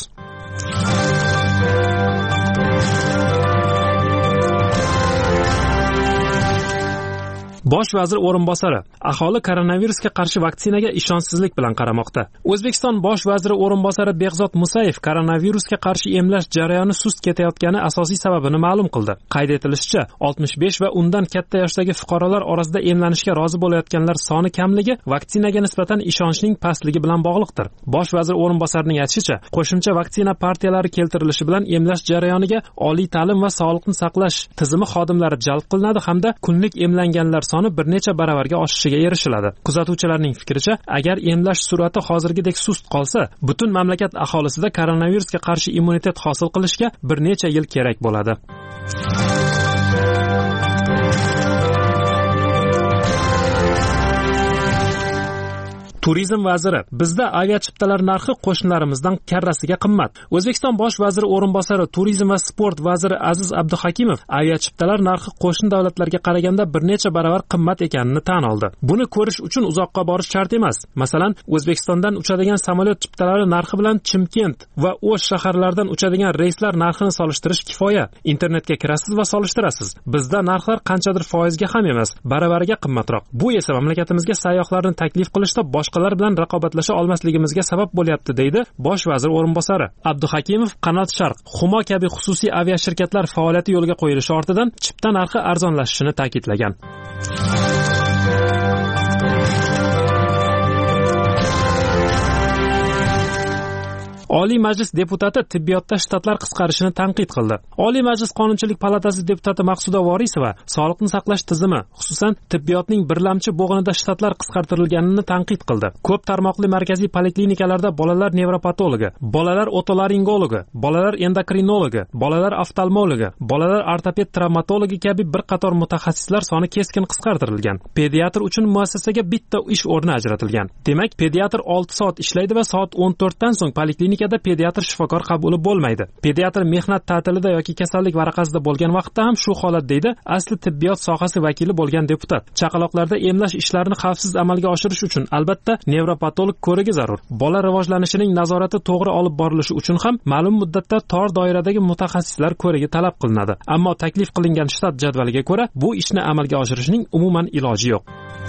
Bosh vazir o'rinbosari aholi koronavirusga qarshi vaksinaga ishonchsizlik bilan qaramoqda. O'zbekiston bosh vaziri o'rinbosari Behzod Musayev koronavirusga qarshi emlash jarayoni sust ketayotgani asosiy sababini ma'lum qildi. Qayd etilishicha, 65 va undan katta yoshdagi fuqarolar orasida emlanishga rozi bo'layotganlar soni kamligi vaksinaga nisbatan ishonchning pastligi bilan bog'liqdir. Bosh vazir o'rinbosarining aytishicha, qo'shimcha vaksina partiyalari keltirilishi bilan emlash jarayoniga oliy ta'lim va sog'liqni saqlash tizimi xodimlari jalb qilinadi hamda kunlik emlanganlar soni bir necha baravarga oshishiga erishiladi. Kuzatuvchilarning fikricha, agar emlash sur'ati hozirgidek sust qolsa, butun mamlakat aholisida koronavirusga qarshi immunitet hosil qilishga bir necha yil kerak bo'ladi. Turizm vaziri: bizda aviachiptalar narxi qo'shnilarimizdan karrasiga qimmat. O'zbekiston bosh vaziri o'rinbosari, turizm va sport vaziri Aziz Abduhakimov aviachiptalar narxi qo'shni davlatlarga qaraganda bir necha baravar qimmat ekanini tan oldi. Buni ko'rish uchun uzoqqa borish shart emas. Masalan, O'zbekistondan uchadigan samolyot chiptalari narxi bilan Chimkent va O'sh shaharlaridan uchadigan reyslar narxini solishtirish kifoya. Internetga kirasiz va solishtirasiz. Bizda narxlar qanchadir foizga ham emas, baravariga qimmatroq. Bu esa mamlakatimizga sayyohlarni taklif qilishda boshqalar bilan raqobatlasha olmasligimizga sabab bo'lyapti, deydi bosh vazir o'rinbosari. Abduhakimov Qanot Sharq, Humo kabi xususiy aviashirkatlar faoliyati yo'lga qo'yilishi ortidan chipta narxi arzonlashishini ta'kidlagan. Oliy Majlis deputati tibbiyotda shtatlar qisqarishini tanqid qildi. Oliy Majlis Qonunchilik palatasi deputati Maqsuda Vorisova sog'liqni saqlash tizimi, xususan tibbiyotning birlamchi bo'g'inida shtatlar qisqartirilganini tanqid qildi. Ko'p tarmoqli markaziy poliklinikalarda bolalar nevropatologi, bolalar otolaringologi, bolalar endokrinologi, bolalar oftalmologi, bolalar ortoped travmatologi kabi bir qator mutaxassislar soni keskin qisqartirilgan. Pediatr uchun muassasaga bitta ish o'rni ajratilgan. Demak, pediatr 6 soat ishlaydi va soat 14 dan so'ng poliklinika pediatr shifokor qabuli bo'lmaydi. Pediatr mehnat ta'tilida yoki kasallik varaqasida bo'lgan vaqtda ham shu holat, deydi asli tibbiyot sohasi vakili bo'lgan deputat. Chaqaloqlarda emlash ishlarini xavfsiz amalga oshirish uchun albatta nevropatolog ko'rigi zarur. Bola rivojlanishining nazorati to'g'ri olib borilishi uchun ham ma'lum muddatda tor doiradagi mutaxassislar ko'rigi talab qilinadi. Ammo taklif qilingan shtat jadvaliga ko'ra bu ishni amalga oshirishning umuman iloji yo'q.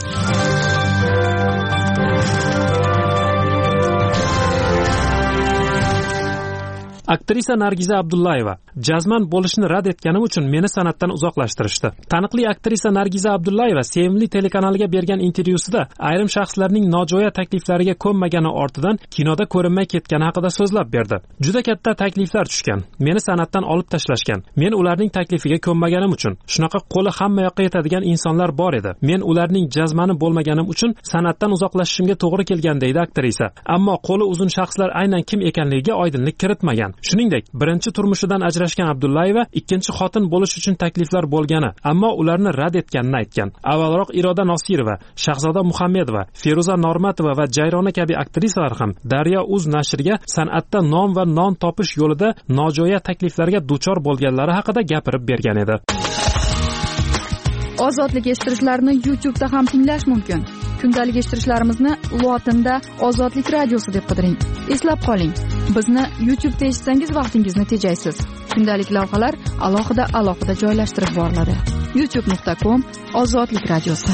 Aktrisa Nargiza Abdullayeva jazman bo'lishni rad etganim uchun meni san'atdan uzoqlashtirishdi. Taniqli aktrisa Nargiza Abdullayeva Sevimli telekanaliga bergan intervyusida ayrim shaxslarning nojo'ya takliflariga ko'nmagani ortidan kinoda ko'rinmay ketgani haqida so'zlab berdi. Juda katta takliflar tushgan. Meni san'atdan olib tashlashgan. Men ularning taklifiga ko'nmaganim uchun. Shunaqa qo'li hamma yoqqa yetadigan insonlar bor edi. Men ularning jazmani bo'lmaganim uchun san'atdan uzoqlashishimga to'g'ri kelgan, deydi aktrisa. Ammo qo'li uzun shaxslar aynan kim ekanligiga oydinlik kiritmagan. Shuningdek, birinchi turmushidan ajrashgan Abdullayeva ikkinchi xotin bo'lish uchun takliflar bo'lgani, ammo ularni rad etganini aytgan. Avvalroq Iroda Nosirova, Shahzoda Muhammedova, Feruza Normatova va Jayrona kabi aktrisalar ham Daryo Uz nashriga san'atda nom va non topish yo'lida nojo'ya takliflarga duchor bo'lganlari haqida gapirib bergan edi. Ozodlik eshittirishlarni YouTube'da ham tinglash mumkin. Kundalik eshittirishlarimizni lotinda Ozodlik radiosi deb qidiring. Eslab qoling, bizni YouTube'da eshitsangiz vaqtingizni tejaysiz. Kundalik lavhalar alohida joylashtirib boriladi. youtube.com/Ozodlik radiosi.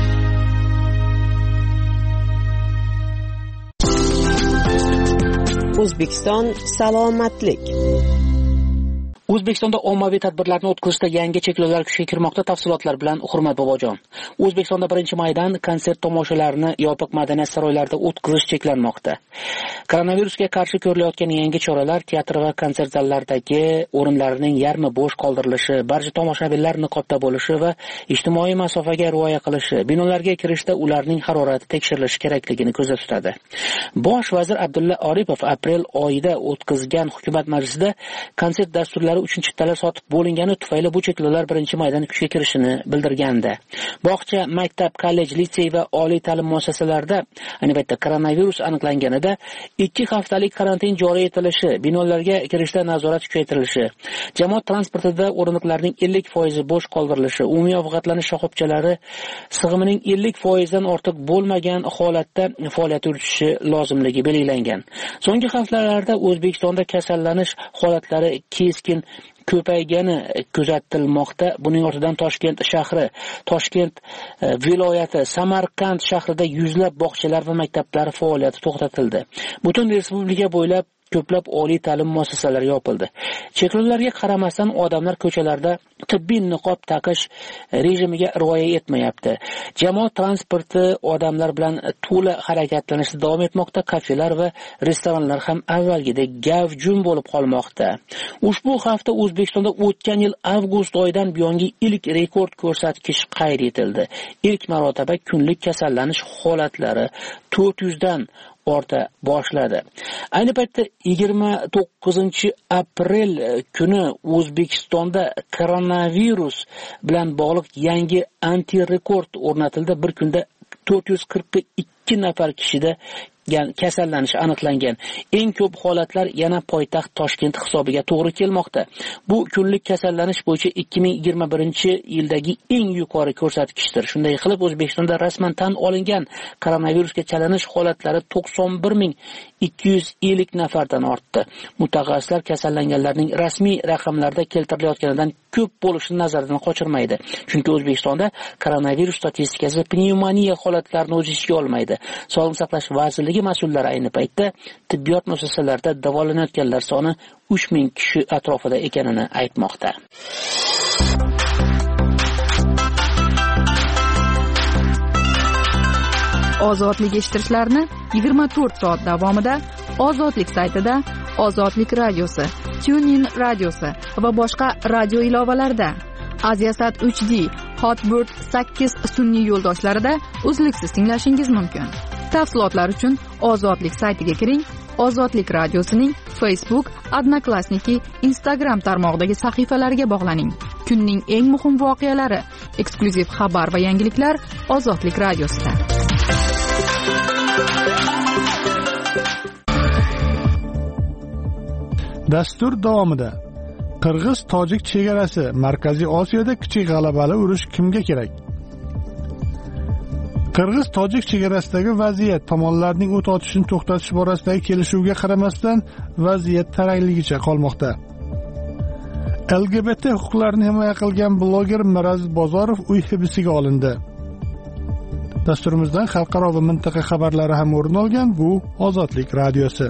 O'zbekiston salomatlik. O'zbekistonda ommaviy tadbirlarni o'tkazishda yangi cheklovlar kuchga kirmoqda. Tafsilotlar bilan Hurmat Bobojon. O'zbekistonda 1-maydan konsert tomoshalarini yopiq madaniyat saroylarida o'tkazish cheklanmoqda. Koronavirusga qarshi ko'rilayotgan yangi choralar teatr va konsert zallaridagi o'rinlarning yarmi bo'sh qoldirilishi, barcha tomoshabinlar niqobda bo'lishi va ijtimoiy masofaga rioya qilishi, binolarga kirishda ularning harorati tekshirilishi kerakligini ko'zda tutadi. Bosh vazir Abdulla Oripov aprel oyida o'tkazgan hukumat majlisida konsert dasturlari uchun chiptalar sotib bo'lingani tufayli bu cheklovlar 1-maydan kuchga kirishini bildirgandi. Bog'cha, maktab, kollej, litsey va oliy ta'lim muassasalarida ayni paytda koronavirus aniqlanganida 2 haftalik karantin joriy etilishi, binolarga kirishda nazorat kuchaytirilishi, jamoat transportida o'rindiqlarning 50% bo'sh qoldirilishi, umumiy ovqatlanish shoxobchalari sig'imining 50% dan ortiq bo'lmagan holatda faoliyat yuritishi lozimligi belgilangan. So'nggi haftalarda O'zbekistonda kasallanish holatlari keskin ko'paygani kuzatilmoqda. Buning ortidan Toshkent shahri, Toshkent viloyati, Samarqand shahrida yuzlab bog'chalar va maktablar faoliyati to'xtatildi. Butun respublika bo'ylab ko'plab oliy ta'lim muassasalari yopildi. Cheklovlarga qaramasdan odamlar ko'chalarda tibbiy niqob taqish rejimiga rioya etmayapti. Jamoat transporti odamlar bilan to'la harakatlanishda davom etmoqda. Kafelar va restoranlar ham avvalgidek gavjum bo'lib qolmoqda. Ushbu hafta O'zbekistonda o'tgan yil avgust oyidan buyongi ilk rekord ko'rsatkich qayd etildi. Ilk marotaba kunlik kasallanish holatlari 400 dan orta boshladi. Ayni paytda 29-aprel kuni O'zbekistonda koronavirus bilan bog'liq yangi antirekord o'rnatildi. Bir kunda 442 nafar kishida kasallanish aniqlangan. Eng ko'p holatlar yana poytaxt Toshkent hisobiga to'g'ri kelmoqda. Bu kunlik kasallanish bo'yicha 2021-yildagi eng yuqori ko'rsatkichdir. Shunday qilib, O'zbekistonda rasman tan olingan koronavirusga chalinish holatlari 91.250 nafardan ortdi. Mutaxassislar kasallanganlarning rasmiy raqamlarda keltirilayotganidan ko'p bo'lishini nazardan qochirmaydi. Chunki O'zbekistonda koronavirus statistikasi pnevmoniya holatlarini o'z ichiga olmaydi. Sog'liqni saqlash vazirligi mas'ullari ayni paytda tibbiyot muassasalarida davolanayotganlar soni 3000 kishi atrofida ekanini aytmoqda. Ozodlik eshittirishlarni 24 soat davomida Ozodlik saytida, Ozodlik radiosi, TuneIn radiosi va boshqa radio ilovalarida, Aziasat 3D, Hotbird 8 sun'iy yo'ldoshlarida uzluksiz tinglashingiz mumkin. Tafsilotlar uchun Ozodlik saytiga kiring. Ozodlik radiosining Facebook, Odnoklassniki, Instagram tarmog'idagi sahifalariga bog'laning. Kunning eng muhim voqealari, eksklyuziv xabar va yangiliklar Ozodlik radiosida. Dastur davomida Qirg'iz-Tojik chegarasi Markaziy Osiyoda kichik g'alabali urush kimga kerak? Qirg'iz-Tojik chegarasidagi vaziyat tomonlarning o't ochishini to'xtatish borasidagi kelishuvga qaramasdan vaziyat tarangligicha qolmoqda. LGBT huquqlarini himoya qilgan bloger Miraz Bozorov uy hibsiga olindi. Dasturimizdan xalqaro va mintaqa xabarlari ham o'rin olgan. Bu Ozodlik radiosi.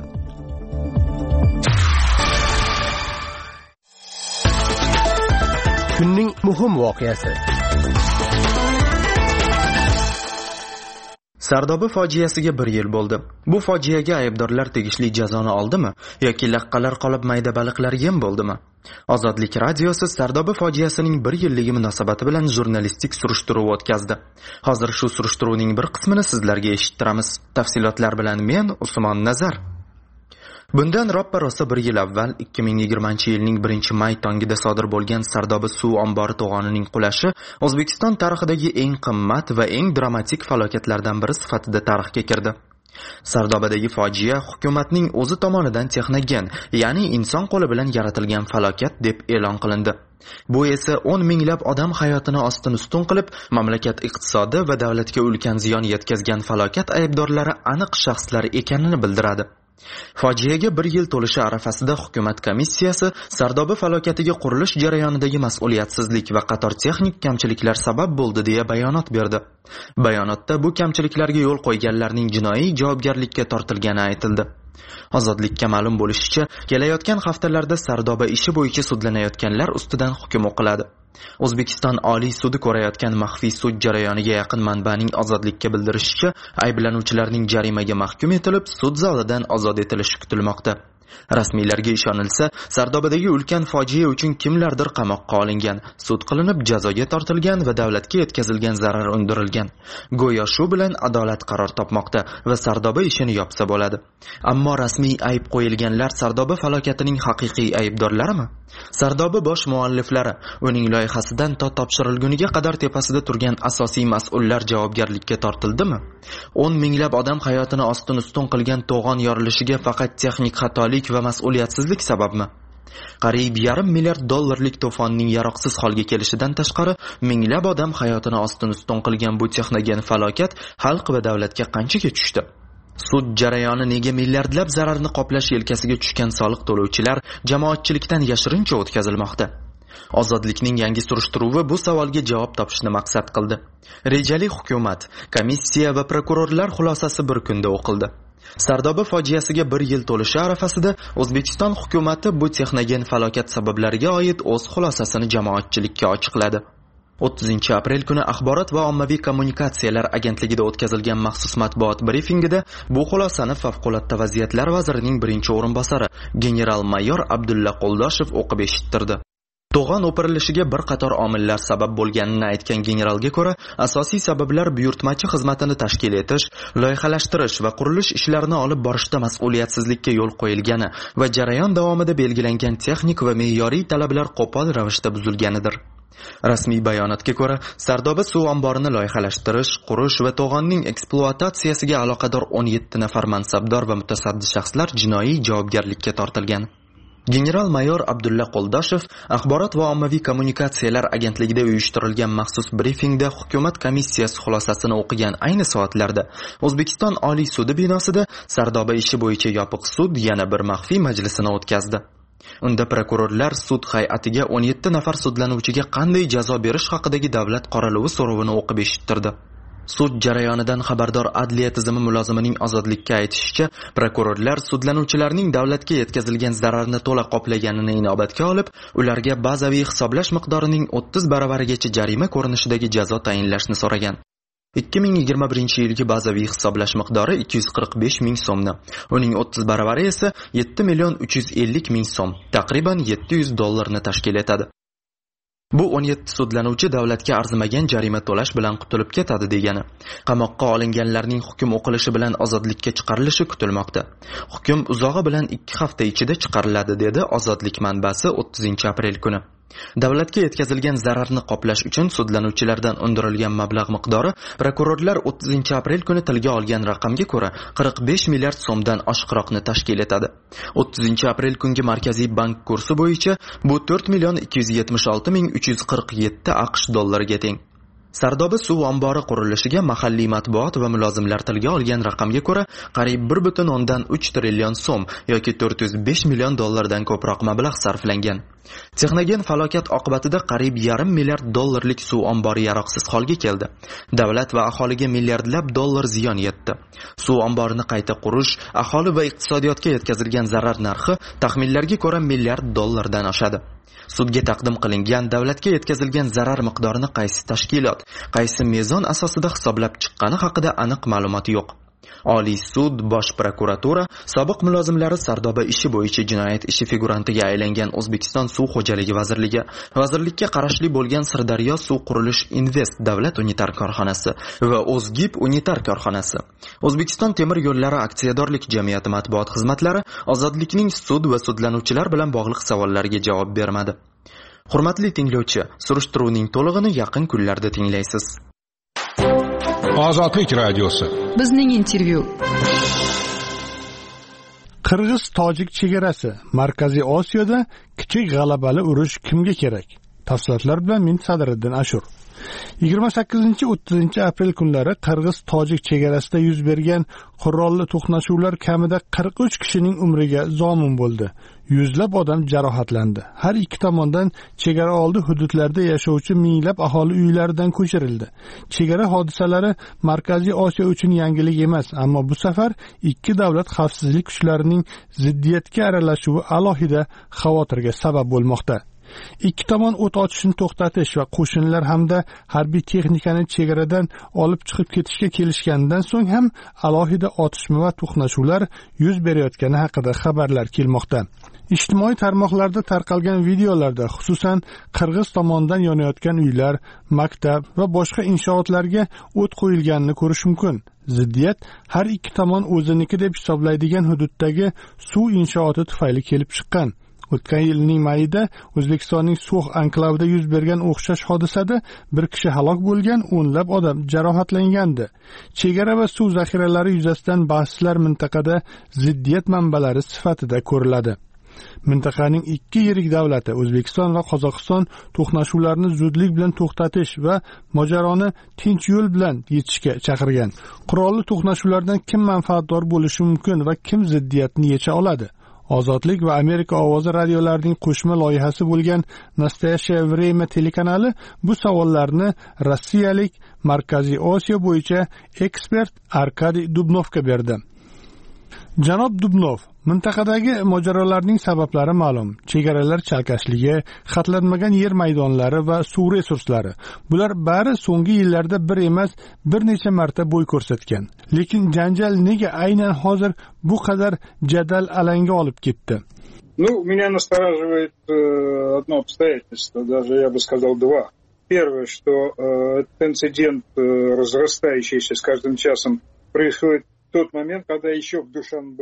Kunning muhim voqeasi. Sardoba fojiasiga 1 yil bo'ldi. Bu fojiaga aybdorlar tegishli jazoni oldimi yoki laqqalar qolib mayda baliqlar yem bo'ldimi? Ozodlik radiosi Sardoba fojiasining 1 yilligi munosabati bilan jurnalistik surishtiruv o'tkazdi. Hozir shu surishtiruvning bir qismini sizlarga eshittiramiz. Tafsilotlar bilan men Usmon Nazar. Bundan roppa-rosa 1 yil avval 2020-yilning 1-may tongida sodir bo'lgan Sardoba suv ombori to'g'onining qulashi O'zbekiston tarixidagi eng qimmat va eng dramatik falokatlardan biri sifatida tarixga kirdi. Sardobadagi fojia hukumatning o'zi tomonidan texnogen, ya'ni inson qo'li bilan yaratilgan falokat deb e'lon qilindi. Bu esa 10 minglab odam hayotini ostin-ustun qilib, mamlakat iqtisodi va davlatga ulkan ziyon yetkazgan falokat aybdorlari aniq shaxslar ekanini bildiradi. Fojiaga 1 yil to'lishi arafasida hukumat komissiyasi Sardoba falokatiga qurilish jarayonidagi mas'uliyatsizlik va qator texnik kamchiliklar sabab bo'ldi deya bayonot berdi. Bayonotda bu kamchiliklarga yo'l qo'yganlarning jinoiy javobgarlikka tortilgani aytildi. Ozodlikka ma'lum bo'lishicha, kelayotgan haftalarda Sardoba ishi bo'yicha sudlanayotganlar ustidan hukm o'qiladi. O'zbekiston Oliy sudi ko'rayotgan maxfiy sud jarayoniga yaqin manbaning Ozodlikka bildirishicha, ayblanuvchilarning jarimaga mahkum etilib, sud zalidan ozod etilishi kutilmoqda. Rasmiylarga ishonilsa, Sardobadagi ulkan fojia uchun kimlardir qamoqqa olingan, sud qilinib jazoga tortilgan va davlatga yetkazilgan zarar undirilgan. Go'yo shu bilan adolat qaror topmoqda va Sardoba ishini yopsa bo'ladi. Ammo rasmiy ayb qo'yilganlar Sardoba falokatining haqiqiy aybdorlarimi? Sardoba bosh mualliflari, uning loyihasidan to topshirilguniga qadar tepasida turgan asosiy mas'ullar javobgarlikka tortildimi? 10 minglab odam hayotini ostin-ustun qilgan to'g'on yorilishiga faqat texnik xatolik va mas'uliyatsizlik sababmi? Qariyb $500 milliard to'fonning yaroqsiz holga kelishidan tashqari, minglab odam hayotini ostin-ustun qilgan bu texnogen falokat xalq va davlatga qanchaga tushdi? Sud jarayoni nega milliardlab zararni qoplash yelkasiga tushgan soliq to'lovchilar jamoatchilikdan yashirincha o'tkazilmoqda? Ozodlikning yangi surishtiruvi bu savolga javob topishni maqsad qildi. Rejali hukumat, komissiya va prokurorlar xulosasi bir kunda o'qildi. Sardoba fojiasiga 1 yil to'lishi arafasida O'zbekiston hukumatı bu texnogen falokat sabablariga oid o'z xulosasini jamoatchilikka ochiqladi. 30 aprel kuni Axborot va ommaviy kommunikatsiyalar agentligida o'tkazilgan maxsus matbuot brifingida bu xulosani favqulodda vaziyatlar vazirining birinchi o'rinbosari general-mayor Abdulla Qo'ldoshev o'qib eshittirdi. To'g'on o'pirilishiga bir qator omillar sabab bo'lganini aytgan generalga ko'ra, asosiy sabablar buyurtmachi xizmatini tashkil etish, loyihalashtirish va qurilish ishlarini olib borishda mas'uliyatsizlikka yo'l qo'yilgani va jarayon davomida belgilangan texnik va me'yoriy talablar qo'pol ravishda buzilganidir. Rasmiy bayonotga ko'ra, Sardoba suv omborini loyihalashtirish, qurish va to'g'onning ekspluatatsiyasiga aloqador 17 nafar mansabdor va mutasaddi shaxslar jinoiy javobgarlikka tortilgan. General-mayor Abdulla Qo'ldoshev Axborot va ommaviy kommunikatsiyalar agentligida uyushtirilgan maxsus brifingda hukumat komissiyasi xulosasini o'qigan ayni soatlarda O'zbekiston Oliy sudi binosida Sardoba ishi bo'yicha yopiq sud yana bir maxfiy majlisini o'tkazdi. Unda prokurorlar sud hay'atiga 17 nafar sudlanuvchiga qanday jazo berish haqidagi davlat qoraluvi so'rovini o'qib eshittirdi. Sud jarayonidan xabardor adliya tizimi mulozimining Ozodlikka aytishicha, prokurorlar sudlanuvchilarning davlatga yetkazilgan zararni to'la qoplaganini inobatga olib, ularga bazaviy hisoblash miqdorining 30 baravarigacha jarima ko'rinishidagi jazo tayinlashni so'ragan. 2021-yilgi bazaviy hisoblash miqdori 245 ming so'mni, uning 30 baravari esa 7,350 ming so'm, taqriban $700 tashkil etadi. Bu 17 sudlanuvchi davlatga arzimagan jarima to'lash bilan qutulib ketadi degani. Qamoqqa olinganlarning hukm o'qilishi bilan ozodlikka chiqarilishi kutilmoqda. Hukm uzog'i bilan 2 hafta ichida chiqariladi, dedi Ozodlik manbasi 30-aprel kuni. Davlatga yetkazilgan zararni qoplash uchun sudlanuvchilardan undirilgan mablag' miqdori prokurorlar 30-aprel kuni tilga olgan raqamga ko'ra 45 milliard so'mdan oshiqroqni tashkil etadi. 30-aprel kungi Markaziy bank kursi bo'yicha bu 4,276,347 AQSh dollariga teng. Sardoba suv ombori qurilishiga mahalliy matbuot va mulozimlar tilga olgan raqamga ko'ra qariyb 1,3 trillion so'm yoki $405 million ko'proq mablag' sarflangan. Texnogen falokat oqibatida qariyb $0,5 milliard suv ombori yaroqsiz holga keldi. Davlat va aholiga milliardlab dollar ziyon yetdi. Suv omborini qayta qurish, aholi va iqtisodiyotga yetkazilgan zarar narxi taxminlarga ko'ra $1 milliard dan oshadi. Sudga taqdim qilingan davlatga yetkazilgan zarar miqdorini qaysi tashkilot, qaysi mezon asosida hisoblab chiqqani haqida aniq ma'lumot yo'q. Oliy sud, Bosh prokuratura, sobiq mulozimlari Sardoba ishi bo'yicha jinoyat ishi figurantiga aylangan O'zbekiston suv xo'jaligi vazirligi, vazirlikka qarashli bo'lgan Sirdaryo suv qurilish invest davlat unitar korxonasi va O'zgib unitar korxonasi, O'zbekiston temir yo'llari aksiyadorlik jamiyati matbuot xizmatlari Ozodlikning sud va sudlanuvchilar bilan bog'liq savollariga javob bermadi. Hurmatli tinglovchi, surishtiruvning to'lig'ini yaqin kunlarda tinglaysiz. Ozodlik radiosi. Bizning intervyu. Qirg'iz-tojik chegarasi. Markaziy Osiyoda kichik g'alabali urush kimga kerak? Tafsilotlar bilan men Sadriddin Ashur. 28-30 aprel kunlari Qirg'iz-tojik chegarasida yuz bergan qurolli to'qnashuvlar kamida 43 kishining umriga zomin bo'ldi. Yuzlab odam jarohatlandi. Har ikki tomondan chegara oldi hududlarda yashovchi minglab aholi uylaridan ko'chirildi. Chegara hodisalari Markaziy Osiyo uchun yangilik emas, ammo bu safar ikki davlat xavfsizlik kuchlarining ziddiyatga aralashuvi alohida xavotirga sabab bo'lmoqda. Ikki tomon o't ochishni to'xtatish va qo'shinlar hamda harbiy texnikani chegaradan olib chiqib ketishga kelishgandan so'ng ham alohida otishma va to'qnashuvlar yuz berayotgani haqida xabarlar kelmoqda. Ijtimoiy tarmoqlarda tarqalgan videolarda xususan qirg'iz tomonidan yonayotgan uylar, maktab va boshqa inshootlarga o't qo'yilganini ko'rish mumkin. Ziddiyat har ikki tomon o'ziniki deb hisoblaydigan hududdagi suv inshooti tufayli kelib chiqqan. O'tgan yilning mayida O'zbekistonning So'x anklavida yuz bergan o'xshash hodisada bir kishi halok bo'lgan, o'nlab odam jarohatlangandi. Chegara va suv zaxiralari yuzasidan bahslar mintaqada ziddiyat manbalari sifatida ko'riladi. Mintaqaning ikki yirik davlati O'zbekiston va Qozog'iston to'qnashuvlarni zudlik bilan to'xtatish va mojaroni tinch yo'l bilan yechishga chaqirgan. Qurolli to'qnashuvlardan kim manfaatdor bo'lishi mumkin va kim ziddiyatni yecha oladi? Ozodlik va Amerika ovozi radiolarining qo'shma loyihasi bo'lgan Nastoyashaya Vremya telekanali bu savollarni rossiyalik Markaziy Osiyo bo'yicha ekspert Arkadiy Dubnovga berdi. Janob Dubnov, mintaqadagi mojarolarning sabablari ma'lum. Chegaralar chalkashligi, xatlanmagan yer maydonlari va suv resurslari. Bular bari so'nggi yillarda bir emas, bir necha marta bo'y ko'rsatgan. Lekin janjal nega aynan hozir bu qadar jadal alanga olib ketdi? Меня настораживает одно обстоятельство, даже я бы сказал два. Первое, что этот инцидент, разрастающийся с каждым часом, происходит в тот момент, когда еще в Душанбе.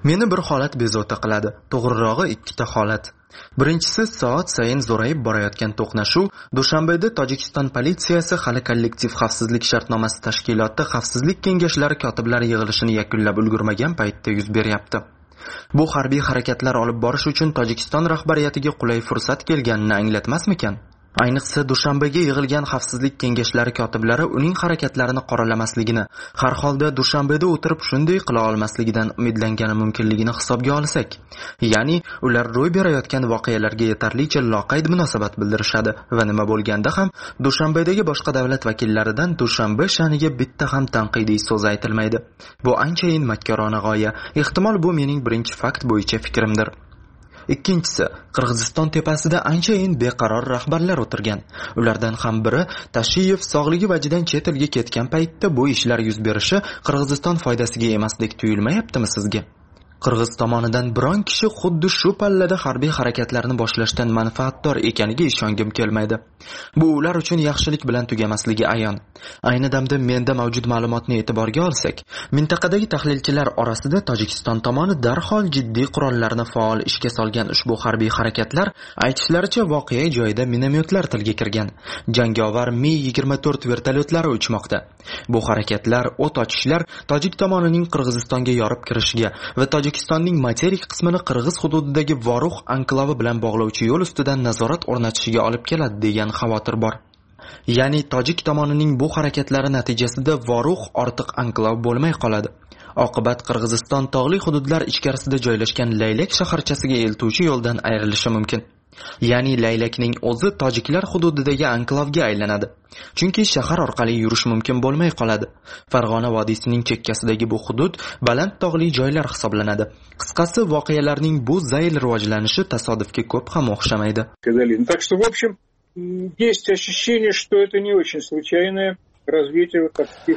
Meni bir holat bezovta qiladi, to'g'rirog'i ikkita holat. Birinchisi, soat sayin zo'rayib borayotgan to'qnashuv Dushanbeda Tojikiston politsiyasi hali kollektiv xavfsizlik shartnomasi tashkiloti xavfsizlik kengashlari kotiblari yig'ilishini yakunlab ulgurmagan paytda yuz beryapti. Bu harbiy harakatlar olib borish uchun Tojikiston rahbariyatiga qulay fursat kelganini anglatmasmikan? Ayniqsa Dushanbega yig'ilgan xavfsizlik kengashlari kotiblari uning harakatlarini qoralamasligini, har holda Dushanbeda o'tirib shunday qila olmasligidan umidlangani mumkinligini hisobga olsak, ya'ni ular ro'y berayotgan voqealarga yetarlicha loqayd munosabat bildirishadi va nima bo'lganda ham Dushanbedagi boshqa davlat vakillaridan Dushanbe sha'niga bitta ham tanqidiy so'z aytilmaydi. Bu anchayin makkorona g'oya. Ehtimol bu mening birinchi fakt bo'yicha fikrimdir. Ikkinchisi, Qirg'iziston tepasida anchayin beqaror rahbarlar o'tirgan. Ulardan ham biri Tashiyev sog'ligi vajidan chet elga ketgan paytda bu ishlar yuz berishi Qirg'iziston foydasiga emasdek tuyulmayaptimi sizga? Qirg'iz tomonidan biron kishi xuddi shu pallada harbiy harakatlarni boshlashdan manfaatdor ekaniga ishongim kelmaydi. Bu ular uchun yaxshilik bilan tugamasligi ayon. Ayni damda menda mavjud ma'lumotni e'tiborga olsak, mintaqadagi tahlilchilar orasida Tojikiston tomoni darhol jiddiy qurollarni faol ishga solgan ushbu harbiy harakatlar aytishlaricha voqea joyida minomyotlar tilga kirgan. Jangovar Mi-24 vertolyotlari uchmoqda. Bu harakatlar, o't ochishlar Tojik tomonining Qirg'izistonga yorib kirishiga va Tojikistonning materik qismini Qirg'iz hududidagi Vorux anklavi bilan bog'lovchi yo'l ustidan nazorat o'rnatishiga olib keladi degan xavotir bor. Ya'ni Tojik tomonining bu harakatlari natijasida Vorux ortiq anklav bo'lmay qoladi. Oqibat Qirg'iziston tog'li hududlar ichkarisida joylashgan Laylak shaharchasiga eltuvchi yo'ldan ayrilishi mumkin. Ya'ni Laylakning o'zi tojiklar hududidagi anklavga aylanadi. Chunki shahar orqali yurish mumkin bo'lmay qoladi. Farg'ona vodiysining chekkasidagi bu hudud baland tog'li joylar hisoblanadi. Qisqasi, voqealarning bu zayl rivojlanishi tasodifga ko'p ham o'xshamaydi. Так что, в общем, есть ощущение, что это не очень случайное развитие вот таких...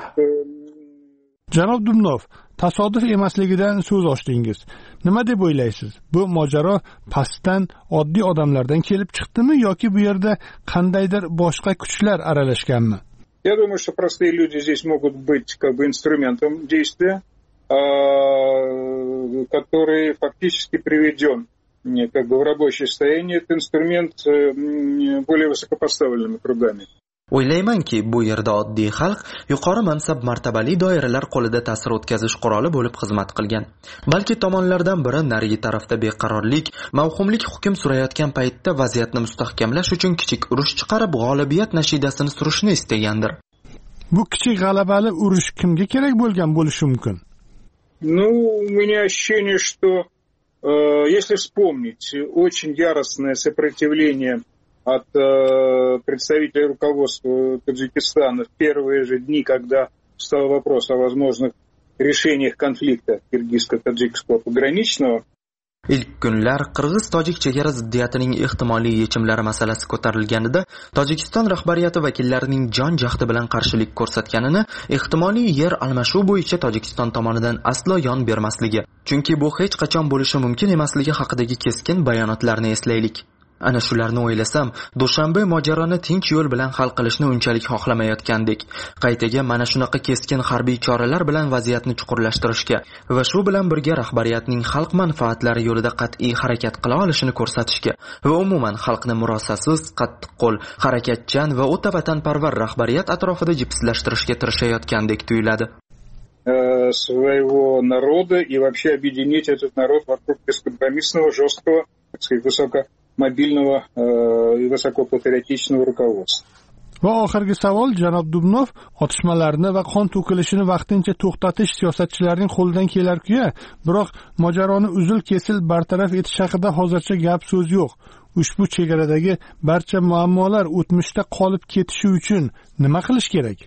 Janob Dumnov, tasodif emasligidan so'z ochdingiz. Nima deb o'ylaysiz? Bu mojaro pastdan oddiy odamlardan kelib chiqdimi yoki bu yerda qandaydir boshqa kuchlar aralashganmi? Я думаю, что простые люди здесь могут быть как бы инструментом действия, который фактически приведен как бы в рабочее состояние. Этот инструмент более высокопоставленными кругами. O'ylaymanki, bu yerda oddiy xalq yuqori mansab martabali doiralar qo'lida ta'sir o'tkazish quroli bo'lib xizmat qilgan. Balki tomonlardan biri narigi tarafda beqarorlik, mavhumlik hukm surayotgan paytda vaziyatni mustahkamlash uchun kichik urush chiqarib g'olibiyat nashidasini surishni istagandir. Bu kichik g'alabali urush kimga kerak bo'lgan bo'lishi mumkin? Ну, у меня ощущение, что если вспомнить очень яростное сопротивление от представителей руководства Таджикистана в первые же дни, когда встал вопрос о возможных решениях конфликта киргизско-таджикского пограничного. Ilk kunlar Qirg'iz-Tojik chegara ziddiyatining ehtimoliy yechimlari masalasi ko'tarilganida Tojikiston rahbariyati vakillarining jon jahdi bilan qarshilik ko'rsatganini, ehtimoliy yer almashuv bo'yicha Tojikiston tomonidan aslo yon bermasligi, chunki bu hech qachon bo'lishi mumkin emasligi haqidagi keskin bayonotlarni eslaylik. Ana shularni o'ylasam, Dushanbe mojaroni tinch yo'l bilan hal qilishni unchalik xohlamayotgandek, qaytaga mana shunaqa keskin harbiy choralar bilan vaziyatni chuqurlashtirishga va shu bilan birga rahbariyatning xalq manfaatlari yo'lida qat'iy harakat qila olishini ko'rsatishga va umuman xalqni murosasiz, qattiqqo'l, harakatchan va o'ta vatanparvar rahbariyat atrofida jipslashtirishga tirishayotgandek tuyuladi. Своего народа и вообще объединить этот народ вокруг бескомпромиссного, жесткого, так сказать, высокомобильного и высокопатриотичного руководства. Va oxirgi savol, janob Dumnov, otishmalarni va qon to'kilishini vaqtincha to'xtatish siyosatchilarning qo'lidan kelar-ku, biroq mojaroni uzil-kesil bartaraf etish haqida hozircha gap so'z yo'q. Ushbu chegaradagi barcha muammolar o'tmishda qolib ketishi uchun nima qilish kerak?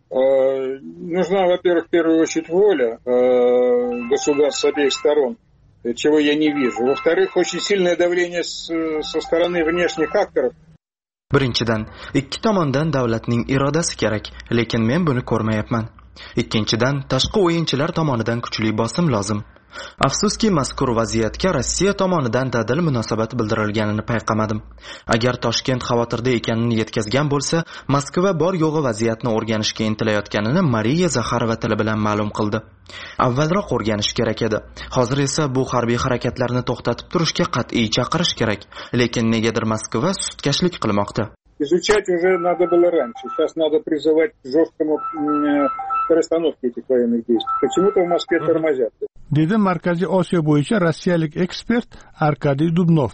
Нужна, во-первых, в первую очередь воля государств с обеих сторон, чего я не вижу. Во-вторых, очень сильное давление со стороны внешних акторов. Birinchidan, ikki tomondan davlatning irodasi kerak, lekin men buni ko'rmayapman. Ikkinchidan, tashqi o'yinchilar tomonidan kuchli bosim lozim. Afsuski, mazkur vaziyatga Rossiya tomonidan dadil munosabat bildirilganini payqamadim. Agar Toshkent xavotirda ekanini yetkazgan bo'lsa, Moskva bor yo'g'i vaziyatni o'rganishga intilayotganini Mariya Zaxarova tili bilan ma'lum qildi. Avvalroq o'rganish kerak edi. Hozir esa bu harbiy harakatlarni to'xtatib turishga qat'iy chaqirish kerak. Lekin negadir Moskva sustkashlik qilmoqda. Изучать уже надо было раньше. Сейчас надо призывать к жесткому перестановке этих военных действий. Почему-то в Москве тормозят. Dedi Markaziy Osiyo bo'yicha rossiyalik ekspert Arkadiy Dubnov.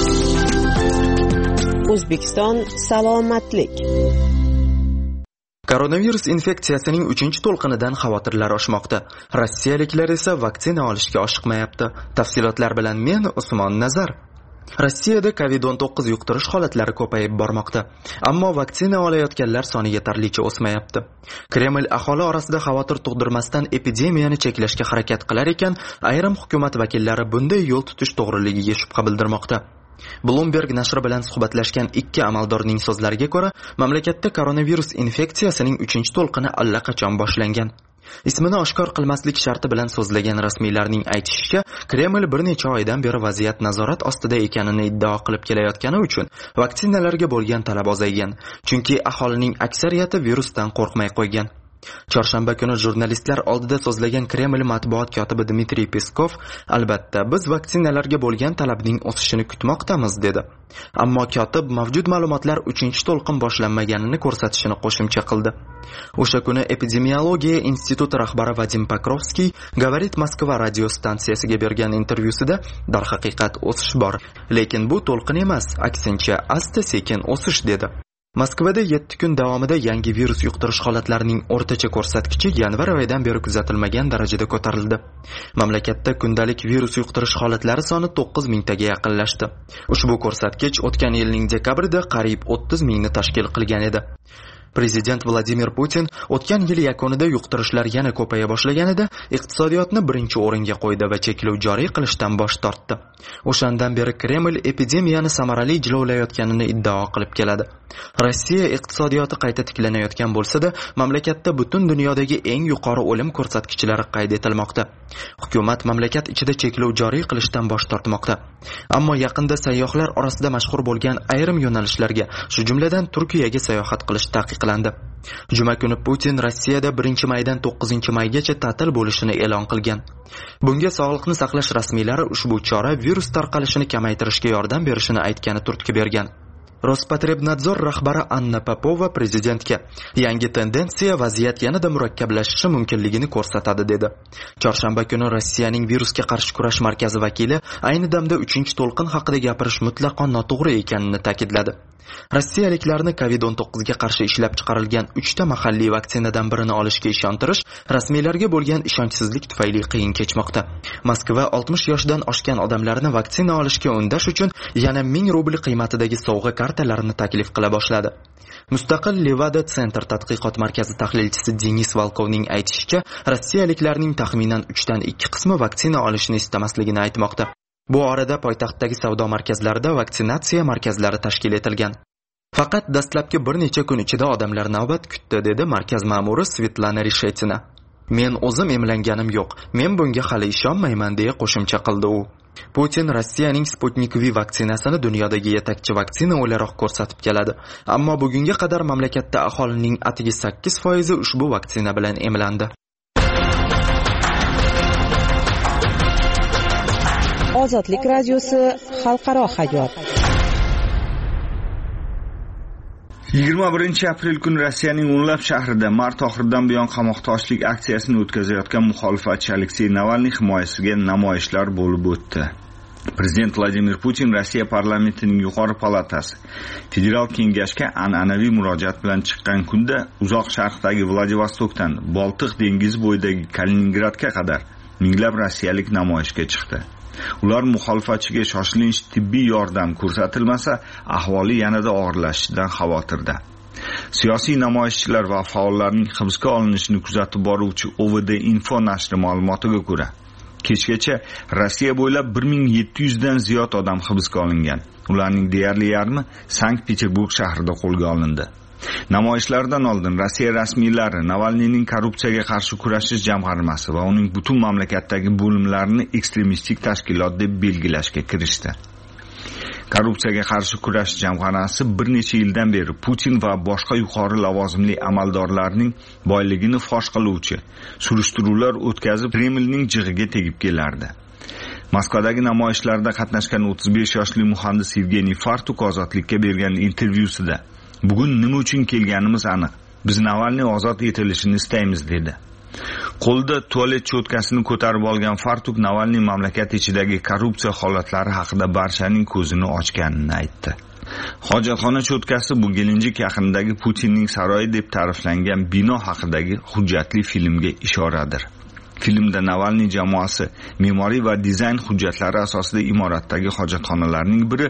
O'zbekiston salomatlik. Koronavirus infeksiyasining 3-to'lqinidan xavotirlar oshmoqda. Rossiyaliklar esa vaksina olishga oshiqmayapti. Tafsilotlar bilan men Usmon Nazar. Rossiyada COVID-19 yuqtirish holatlari ko'payib bormoqda, ammo vaksina olayotganlar soni yetarlicha o'smayapti. Kreml aholi orasida xavotir tug'dirmasdan epidemiyani cheklashga harakat qilar ekan, ayrim hukumat vakillari bunday yo'l tutish to'g'riligiga shubha bildirmoqda. Bloomberg nashri bilan suhbatlashgan ikki amaldorning so'zlariga ko'ra, mamlakatda koronavirus infeksiyasining 3-to'lqini allaqachon boshlangan. Ismini oshkor qilmaslik sharti bilan so'zlagan rasmiylarning aytishicha, Kreml bir necha oydan beri vaziyat nazorat ostida ekanini iddao qilib kelayotgani uchun vaksinalarga bo'lgan talab ozaygan, chunki aholining aksariyati virusdan qo'rqmay qo'ygan. Chorshanba kuni jurnalistlar oldida so'zlagan Kreml matbuot kotibi Dmitriy Peskov, albatta biz vaksinalarga bo'lgan talabning o'sishini kutmoqdamiz dedi. Ammo kotib mavjud ma'lumotlar 3-to'lqin boshlanmaganini ko'rsatishini qo'shimcha qildi. O'sha kuni epidemiologiya instituti rahbari Vadim Pokrovskiy Говорит Moskva radio stansiyasiga bergan intervyusida darhaqiqat o'sish bor, lekin bu to'lqin emas, aksincha asta-sekin o'sish dedi. Moskvada 7 kun davomida yangi virus yuqtirish holatlarining o'rtacha ko'rsatkichi yanvar oyidan beri kuzatilmagan darajada ko'tarildi. Mamlakatda kundalik virus yuqtirish holatlari soni 9 mingtaga yaqinlashdi. Ushbu ko'rsatkich o'tgan yilning dekabrida qariyb 30 mingni tashkil qilgan edi. Prezident Vladimir Putin o'tgan yil yakunida yuqtirishlar yana ko'paya boshlaganida iqtisodiyotni birinchi o'ringa qo'ydi va cheklov joriy qilishdan bosh tortdi. O'shandan beri Kreml epidemiyani samarali jilovlayotganini iddao qilib keladi. Rossiya iqtisodiyoti qayta tiklanayotgan bo'lsa-da, mamlakatda butun dunyodagi eng yuqori o'lim ko'rsatkichlari qayd etilmoqda. Hukumat mamlakat ichida cheklov joriy qilishdan bosh tortmoqda. Ammo yaqinda sayyohlar orasida mashhur bo'lgan ayrim yo'nalishlarga, shu jumladan Turkiyaga sayohat qilish taqiqlandi. Juma kuni Putin Rossiyada 1-maydan 9-maygacha ta'til bo'lishini e'lon qilgan. Bunga sog'liqni saqlash rasmiylari ushbu chora virus tarqalishini kamaytirishga yordam berishini aytgani turtki bergan. Rospotrebnadzor rahbari Anna Popova prezidentga yangi tendensiya vaziyat yanada murakkablashishi mumkinligini ko'rsatadi dedi. Chorshanba kuni Rossiyaning virusga qarshi kurash markazi vakili ayni damda 3-to'lqin haqida gapirish mutlaqo noto'g'ri ekanini ta'kidladi. Rossiyaliklarni COVID-19 ga qarshi ishlab chiqarilgan 3 ta mahalliy vaksinadan birini olishga ishontirish rasmiylarga bo'lgan ishonchsizlik tufayli qiyin kechmoqda. Moskva 60 yoshdan oshgan odamlarni vaksina olishga undash uchun yana 1000 rubl qiymatidagi sovg'a kartalarini taklif qila boshladi. Mustaqil Levada Center tadqiqot markazi tahlilchisi Denis Volkovning aytishicha, rossiyaliklarning taxminan 3 dan 2 qismi vaksina olishni istamasligini aytmoqda. Bu orada poytaxtdagi savdo markazlarida vaksinatsiya markazlari tashkil etilgan. Faqat dastlabki bir necha kun ichida odamlar navbat kutdi, dedi markaz ma'muri Svetlana Rishetina. Men o'zim emlanganim yo'q, men bunga hali ishonmayman deya qo'shimcha qildi u. Putin Rossiyaning Sputnik V vaksinasini dunyodagi yetakchi vaksina o'laroq ko'rsatib keladi. Ammo bugunga qadar mamlakatda aholining atigi 8% ushbu vaksina bilan emlandi. Ozodlik radiosi xalqaro hayot. 21 aprel kuni Rossiyaning o'nlab shahrida mart oxiridan buyon qamoqda ochlik aksiyasini o'tkazayotgan muxolifatchi Aleksey Navalniy himoyasiga namoyishlar bo'lib o'tdi. Prezident Vladimir Putin Rossiya parlamentining yuqori palatasi Federal kengashga an'anaviy murojaat bilan chiqqan kunda uzoq sharqdagi Vladivostokdan Boltiq dengizi bo'yidagi Kaliningradga qadar minglab rossiyalik namoyishga chiqdi. Ular muxolifatchiga shoshilinch tibbiy yordam ko'rsatilmasa, ahvoli yanada og'irlashishidan xavotirda. Siyosiy namoyishchilar va faollarning hibsga olinishini kuzatib boruvchi OVD Info nashri ma'lumotiga ko'ra, kechgacha Rossiya bo'ylab 1700 dan ziyod odam hibsga olingan. Ularning deyarli yarmi Sankt-Peterburg shahrida qo'lga olindi. Namoyishlardan oldin Rossiya rasmiylari Navalniyning korrupsiyaga qarshi kurashish jamg'armasi va uning butun mamlakatdagi bo'limlarini ekstremistik tashkilot deb belgilashga kirishdi. Korrupsiyaga qarshi kurash jamg'armasi bir necha yildan beri Putin va boshqa yuqori lavozimli amaldorlarning boyligini fosh qiluvchi surishtiruvlar o'tkazib, Kremlning jig'iga tegib kelardi. Moskvadagi namoyishlarda qatnashgan 35 yoshli muhandis Yevgeniy Fartuk ozodlikka bergan intervyusida "Bugun nima uchun kelganimiz aniq. Biz Navalniy ozod etilishini istaymiz" dedi. Qo'lda tualet cho'tkasini ko'tarib olgan Fartuk Navalniy mamlakat ichidagi korrupsiya holatlari haqida barchaning ko'zini ochganini aytdi. Hojatxona cho'tkasi bu Gelenjik yaqinidagi Putinning saroyi deb ta'riflangan bino haqidagi hujjatli filmga ishoradir. Filmda Navalniy jamoasi me'moriy va dizayn hujjatlari asosida imoratdagi hojatxonalarning biri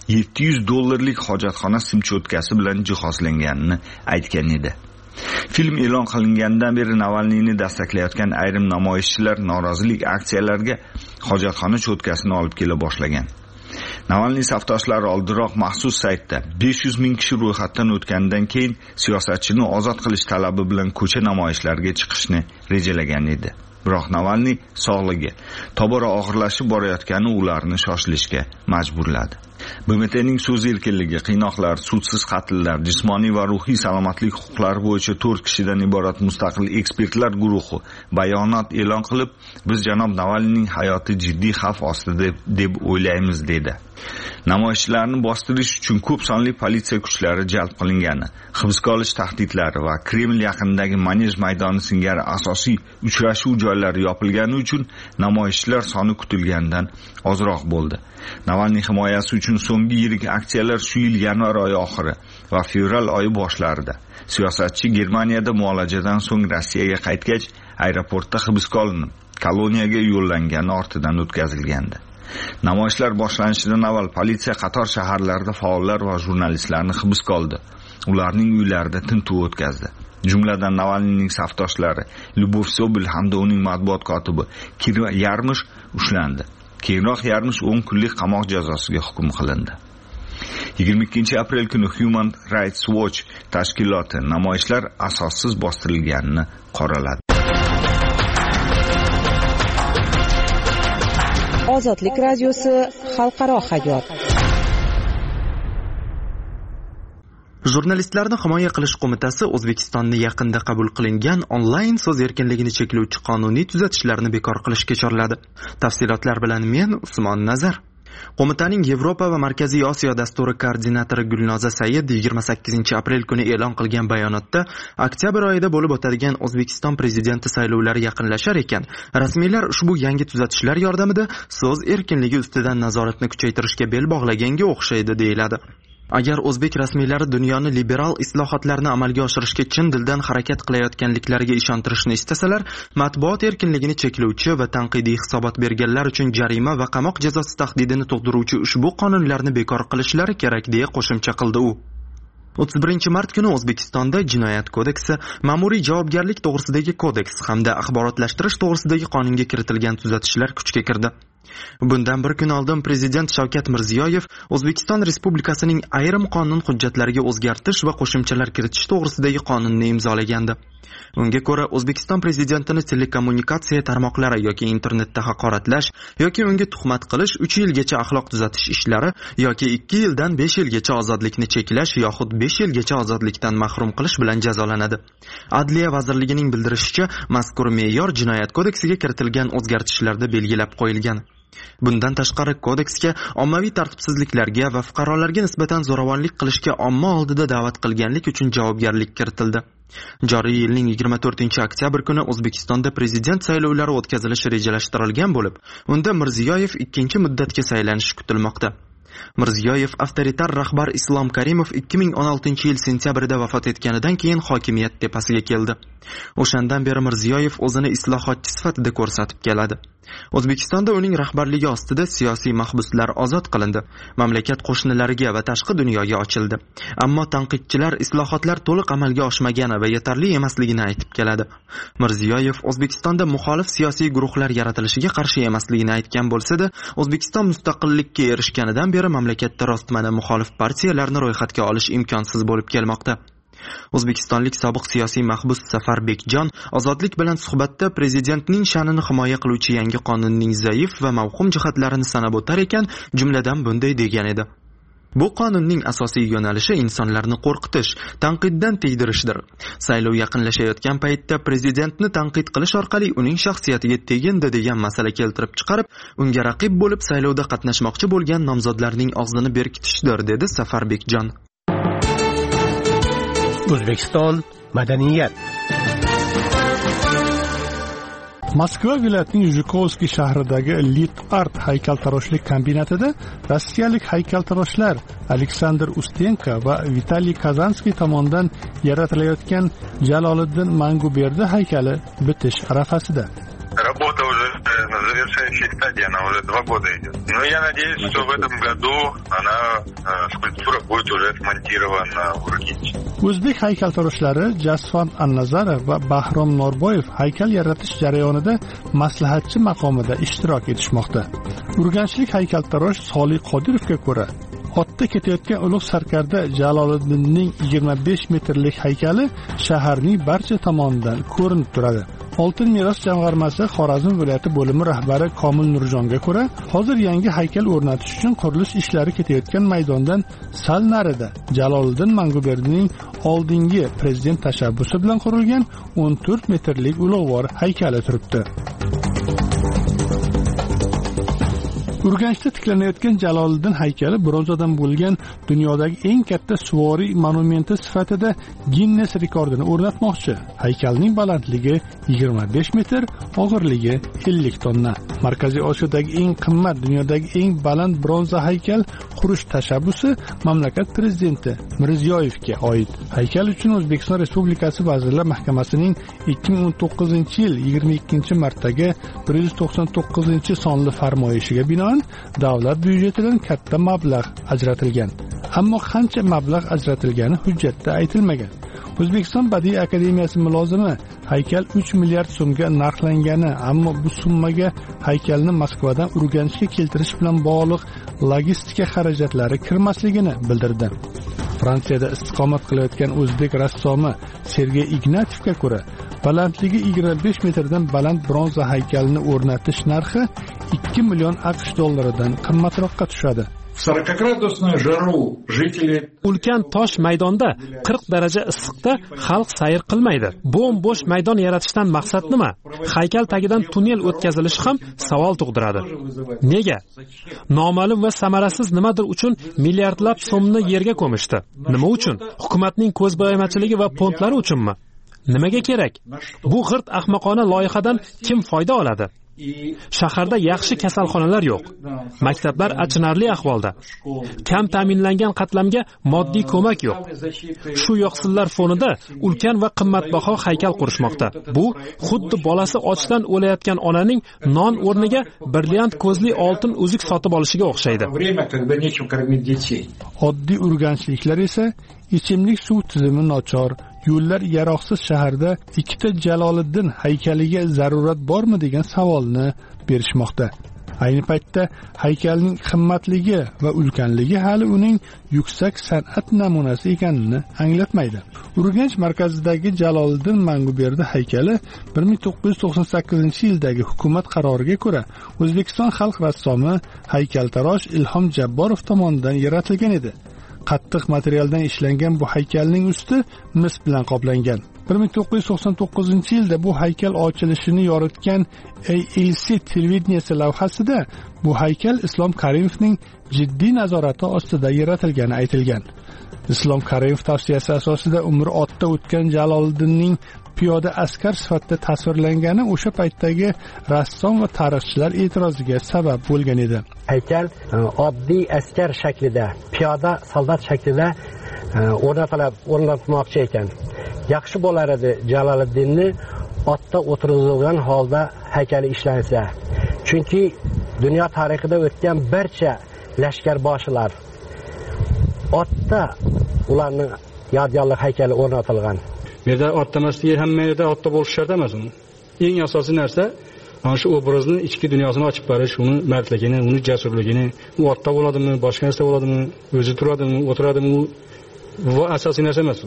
$700 hojatxona sim cho'tkasi bilan jihozlanganini aytgan edi. Film e'lon qilingandan beri Navalniyni dastaklayotgan ayrim namoyishchilar norozilik aksiyalariga hojatxona cho'tkasini olib kela boshlagan. Navalniy safdoshlari oldinroq maxsus saytda 500 ming kishi ro'yxatdan o'tgandan keyin siyosatchini ozod qilish talabi bilan ko'cha namoyishlariga chiqishni rejalagan edi. Biroq Navalniy sog'ligi tobora og'irlashib borayotgani ularni shoshilishga majburladi. BMTning so'z erkinligi, qiynoqlar, sudsiz qatllar, jismoniy va ruhiy salomatlik huquqlari bo'yicha 4 kishidan iborat mustaqil ekspertlar guruhi bayonot e'lon qilib, biz janob Navalniyning hayoti jiddiy xavf ostida deb o'ylaymiz dedi. Namoyishchilarni bostirish uchun ko'p sonli politsiya kuchlari jalb qilingani, hibsga olish tahdidlari va Kreml yaqinidagi Manej maydoni singari asosiy uchrashuv joylari yopilgani uchun namoyishchilar soni kutilgandan ozroq bo'ldi. Navalniy himoyasi uchun so'nggi yirik aksiyalar shu yil yanvar oyi oxiri va fevral oyi boshlarida. Siyosatchi Germaniyada muolajadan so'ng Rossiyaga qaytgach, aeroportda hibsga olinib, koloniyaga yo'llangani ortidan o'tkazilgandi. Namoyishlar boshlanishidan avval politsiya qator shaharlarda faollar va jurnalistlarni hibsga oldi. Ularning uylarida tintuv o'tkazdi. Jumladan Navalniyning safdoshlari Lyubov Sobil hamda uning matbuot kotibi Kira Yarmish ushlandi. Keyinroq Yarmish 10 kunlik qamoq jazosiga hukm qilindi. 22-aprel kuni Human Rights Watch tashkiloti namoyishlar asossiz bostirilganini qoraladi. Ozodlik radiosi xalqaro hayot. Jurnalistlarni himoya qilish qo'mitasi O'zbekistonning yaqinda qabul qilingan onlayn so'z erkinligini cheklovchi qonuniy tuzatishlarni bekor qilishga chorladi. Tafsilotlar bilan men Usmon Nazar. Qo'mitaning Yevropa va Markaziy Osiyo dasturi koordinatori Gulnoza Said 28-aprel kuni e'lon qilgan bayonotda oktyabr oyida bo'lib o'tadigan O'zbekiston prezidenti saylovlari yaqinlashar ekan, rasmiylar ushbu yangi tuzatishlar yordamida so'z erkinligi ustidan nazoratni kuchaytirishga bel bog'laganga o'xshaydi deyiladi. Agar o'zbek rasmiylari dunyoni liberal islohotlarni amalga oshirishga chin dildan harakat qilayotganliklariga ishontirishni istasalar, matbuot erkinligini cheklovchi va tanqidiy hisobot berganlar uchun jarima va qamoq jazosi tahdidini tug'diruvchi ushbu qonunlarni bekor qilishlari kerak deya qo'shimcha qildi u. 31-mart kuni O'zbekistonda Jinoyat kodeksi, ma'muriy javobgarlik to'g'risidagi kodeks hamda axborotlashtirish to'g'risidagi qonunga kiritilgan tuzatishlar kuchga kirdi. Bundan bir kun oldin Prezident Shavkat Mirziyoyev O'zbekiston Respublikasining ayrim qonun hujjatlariga o'zgartirish va qo'shimchalar kiritish to'g'risidagi qonunni imzolagandi. Unga ko'ra, O'zbekiston prezidentini telekommunikatsiya tarmoqlari yoki internetda haqoratlash yoki unga tuhmat qilish 3 yilgacha axloq tuzatish ishlari yoki 2 yildan 5 yilgacha ozodlikni cheklash yoxud 5 yilgacha ozodlikdan mahrum qilish bilan jazolanadi. Adliya vazirligining bildirishicha, mazkur me'yor Jinoyat kodeksiga kiritilgan o'zgartishlarda belgilab qo'yilgan. Bundan tashqari kodeksga ommaviy tartibsizliklarga va fuqarolarga nisbatan zo'ravonlik qilishga omma oldida da'vat qilganlik uchun javobgarlik kiritildi. Joriy yilning 24-oktyabr kuni O'zbekistonda prezident saylovlari o'tkazilishi rejalashtirilgan bo'lib, unda Mirziyoyev 2-chi muddatga saylanishi kutilmoqda. Mirziyoyev avtoritar rahbar Islom Karimov 2016-yil sentyabrida vafot etganidan keyin hokimiyat tepasiga keldi. O'shandan beri Mirziyoyev o'zini islohotchi sifatida ko'rsatib keladi. O'zbekistonda uning rahbarligi ostida siyosiy mahbuslar ozod qilindi, mamlakat qo'shnilariga va tashqi dunyoga ochildi. Ammo tanqidchilar islohotlar to'liq amalga oshmagani va yetarli emasligini aytib keladi. Mirziyoyev O'zbekistonda muxolif siyosiy guruhlar yaratilishiga qarshi emasligini aytgan bo'lsa-da, O'zbekiston mustaqillikka erishganidan beri mamlakatda rostmana muxolif partiyalarni ro'yxatga olish imkonsiz bo'lib kelmoqda. O'zbekistonlik sobiq siyosiy mahbus Safar Bekjon Ozodlik bilan suhbatda prezidentning sha'nini himoya qiluvchi yangi qonunning zaif va mavhum jihatlarini sanab o'tar ekan, jumladan bunday degan edi: Bu qonunning asosiy yo'nalishi insonlarni qo'rqitish, tanqiddan tegdirishdir. Saylov yaqinlashayotgan paytda prezidentni tanqid qilish orqali uning shaxsiyatiga tegindi degan masala keltirib chiqarib, unga raqib bo'lib saylovda qatnashmoqchi bo'lgan nomzodlarning og'zini berkitishdir, dedi Safar Bekjon. O'zbekiston madaniyat. Moskva viloyatining Zhukovskiy shahridagi Lit Art haykaltaroshlik kombinatida rossiyalik haykaltaroshlar Aleksandr Ustenko va Vitaliy Kazanskiy tomonidan yaratilayotgan Jaloliddin Manguberdi haykali bitish arafasida. Работа уже на завершающей стадии, она уже 2 года идет. Но я надеюсь, что в этом году скульптура будет уже смонтирована в Urganch. O'zbek haykaltaroshlari Jasfand Annazarov va Bahrom Norboyev haykal yaratish jarayonida maslahatchi maqomida ishtirok etishmoqda. Urganchlik haykaltarosh Solih Qodirovga ko'ra, otda ketayotgan ulug' sarkarda Jaloliddinning 25 metrlik haykali shaharning barcha tomonidan ko'rinib turadi. Oltin meros jamg'armasi Xorazm viloyati bo'limi rahbari Komil Nurjonga ko'ra, hozir yangi haykal o'rnatish uchun qurilish ishlari ketayotgan maydondan sal narida Jaloliddin Manguberdining oldingi prezident tashabbusi bilan qurilgan 14 metrlik ulug'vor haykali turibdi. Urganchda tiklanayotgan Jaloliddin haykali bronzadan bo'lgan dunyodagi eng katta suvoriy monumenti sifatida Guinness rekordini o'rnatmoqchi. Haykalning balandligi 25 metr, og'irligi 50 tonna. Markaziy Osiyodagi eng qimmat, dunyodagi eng baland bronza haykal qurish tashabbusi mamlakat prezidenti Mirziyoyevga oid. Haykal uchun O'zbekiston Respublikasi Vazirlar Mahkamasining 2019-yil 22-martdagi 199-sonli farmoyishiga binoan davlat byudjetidan katta mablag' ajratilgan. Ammo qancha mablag' ajratilgani hujjatda aytilmagan. O'zbekiston Badiiy akademiyasi mulozimi haykal 3 milliard so'mga narxlangani, ammo bu summaga haykalni Moskvadan Urganchga keltirish bilan bog'liq logistika xarajatlari kirmasligini bildirdi. Fransiyada istiqomat qilayotgan o'zbek rassomi Sergey Ignatyevga ko'ra, balandligi 25 metrdan baland bronza haykalini o'rnatish narxi 2 million AQSh dollaridan qimmatroqqa tushadi. Ulkan tosh maydonda 40 daraja issiqda xalq sayr qilmaydi. Bo'm-bo'sh maydon yaratishdan maqsad nima? Haykal tagidan tunnel o'tkazilishi ham savol tug'diradi. Nega? Noma'lum va samarasiz nimadir uchun milliardlab so'mni yerga ko'mishdi. Nima uchun? Hukumatning ko'zbo'yamachiligi va fondlari uchunmi? Nimaga kerak? Bu g'irt ahmoqona loyihadan kim foyda oladi? Shaharda yaxshi kasalxonalar yo'q. Maktablar achinarli ahvolda. Kam ta'minlangan qatlamga moddiy ko'mak yo'q. Shu yoqsillar fonida ulkan va qimmatbaho haykal qurishmoqda. Bu xuddi bolasi ochdan o'layotgan onaning non o'rniga brilliant ko'zli oltin uzuk sotib olishiga o'xshaydi. Oddiy urganchliklar esa ichimlik suv tizimi nochor, yo'llar yaroqsiz shaharda ikkita Jaloliddin haykaliga zarurat bormi degan savolni berishmoqda. Ayni paytda haykalning qimmatligi va ulkanligi hali uning yuksak san'at namunasi ekanini anglatmaydi. Urganch markazidagi Jaloliddin Manguberdi haykali 1998-yildagi hukumat qaroriga ko'ra O'zbekiston xalq rassomi haykaltarosh Ilhom Jabborov tomonidan yaratilgan edi. Qattiq materialdan ishlangan bu haykalning usti mis bilan qoplangan. 1999-yilda bu haykal ochilishini yoritgan ALC televideniyasi lavhasida bu haykal Islom Karimovning jiddiy nazorati ostida yaratilgani aytilgan. Islom Karimov tavsiyasi asosida umri otda o'tgan Jaloliddinning piyoda askar sifatida tasvirlangani o'sha paytdagi rassom va tarixchilar e'tiroziga sabab bo'lgan edi. Haykal oddiy askar shaklida, piyoda soldat shaklida o'rnatmoqchi ekan. Yaxshi bo'lar edi Jaloliddinni otda o'tirilgan holda haykali ishlansa. Chunki dunyo tarixida o'tgan barcha lashkarboshilar otda ularning yodgorlik haykali o'rnatilgan. Bu yerda otda emasligi, hamma yerda otda bo'lish shart emas uni. Eng asosiy narsa ana shu obrazni ichki dunyosini ochib berish, uni mardligini, uni jasurligini, u otda bo'ladimi, boshqa narsa bo'ladimi, o'zi turadimi, o'tiradimi, bu asosiy narsa emas u.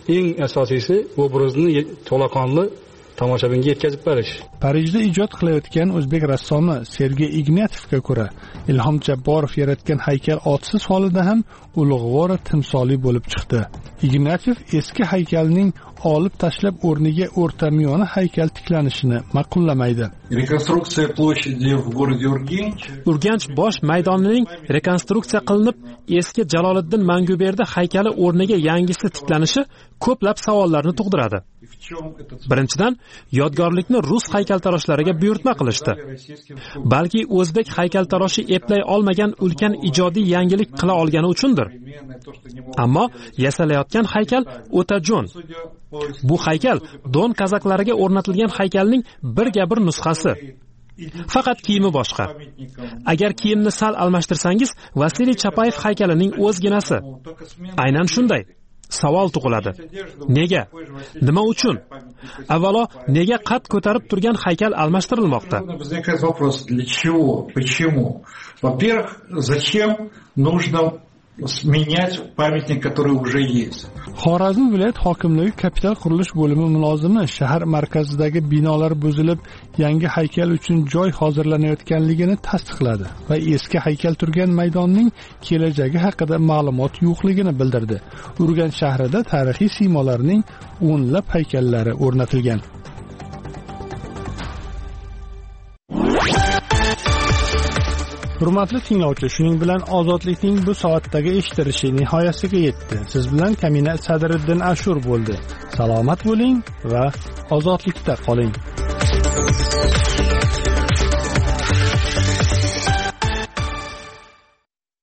eng asosiysi obrazni to'laqonli tomoshabinga yetkazib berish. Parijda ijod qilayotgan o'zbek rassomi Sergey Ignatyevga ko'ra, Ilhom Jabborov yaratgan haykal otsiz holida ham ulug'vor timsoli bo'lib chiqdi. Ignatyev eski haykalning olib tashlab o'rniga o'rtamiyona haykal tiklanishini ma'qullamaydi. Rekonstruksiya ploshadi в городе Urganch. Urganch bosh maydonining rekonstruksiya qilinib, eski Jaloliddin Manguberdi haykali o'rniga yangisi tiklanishi ko'plab savollarni tug'diradi. Birinchidan, yodgorlikni rus haykaltaroshlariga buyurtma qilishdi. Balki o'zbek haykaltaroshi eplay olmagan ulkan ijodiy yangilik qila olgani uchundir. Ammo yasalayotgan haykal o'ta jo'n. Bu haykal Don kazaklariga o'rnatilgan haykalning birga bir nusxasi. Faqat kiyimi boshqa. Agar kiyimni sal almashtirsangiz, Vasiliy Chapayev haykalining o'zginasi. Aynan shunday. Savol tug'iladi. Nega? Nima uchun? Avvalo, nega qad ko'tarib turgan haykal almashtirilmoqda? Возникает вопрос: для чего? Почему? Во-первых, зачем нужно менять памятник, который уже есть? Xorazm viloyat hokimligi kapital qurilish bo'limi mulozimi shahar markazidagi binolar buzilib, yangi haykal uchun joy hozirlanayotganligini tasdiqladi va eski haykal turgan maydonning kelajagi haqida ma'lumot yo'qligini bildirdi. Urganch shahrida tarixiy siymolarning o'nlab haykallari o'rnatilgan. Hurmatli tinglovchi, shuning bilan ozodlikning bu soatdagi eshitilishi nihoyasiga yetdi. Siz bilan Kamina Sadriddin Ashur bo'ldi. Salomat bo'ling va ozodlikda qoling.